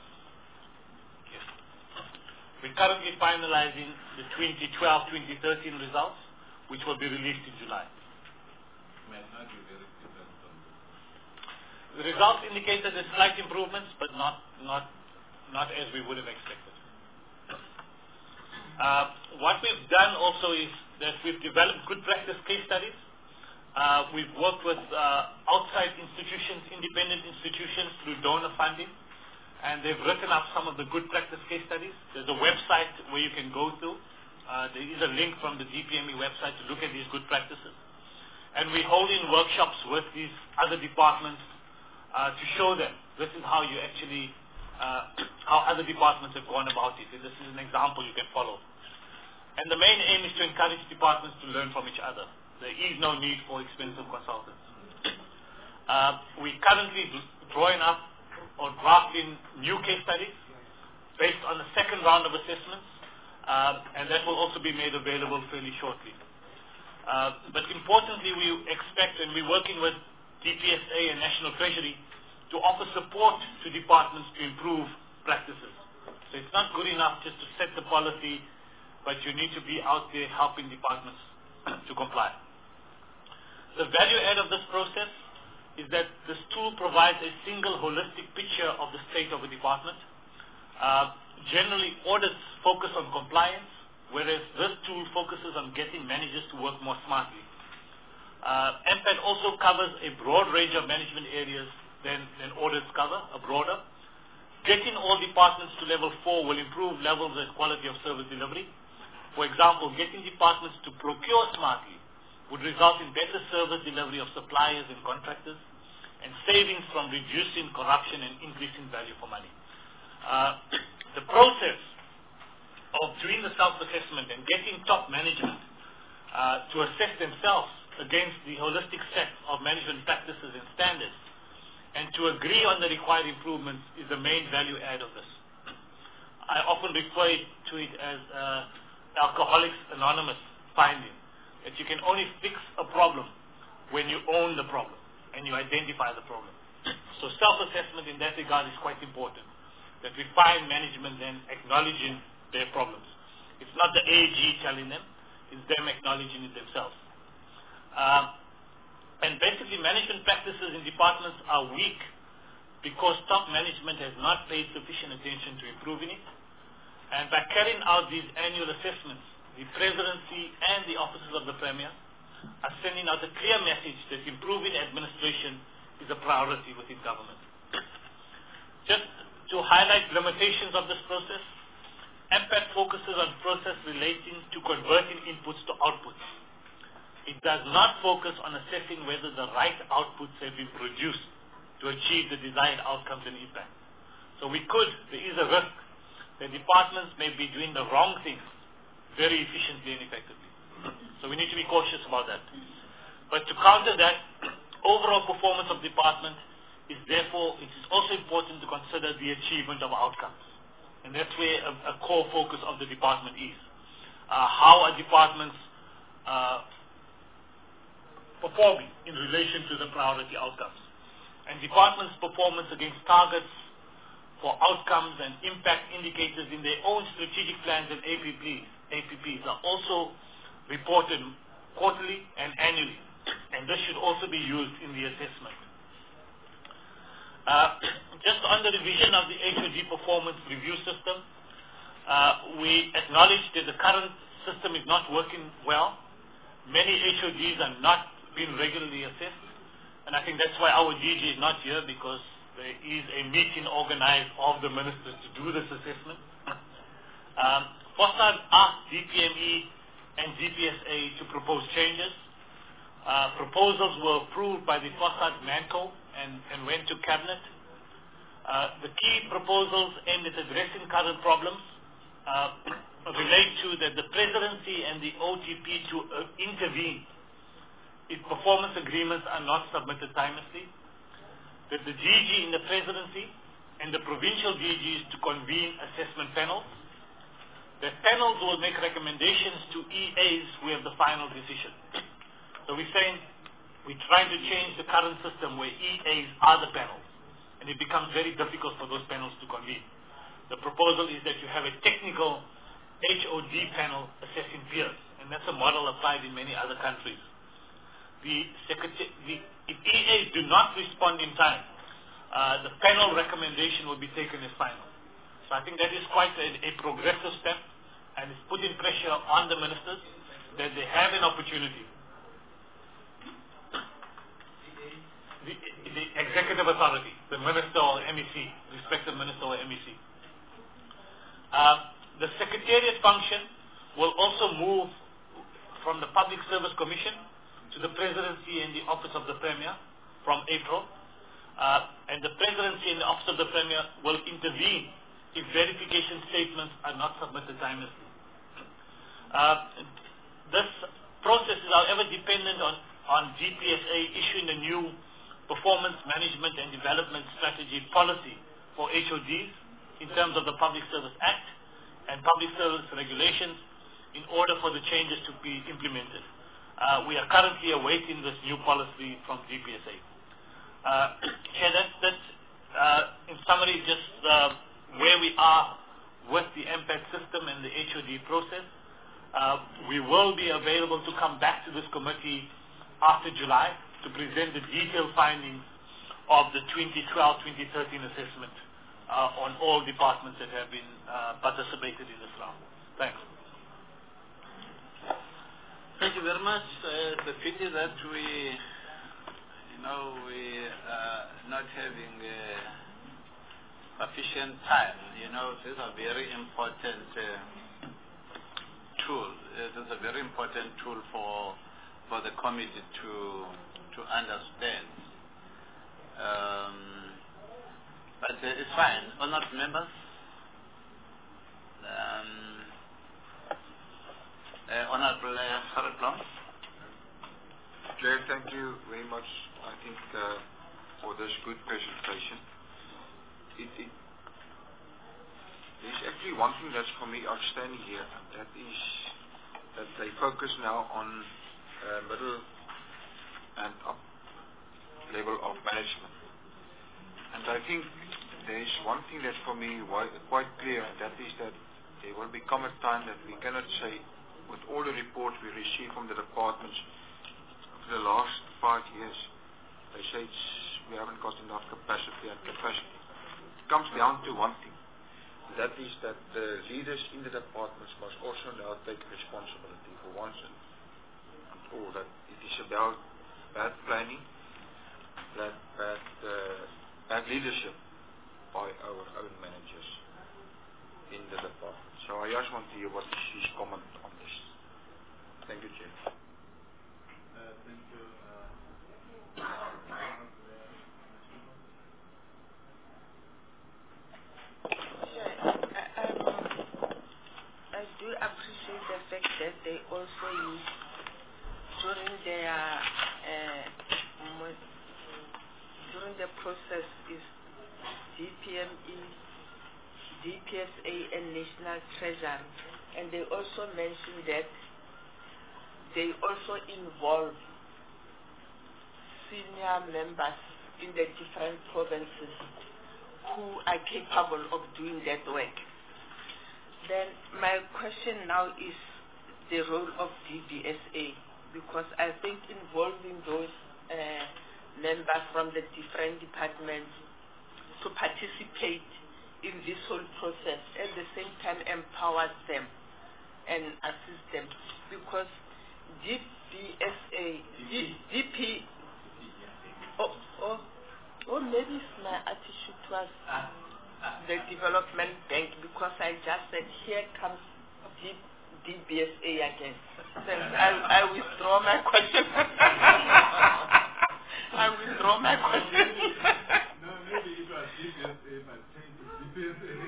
Yes. We're currently finalizing the twenty twelve twenty thirteen results, which will be released in July. May not be very different from the results indicate that there's slight improvements, but not not not as we would have expected. Uh, what we've done also is that we've developed good practice case studies. Uh, we've worked with uh, outside institutions, independent institutions through donor funding, and they've written up some of the good practice case studies. There's a website where you can go to. Uh, there is a link from the D P M E website to look at these good practices. And we're holding workshops with these other departments uh, to show them this is how you actually, uh, how other departments have gone about it. And this is an example you can follow. And the main aim is to encourage departments to learn from each other. There is no need for expensive consultants. Uh, we're currently drawing up or drafting new case studies based on the second round of assessments, uh, and that will also be made available fairly shortly. Uh, but importantly, we expect, and we're working with D P S A and National Treasury to offer support to departments to improve practices. So it's not good enough just to set the policy, but you need to be out there helping departments to comply. The value add of this process is that this tool provides a single holistic picture of the state of a department. Uh, generally, audits focus on compliance, whereas this tool focuses on getting managers to work more smartly. Uh, M P A T also covers a broad range of management areas than, than audits cover, a broader. Getting all departments to level four will improve levels and quality of service delivery. For example, getting departments to procure smartly would result in better service delivery of suppliers and contractors, and savings from reducing corruption and increasing value for money. Uh, the process of doing the self-assessment and getting top management uh, to assess themselves against the holistic set of management practices and standards, and to agree on the required improvements is the main value add of this. I often refer to it as uh, Alcoholics Anonymous finding, that you can only fix a problem when you own the problem and you identify the problem. So self-assessment in that regard is quite important, that we find management then acknowledging their problems. It's not the A G telling them, it's them acknowledging it themselves. Uh, and basically management practices in departments are weak because top management has not paid sufficient attention to improving it. And by carrying out these annual assessments, the Presidency and the offices of the Premier are sending out a clear message that improving administration is a priority within government. Just to highlight limitations of this process, M P A T focuses on process relating to converting inputs to outputs. It does not focus on assessing whether the right outputs have been produced to achieve the desired outcomes and impact. So we could, there is a risk that departments may be doing the wrong things very efficiently and effectively. So we need to be cautious about that. But to counter that, overall performance of department is therefore, it is also important to consider the achievement of outcomes. And that's where a, a core focus of the department is. Uh, how are departments uh, performing in relation to the priority outcomes? And departments' performance against targets for outcomes and impact indicators in their own strategic plans and A P Ps, A P Ps are also reported quarterly and annually, and this should also be used in the assessment. Uh, just on the revision of the H O D performance review system, uh, we acknowledge that the current system is not working well. Many H O Ds are not being regularly assessed, and I think that's why our D G is not here, because there is a meeting organized of the ministers to do this assessment. Um, FOSSAD asked D P M E and D P S A to propose changes. Uh, proposals were approved by the FOSSAD MANCO and, and went to Cabinet. Uh, the key proposals aimed at addressing current problems uh, relate to that the Presidency and the O T P to uh, intervene if performance agreements are not submitted timelessly, that the D G in the Presidency and the provincial D Gs to convene assessment panels, that panels will make recommendations to E As who have the final decision. So we're saying we're trying to change the current system where E As are the panels, and it becomes very difficult for those panels to convene. The proposal is that you have a technical H O D panel assessing peers, and that's a model applied in many other countries. The secretary, the, if E As do not respond in time, uh, the panel recommendation will be taken as final. So I think that is quite a, a progressive step, and it's putting pressure on the ministers that they have an opportunity. The, the executive authority, the minister or M E C, respective minister or M E C. Uh, the secretariat function will also move from the Public Service Commission to the Presidency and the Office of the Premier from April. Uh, and the Presidency and the Office of the Premier will intervene if verification statements are not submitted timelessly. Uh, this process is, however, dependent on, on D P S A issuing a new performance management and development strategy policy for H O Ds in terms of the Public Service Act and Public Service Regulations in order for the changes to be implemented. Uh, we are currently awaiting this new policy from D P S A. Uh, yeah, that's, that's uh, in summary just uh, where we are with the M P A T system and the H O D process. Uh, we will be available to come back to this committee after July to present the detailed findings of the twenty twelve twenty thirteen assessment uh, on all departments that have been uh, participated in this round. Thanks. Thank you very much. Uh, the pity that we, you know, we are not having uh, sufficient time. You know, this is a very important uh, tool. It is a very important tool for for the committee to to understand. Um, but uh, it's fine. Honored members. Um, Uh, Honorable uh, Harold Blom. Chair, thank you very much, I think, uh, for this good presentation. It, it, there's actually one thing that's for me outstanding here, and that is that they focus now on uh, middle and up level of management. And I think there's one thing that's for me quite clear, and that is that there will become a time that we cannot say, with all the reports we receive from the departments over the last five years, they say it's, we haven't got enough capacity and capacity. It comes down to one thing. That is that the leaders in the departments must also now take responsibility for once and, and all. That it is about bad planning, bad, bad, uh, bad leadership by our own managers in the department. So I just want to hear what is his comment on this. Thank you, Chair. Uh, thank you. Uh, Sure. I, um, I do appreciate the fact that they also use during their uh, during the process is D P M E, D P S A, and National Treasury, and they also mention that they also involve senior members in the different provinces who are capable of doing that work. Then my question now is the role of D B S A, because I think involving those uh, members from the different departments to participate in this whole process, at the same time empowers them and assist them, because D B S A, D P, oh, oh, oh, maybe it's my attitude towards the development bank, because I just said, here comes D B S A again. Then I, I withdraw my question. I withdraw my question. no, maybe it was D B S A, but changed to D B S A.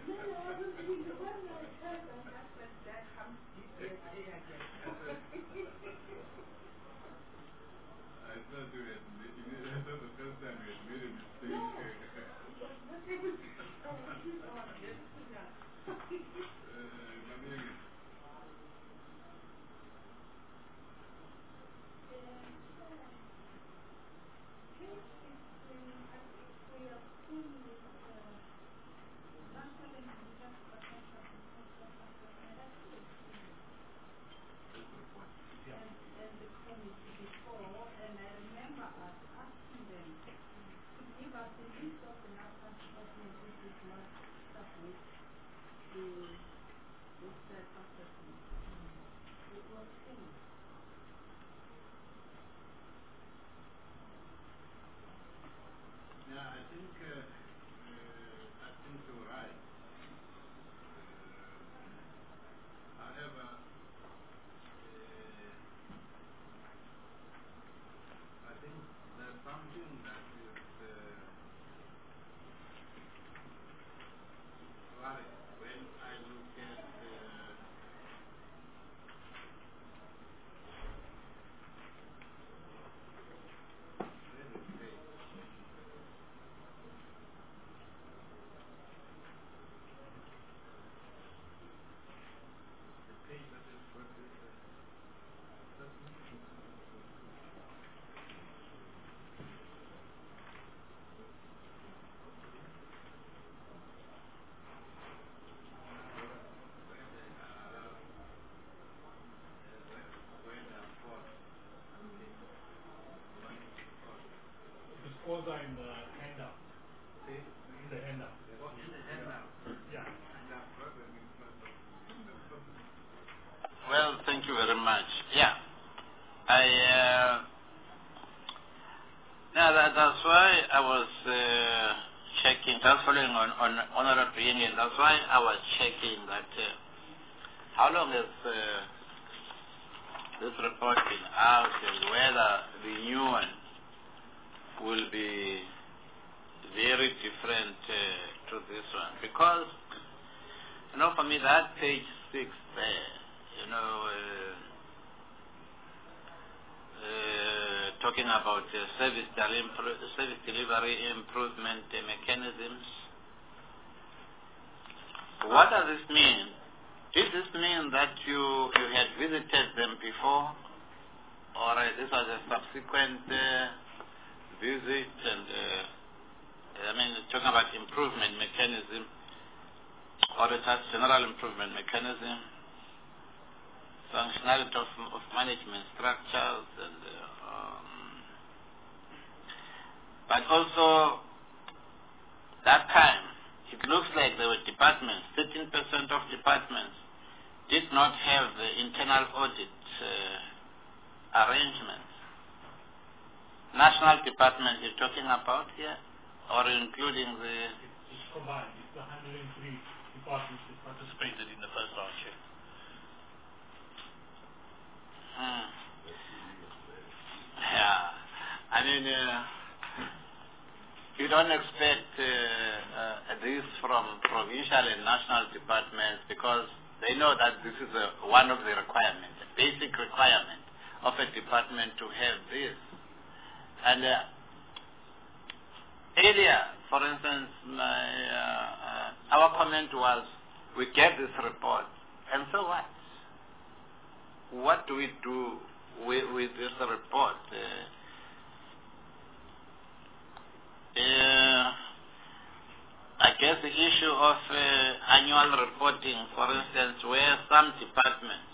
Also in the handout. See? In the handout. Oh, in the handout. Yeah. Well, thank you very much. Yeah. checking, just following on, on Honorable Yingin, that's why I was checking that uh, how long has uh, this report been out and whether the new one will be very different uh, to this one. Because, you know, for me, that page six there, you know, uh, uh, talking about uh, service, del- service delivery improvement uh, mechanisms, what does this mean? Does this mean that you, you had visited them before, or uh, this was a subsequent uh, visit? And uh, I mean, talking about improvement mechanism, or a general improvement mechanism, functionality of, of management structures, and uh, um, but also that time it looks like there were departments, thirteen percent of departments did not have the internal audit uh, arrangements. National department you're talking about here, or including the... It's combined. It's the one hundred three departments that participated in the first round check. Hmm. Yeah. I mean, uh, you don't expect uh, uh, this from provincial and national departments because they know that this is a, one of the requirements, a basic requirement of a department to have this. And uh, earlier, for instance, my, uh, uh, our comment was, we get this report, and so what? What do we do with, with this report? Uh, uh, I guess the issue of uh, annual reporting, for instance, where some departments,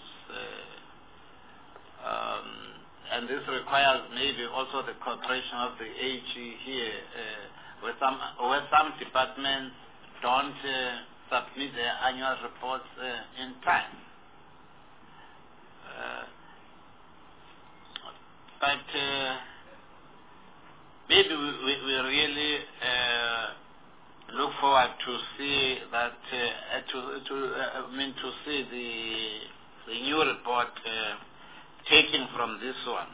uh, um, and this requires maybe also the cooperation of the A G here, uh, where some where some departments don't uh, submit their annual reports uh, in time. Uh, but uh, maybe we, we, we really uh, look forward to see that uh, to to uh, I mean to see the the new report uh, taken from this one.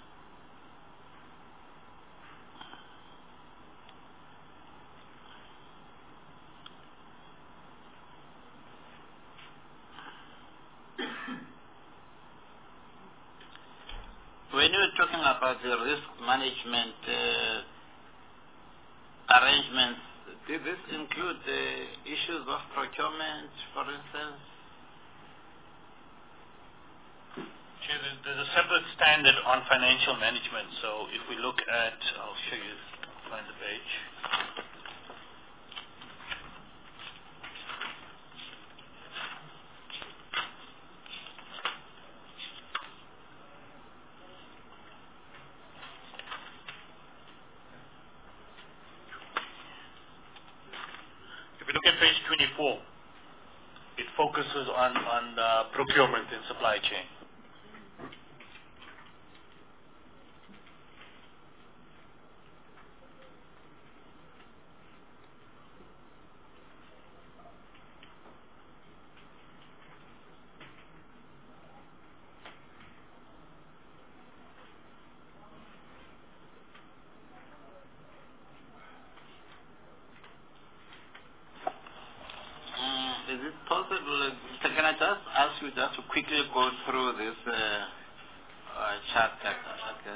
When you're talking about the risk management uh, arrangements, did this include the issues of procurement, for instance? Chair, there's a separate standard on financial management. So if we look at, I'll show you, find the page. If we look at page twenty-four, it focuses on, on uh, procurement and supply chain. Is it possible, can I just ask you just to quickly go through this uh, uh, chart? Okay.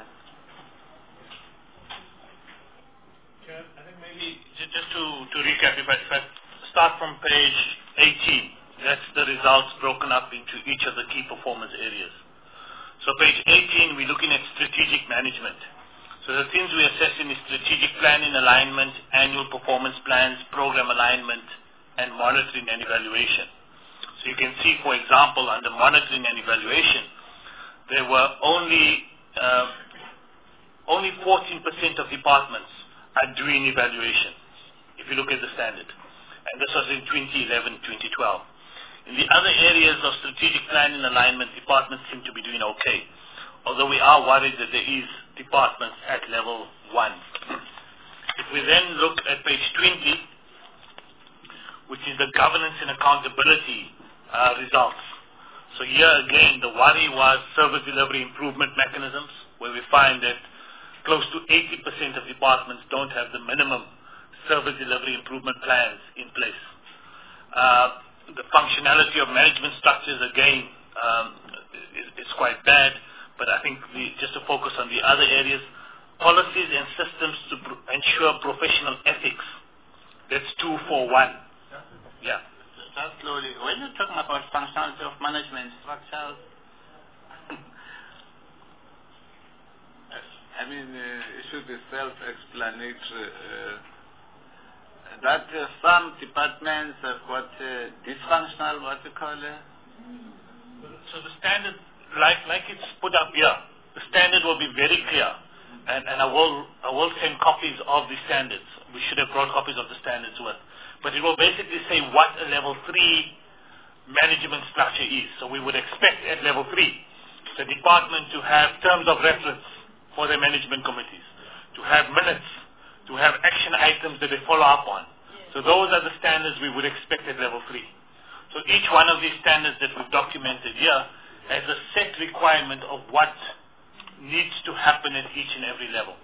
Chair, I think maybe ju- just to, to recap, if I, if I start from page eighteen, that's the results broken up into each of the key performance areas. So page eighteen, we're looking at strategic management. So the things we're assessing is strategic planning alignment, annual performance plans, program alignment, and monitoring and evaluation. So you can see, for example, under monitoring and evaluation, there were only uh, only fourteen percent of departments are doing evaluation, if you look at the standard. And this was in twenty eleven, twenty twelve. In the other areas of strategic planning alignment, departments seem to be doing okay, although we are worried that there is departments at level one. If we then look at page twenty, which is the governance and accountability uh, results. So here again, the worry was service delivery improvement mechanisms, where we find that close to eighty percent of departments don't have the minimum service delivery improvement plans in place. Uh, the functionality of management structures, again, um, is, is quite bad, but I think we, just to focus on the other areas, policies and systems to pr- ensure professional ethics. That's two for one. Yeah. Just slowly, when you're talking about functionality of management structures, I mean, uh, it should be self-explanatory. Uh, that uh, some departments have got uh, dysfunctional, what you call it? So the standard, like like it's put up here, the standard will be very clear, and, and I will I will send copies of the standards. We should have brought copies of the standards with. But it will basically say what a level three management structure is. So we would expect at level three the department to have terms of reference for their management committees, to have minutes, to have action items that they follow up on. So those are the standards we would expect at level three. So each one of these standards that we've documented here has a set requirement of what needs to happen at each and every level.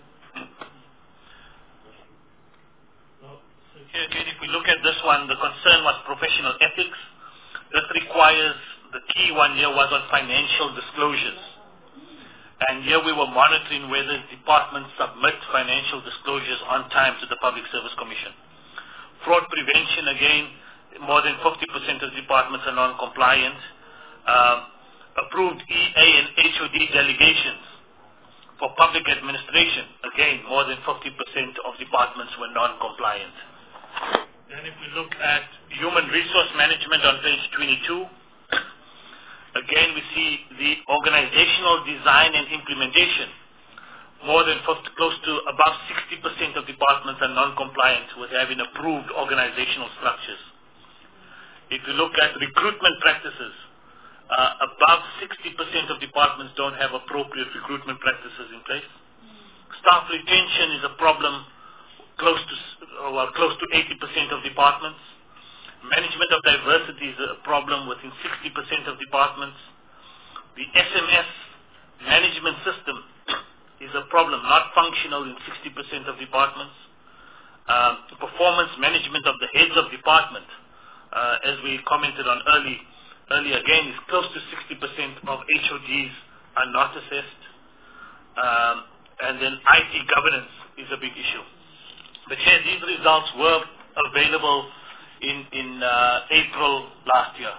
Here again, if we look at this one, the concern was professional ethics. This requires, the key one here was on financial disclosures. And here we were monitoring whether departments submit financial disclosures on time to the Public Service Commission. Fraud prevention, again, more than fifty percent of departments are non-compliant. Um, approved E A and H O D delegations for public administration, again, more than fifty percent of departments were non-compliant. Then if we look at human resource management on page twenty-two, again we see the organizational design and implementation. More than fifty, close to above sixty percent of departments are non-compliant with having approved organizational structures. If you look at recruitment practices, uh, above sixty percent of departments don't have appropriate recruitment practices in place. Staff retention is a problem close to well, close to eighty percent of departments. Management of diversity is a problem within sixty percent of departments. The S M S management system is a problem, not functional in sixty percent of departments. Um, performance management of the heads of department, uh, as we commented on early, early again, is close to sixty percent of H O Ds are not assessed. Um, and then I T governance is a big issue. But here, these results were available in, in uh, April last year.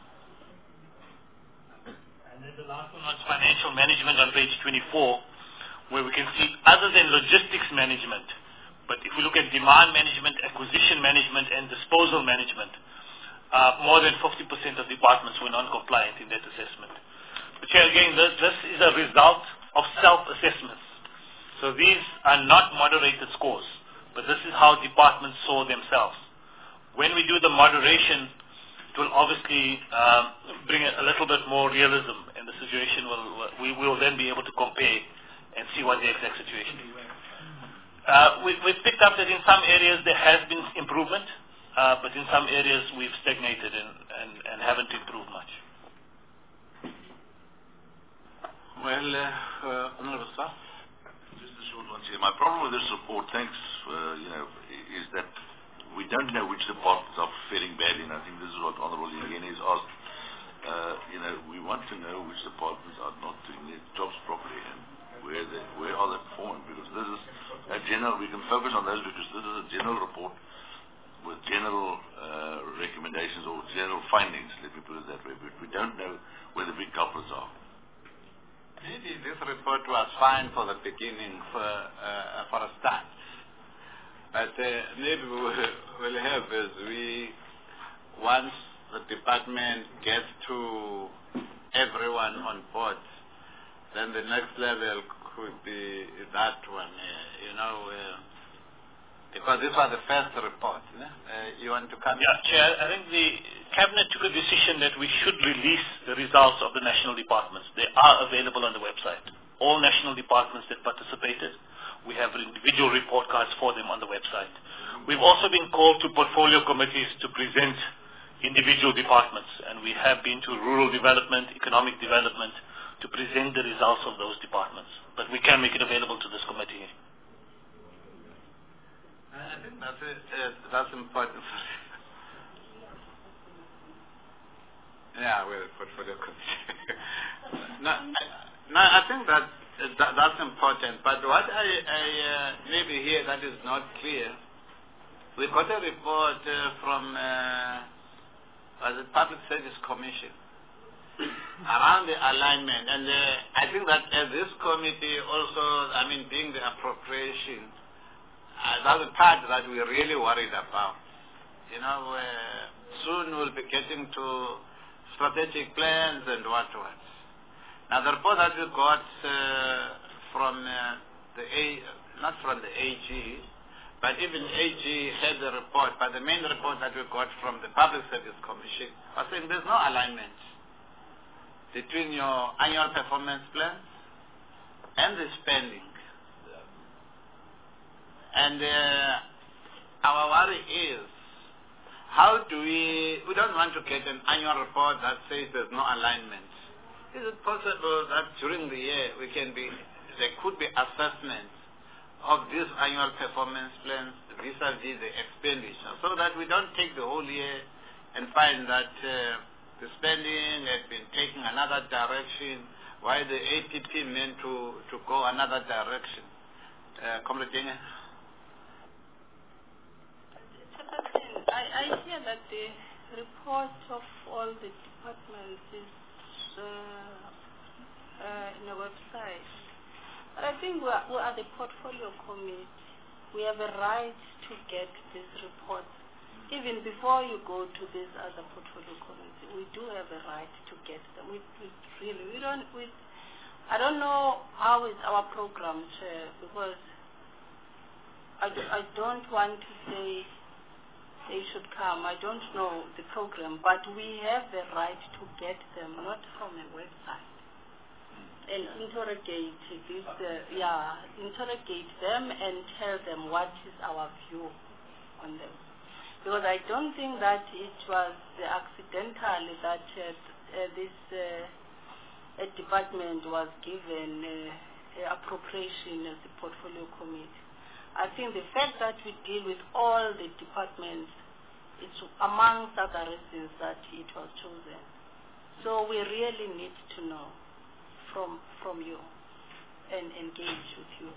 And then the last one was financial management on page twenty-four, where we can see other than logistics management, but if we look at demand management, acquisition management, and disposal management, uh, more than fifty percent of departments were non-compliant in that assessment. But here again, this, this is a result of self-assessments. So these are not moderated scores, but this is how departments saw themselves. When we do the moderation, it will obviously um, bring a little bit more realism, and the situation will, we will then be able to compare and see what the exact situation is. Uh, we, we've picked up that in some areas there has been improvement, uh, but in some areas we've stagnated and, and, and haven't improved much. Well, uh, uh, Honorable Sir. Just a short one here. My problem with this report, thanks, uh, you know, is that we don't know which departments are failing badly, and I think this is what Honorable Yengeni has asked. Uh, you know, we want to know which departments are not doing their jobs properly and where they, where are they performing, because this is a general, we can focus on those because this is a general report with general uh, recommendations or general findings, let me put it that way, but we don't know where the big culprits are. Maybe this report was fine for the beginning, for, uh, for a start. But uh, maybe we'll, we'll have as we, once the department gets to everyone on board, then the next level could be that one, uh, you know, uh, because this was the first report. Uh, you want to come Yeah, in? Chair, I think the Cabinet took a decision that we should release the results of the national departments. They are available on the website. All national departments that participated. we have individual report cards for them on the website. We've also been called to portfolio committees to present individual departments, and we have been to rural development, economic development, to present the results of those departments. But we can make it available to this committee. I think that's, a, uh, that's important. Yeah, well, portfolio committee. no, no, I think that, that that's important. But what I, I uh, maybe here that is not clear, we got a report uh, from uh, the Public Service Commission around the alignment, and uh, I think that as this committee also, I mean, being the appropriation, uh, that's the part that we're really worried about. You know, uh, soon we'll be getting to strategic plans and what what. Now the report that we got uh, from uh, the A, not from the A G, but even A G had the report, but the main report that we got from the Public Service Commission was saying there's no alignment between your annual performance plans and the spending. And uh, our worry is, how do we, we don't want to get an annual report that says there's no alignment. Is it possible that during the year we can be, there could be assessments of these annual performance plans vis-a-vis the expenditure, so that we don't take the whole year and find that uh, the spending has been taking another direction, while the A P P meant to, to go another direction. Uh, Comrade Denge? I, I hear that the report of all the departments is uh, uh, in the website. But I think we are, we are the portfolio committee. We have a right to get these reports. Even before you go to this other portfolio committee, we do have a right to get them. We, we really, we don't, we, I don't know how is our program, Chair, because I, do, I don't want to say they should come. I don't know the program, but we have the right to get them, not from a website. And interrogate this, uh, yeah, interrogate them and tell them what is our view on them. Because I don't think that it was accidental that uh, uh, this uh, department was given uh, appropriation as the portfolio committee. I think the fact that we deal with all the departments, it's amongst other reasons that it was chosen. So we really need to know from from you and engage with you.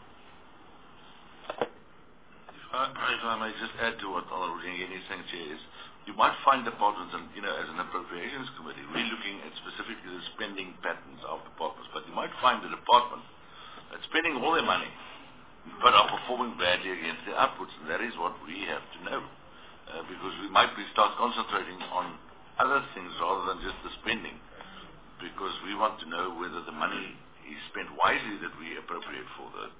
Uh, if I may just add to what Honorable Denge is saying here is, you might find departments, and you know, as an appropriations committee, we're looking at specifically the spending patterns of departments, but you might find the department that's spending all their money, but are performing badly against their outputs, and that is what we have to know, uh, because we might be start concentrating on other things rather than just the spending, because we want to know whether the money is spent wisely that we appropriate for the.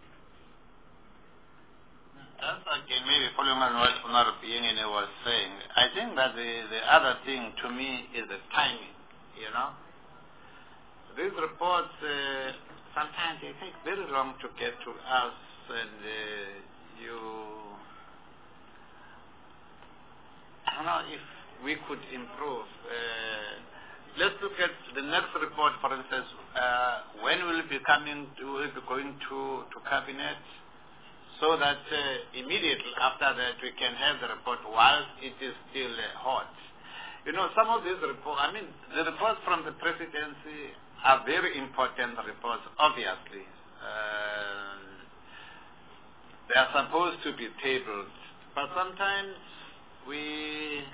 That's again maybe following on what Honorable Yengene was saying. I think that the, the other thing to me is the timing, you know. These reports, uh, sometimes they take very long to get to us, and uh, you, I don't know if we could improve. Uh, let's look at the next report, for instance. Uh, when will it be coming to, will it be going to, to Cabinet? So that uh, immediately after that we can have the report while it is still uh, hot. You know, some of these reports, I mean, the reports from the presidency are very important reports, obviously. Uh, they are supposed to be tabled, but sometimes we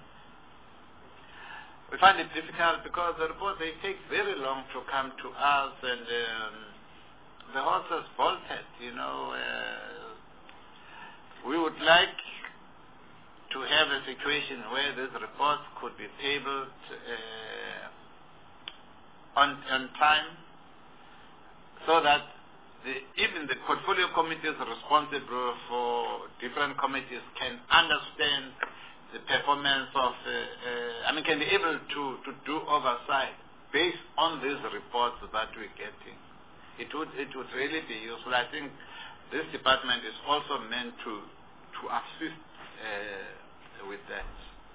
we find it difficult because the reports, they take very long to come to us, and um, the horse has bolted, you know. Uh, We would like to have a situation where these reports could be tabled uh, on, on time, so that the, even the portfolio committees responsible for different committees can understand the performance of, uh, uh, I mean, can be able to, to do oversight based on these reports that we're getting. It would, it would really be useful. I think this department is also meant to, to assist uh, with that.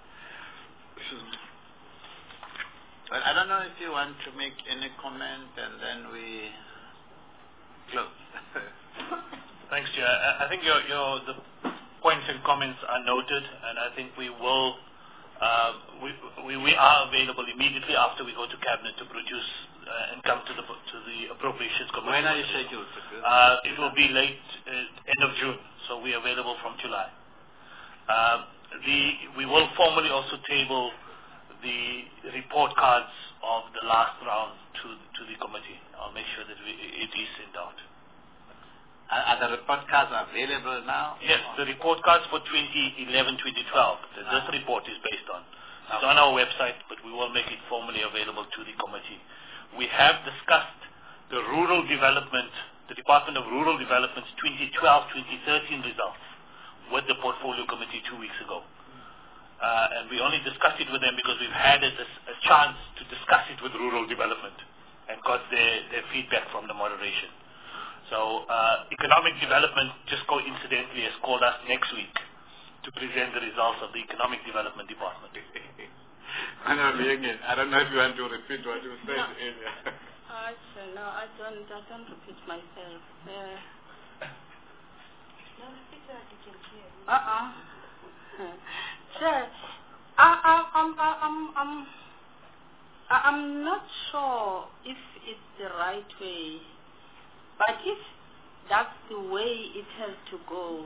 But I don't know if you want to make any comment and then we close. Thanks, Chair. I, I think your, your the points and comments are noted, and I think we will uh, we, we we are available immediately after we go to Cabinet to produce uh, and come to the to the Appropriations Committee. When are you scheduled? Uh, it will be late uh, end of June, so we are available from July. Uh, the we will formally also table the report cards of the last round to to the committee. I'll make sure that we, it is sent out. Are, are the report cards available now? Yes, the report cards for twenty eleven twenty twelve that this report is based on. It's on our website, but we will make it formally available to the committee. We have discussed the rural development, the Department of Rural Development's twenty twelve twenty thirteen results with the portfolio committee two weeks ago. Uh, and we only discussed it with them because we've had a, a chance to discuss it with rural development and got their, their feedback from the moderation. So uh, economic development just coincidentally has called us next week to present the results of the economic development department. I know, I don't know if you want to repeat what you said no. earlier. Uh, no, I don't, I don't repeat myself. Uh, uh-uh. Sir, I, I, I'm, I, I'm, I'm, I'm not sure if it's the right way, but if that's the way it has to go,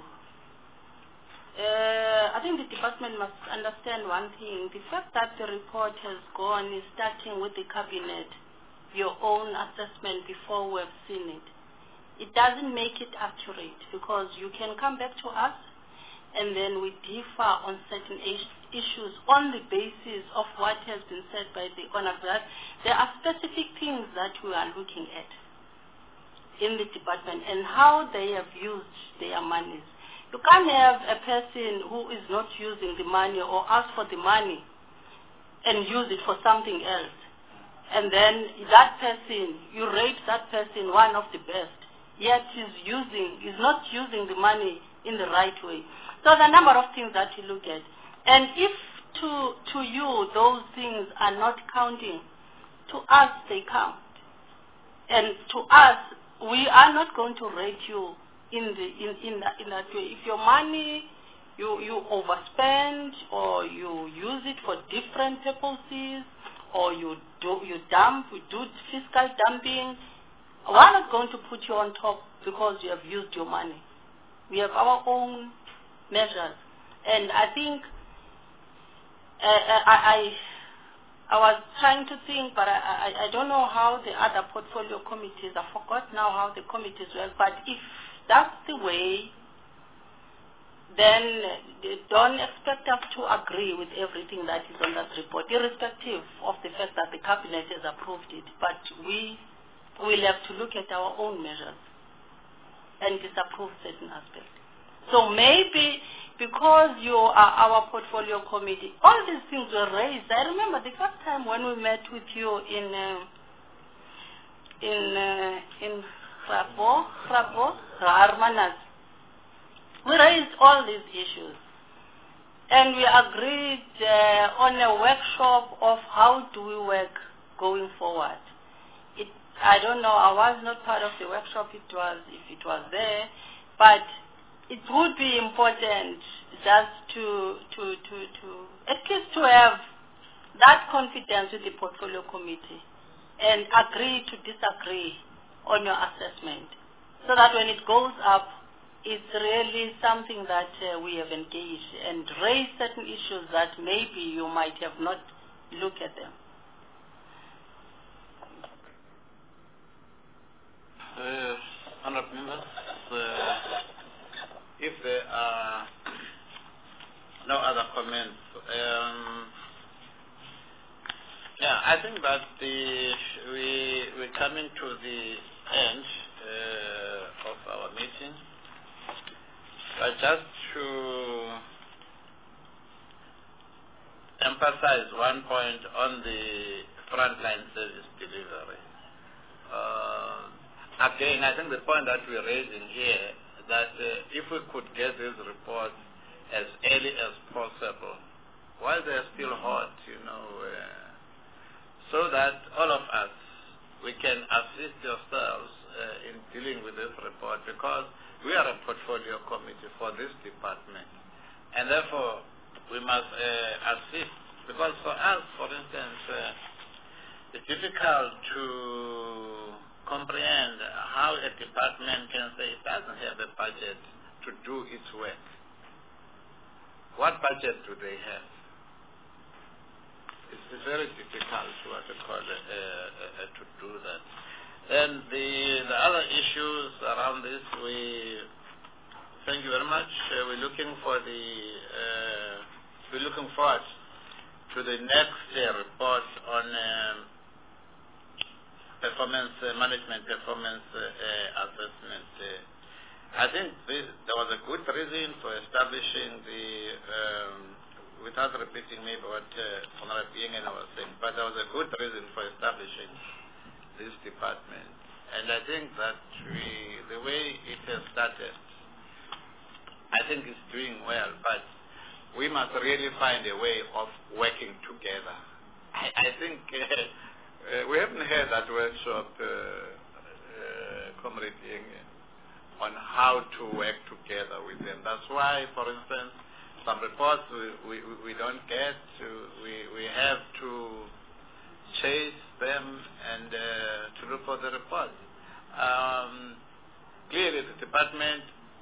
uh, I think the department must understand one thing. The fact that the report has gone is starting with the cabinet, your own assessment before we've seen it. It doesn't make it accurate because you can come back to us and then we differ on certain issues on the basis of what has been said by the honorable. There are specific things that we are looking at in the department and how they have used their monies. You can't have a person who is not using the money or ask for the money and use it for something else. And then that person, you rate that person one of the best, yet is using, is not using the money in the right way. So there are a number of things that you look at. And if to, to you those things are not counting, to us they count. And to us, we are not going to rate you in, the, in, in, that, in that way. If your money, you, you overspend or you use it for different purposes or you, do, you dump, you do fiscal dumping, we're not going to put you on top because you have used your money. We have our own measures. And I think uh, I, I, I was trying to think, but I, I, I don't know how the other portfolio committees, I forgot now how the committees work, but if that's the way, then don't expect us to agree with everything that is on that report, irrespective of the fact that the cabinet has approved it. But we will have to look at our own measures and disapprove certain aspects. So maybe because you are our portfolio committee, all these things were raised. I remember the first time when we met with you in uh, in uh, in Rabo, Rabo, Harmanas. We raised all these issues, and we agreed uh, on a workshop of how do we work going forward. It, I don't know. I was not part of the workshop. It was if it was there, but it would be important just to, to, to, to, at least to have that confidence with the portfolio committee and agree to disagree on your assessment so that when it goes up, it's really something that uh, we have engaged and raised certain issues that maybe you might have not looked at them. Uh, honourable members, uh, if there are no other comments, um, yeah, I think that the we we're coming to the end uh, of our meeting. But just to emphasize one point on the frontline service delivery. Uh, again, I think the point that we're raising here, that uh, if we could get these reports as early as possible, while they're still hot, you know, uh, so that all of us, we can assist yourselves uh, in dealing with this report, because we are a portfolio committee for this department. And therefore, we must uh, assist, because for us, for instance, uh, it's difficult to comprehend how a department can say it doesn't have a budget to do its work. What budget do they have? It's, it's very difficult to what to call it, uh, uh, to do that. Then the the other issues around this, we thank you very much. Uh, we're looking for the uh, we're looking forward to the next uh, report on um, performance uh, management performance uh, uh, assessment. Uh, I think this, there was a good reason for establishing the. Um, without repeating maybe what uh, Honorable Yingen was saying, but there was a good reason for establishing this department. And I think that we, the way it has started, I think it's doing well, but we must really find a way of working together. I, I think uh, uh, we haven't had that workshop, uh, uh, Comrade Yingen, on how to work together with them. That's why, for instance, some reports we, we, we don't get, to, we, we have to chase them and uh, to look for the reports. Um, clearly the department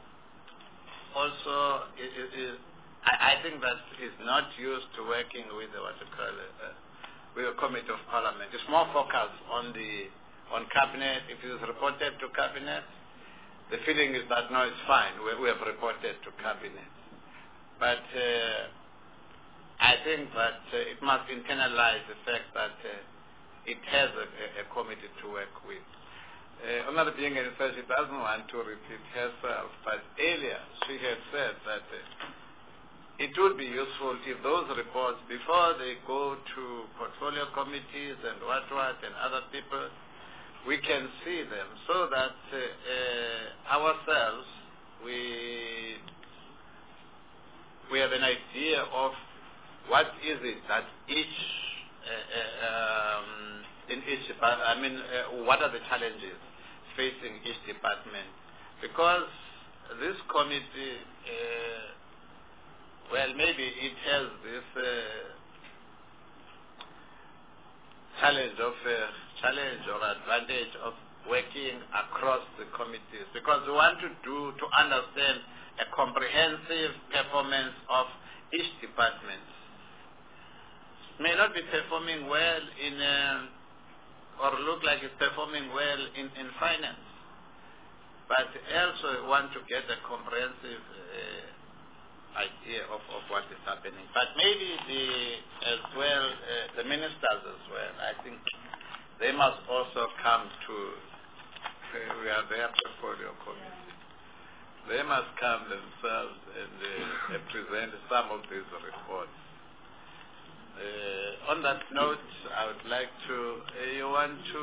also is, is, is I, I think that is not used to working with the, what you call it, uh, with a committee of parliament. It's more focused on the on cabinet. If it is reported to cabinet, the feeling is that no, it's fine, we, we have reported to cabinet. But uh, I think that uh, it must internalize the fact that uh, it has a, a committee to work with. Uh, Honorable Yingen says she doesn't want to repeat herself, but earlier she had said that uh, it would be useful if those reports, before they go to portfolio committees and what what and other people, we can see them so that uh, uh, ourselves, we we have an idea of what is it that each, uh, uh, um, in each department, I mean, uh, what are the challenges facing each department? Because this committee, uh, well, maybe it has this uh, challenge of uh, challenge or advantage of working across the committees, because we want to do to understand a comprehensive performance of each department. May not be performing well in, uh, or look like it's performing well in, in finance, but also want to get a comprehensive uh, idea of, of what is happening. But maybe the, as well, uh, the ministers as well, I think they must also come to, uh, we are their portfolio committee. They must come themselves and uh, present some of these reports. Uh, on that note, I would like to, uh, you want to,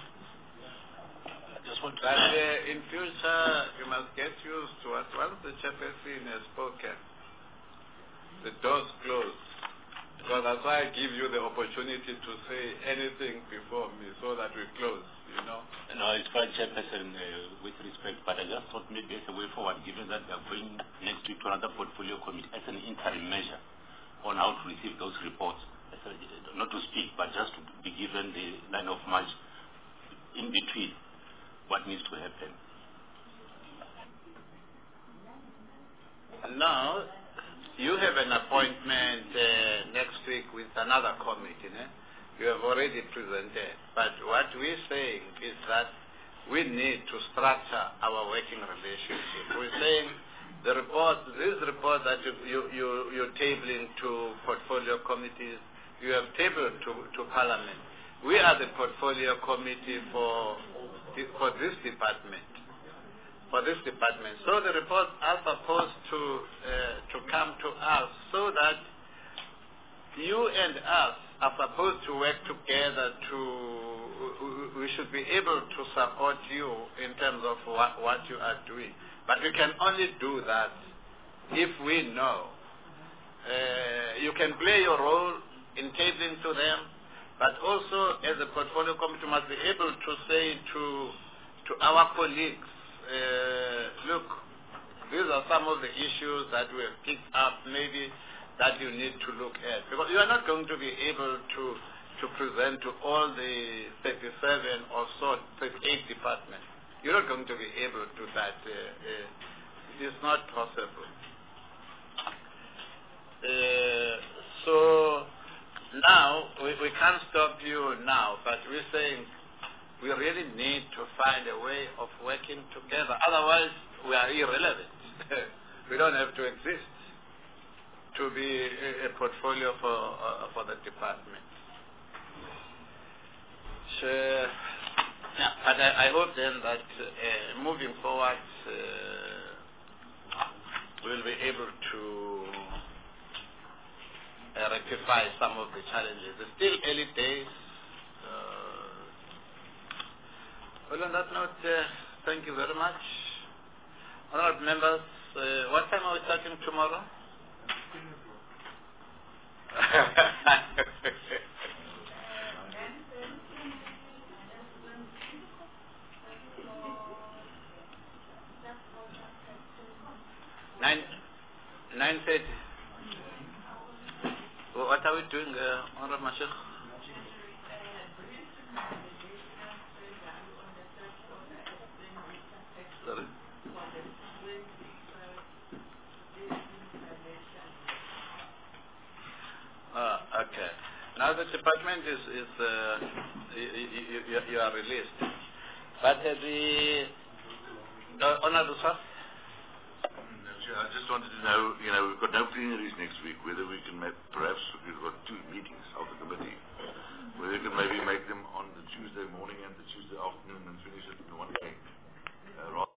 I just want to, that uh, in future you must get used to what once the chairperson has spoken, the doors close. Because that's why I give you the opportunity to say anything before me so that we close, you know. No, it's quite Chairperson, uh, with respect, but I just thought maybe there's a way forward, given that we are going next week to another portfolio committee as an interim measure on how to receive those reports. A, not to speak, but just to be given the line of march in between what needs to happen. Now, you have an appointment uh, next week with another committee. Eh? You have already presented. But what we're saying is that we need to structure our working relationship. We're saying the report, this report that you, you, you, you're tabling to portfolio committees, you have tabled to, to Parliament. We are the portfolio committee for, for this department. For this department. So the reports are supposed to uh, to come to us so that you and us are supposed to work together to we, we should be able to support you in terms of what, what you are doing. But we can only do that if we know. Uh, you can play your role in catering to them, but also as a portfolio committee must be able to say to, to our colleagues, uh, look, these are some of the issues that we have picked up maybe that you need to look at. Because you are not going to be able to, to present to all the thirty-seven or so, thirty-eight departments. You're not going to be able to do that. Uh, uh, it's not possible. Uh, so now, we, we can't stop you now, but we're saying we really need to find a way of working together. Otherwise, we are irrelevant. We don't have to exist to be a, a portfolio for, uh, for the department. So, yeah, but I, I hope then that uh, moving forward, uh, we'll be able to uh, rectify some of the challenges. It's still early days. Uh, well, on that note, uh, thank you very much. Honourable members, uh, what time are we starting tomorrow? Nine, nine thirty. Well, what are we doing, uh, Honourable Mashik? Sorry. Uh, okay. Now the department is, is uh, you, you, you are released. But uh, the uh, Honourable Sir? I just wanted to know, you know, we've got no plenaries next week, whether we can make, perhaps we've got two meetings of the committee, whether we can maybe make them on the Tuesday morning and the Tuesday afternoon and finish it in one day. Uh,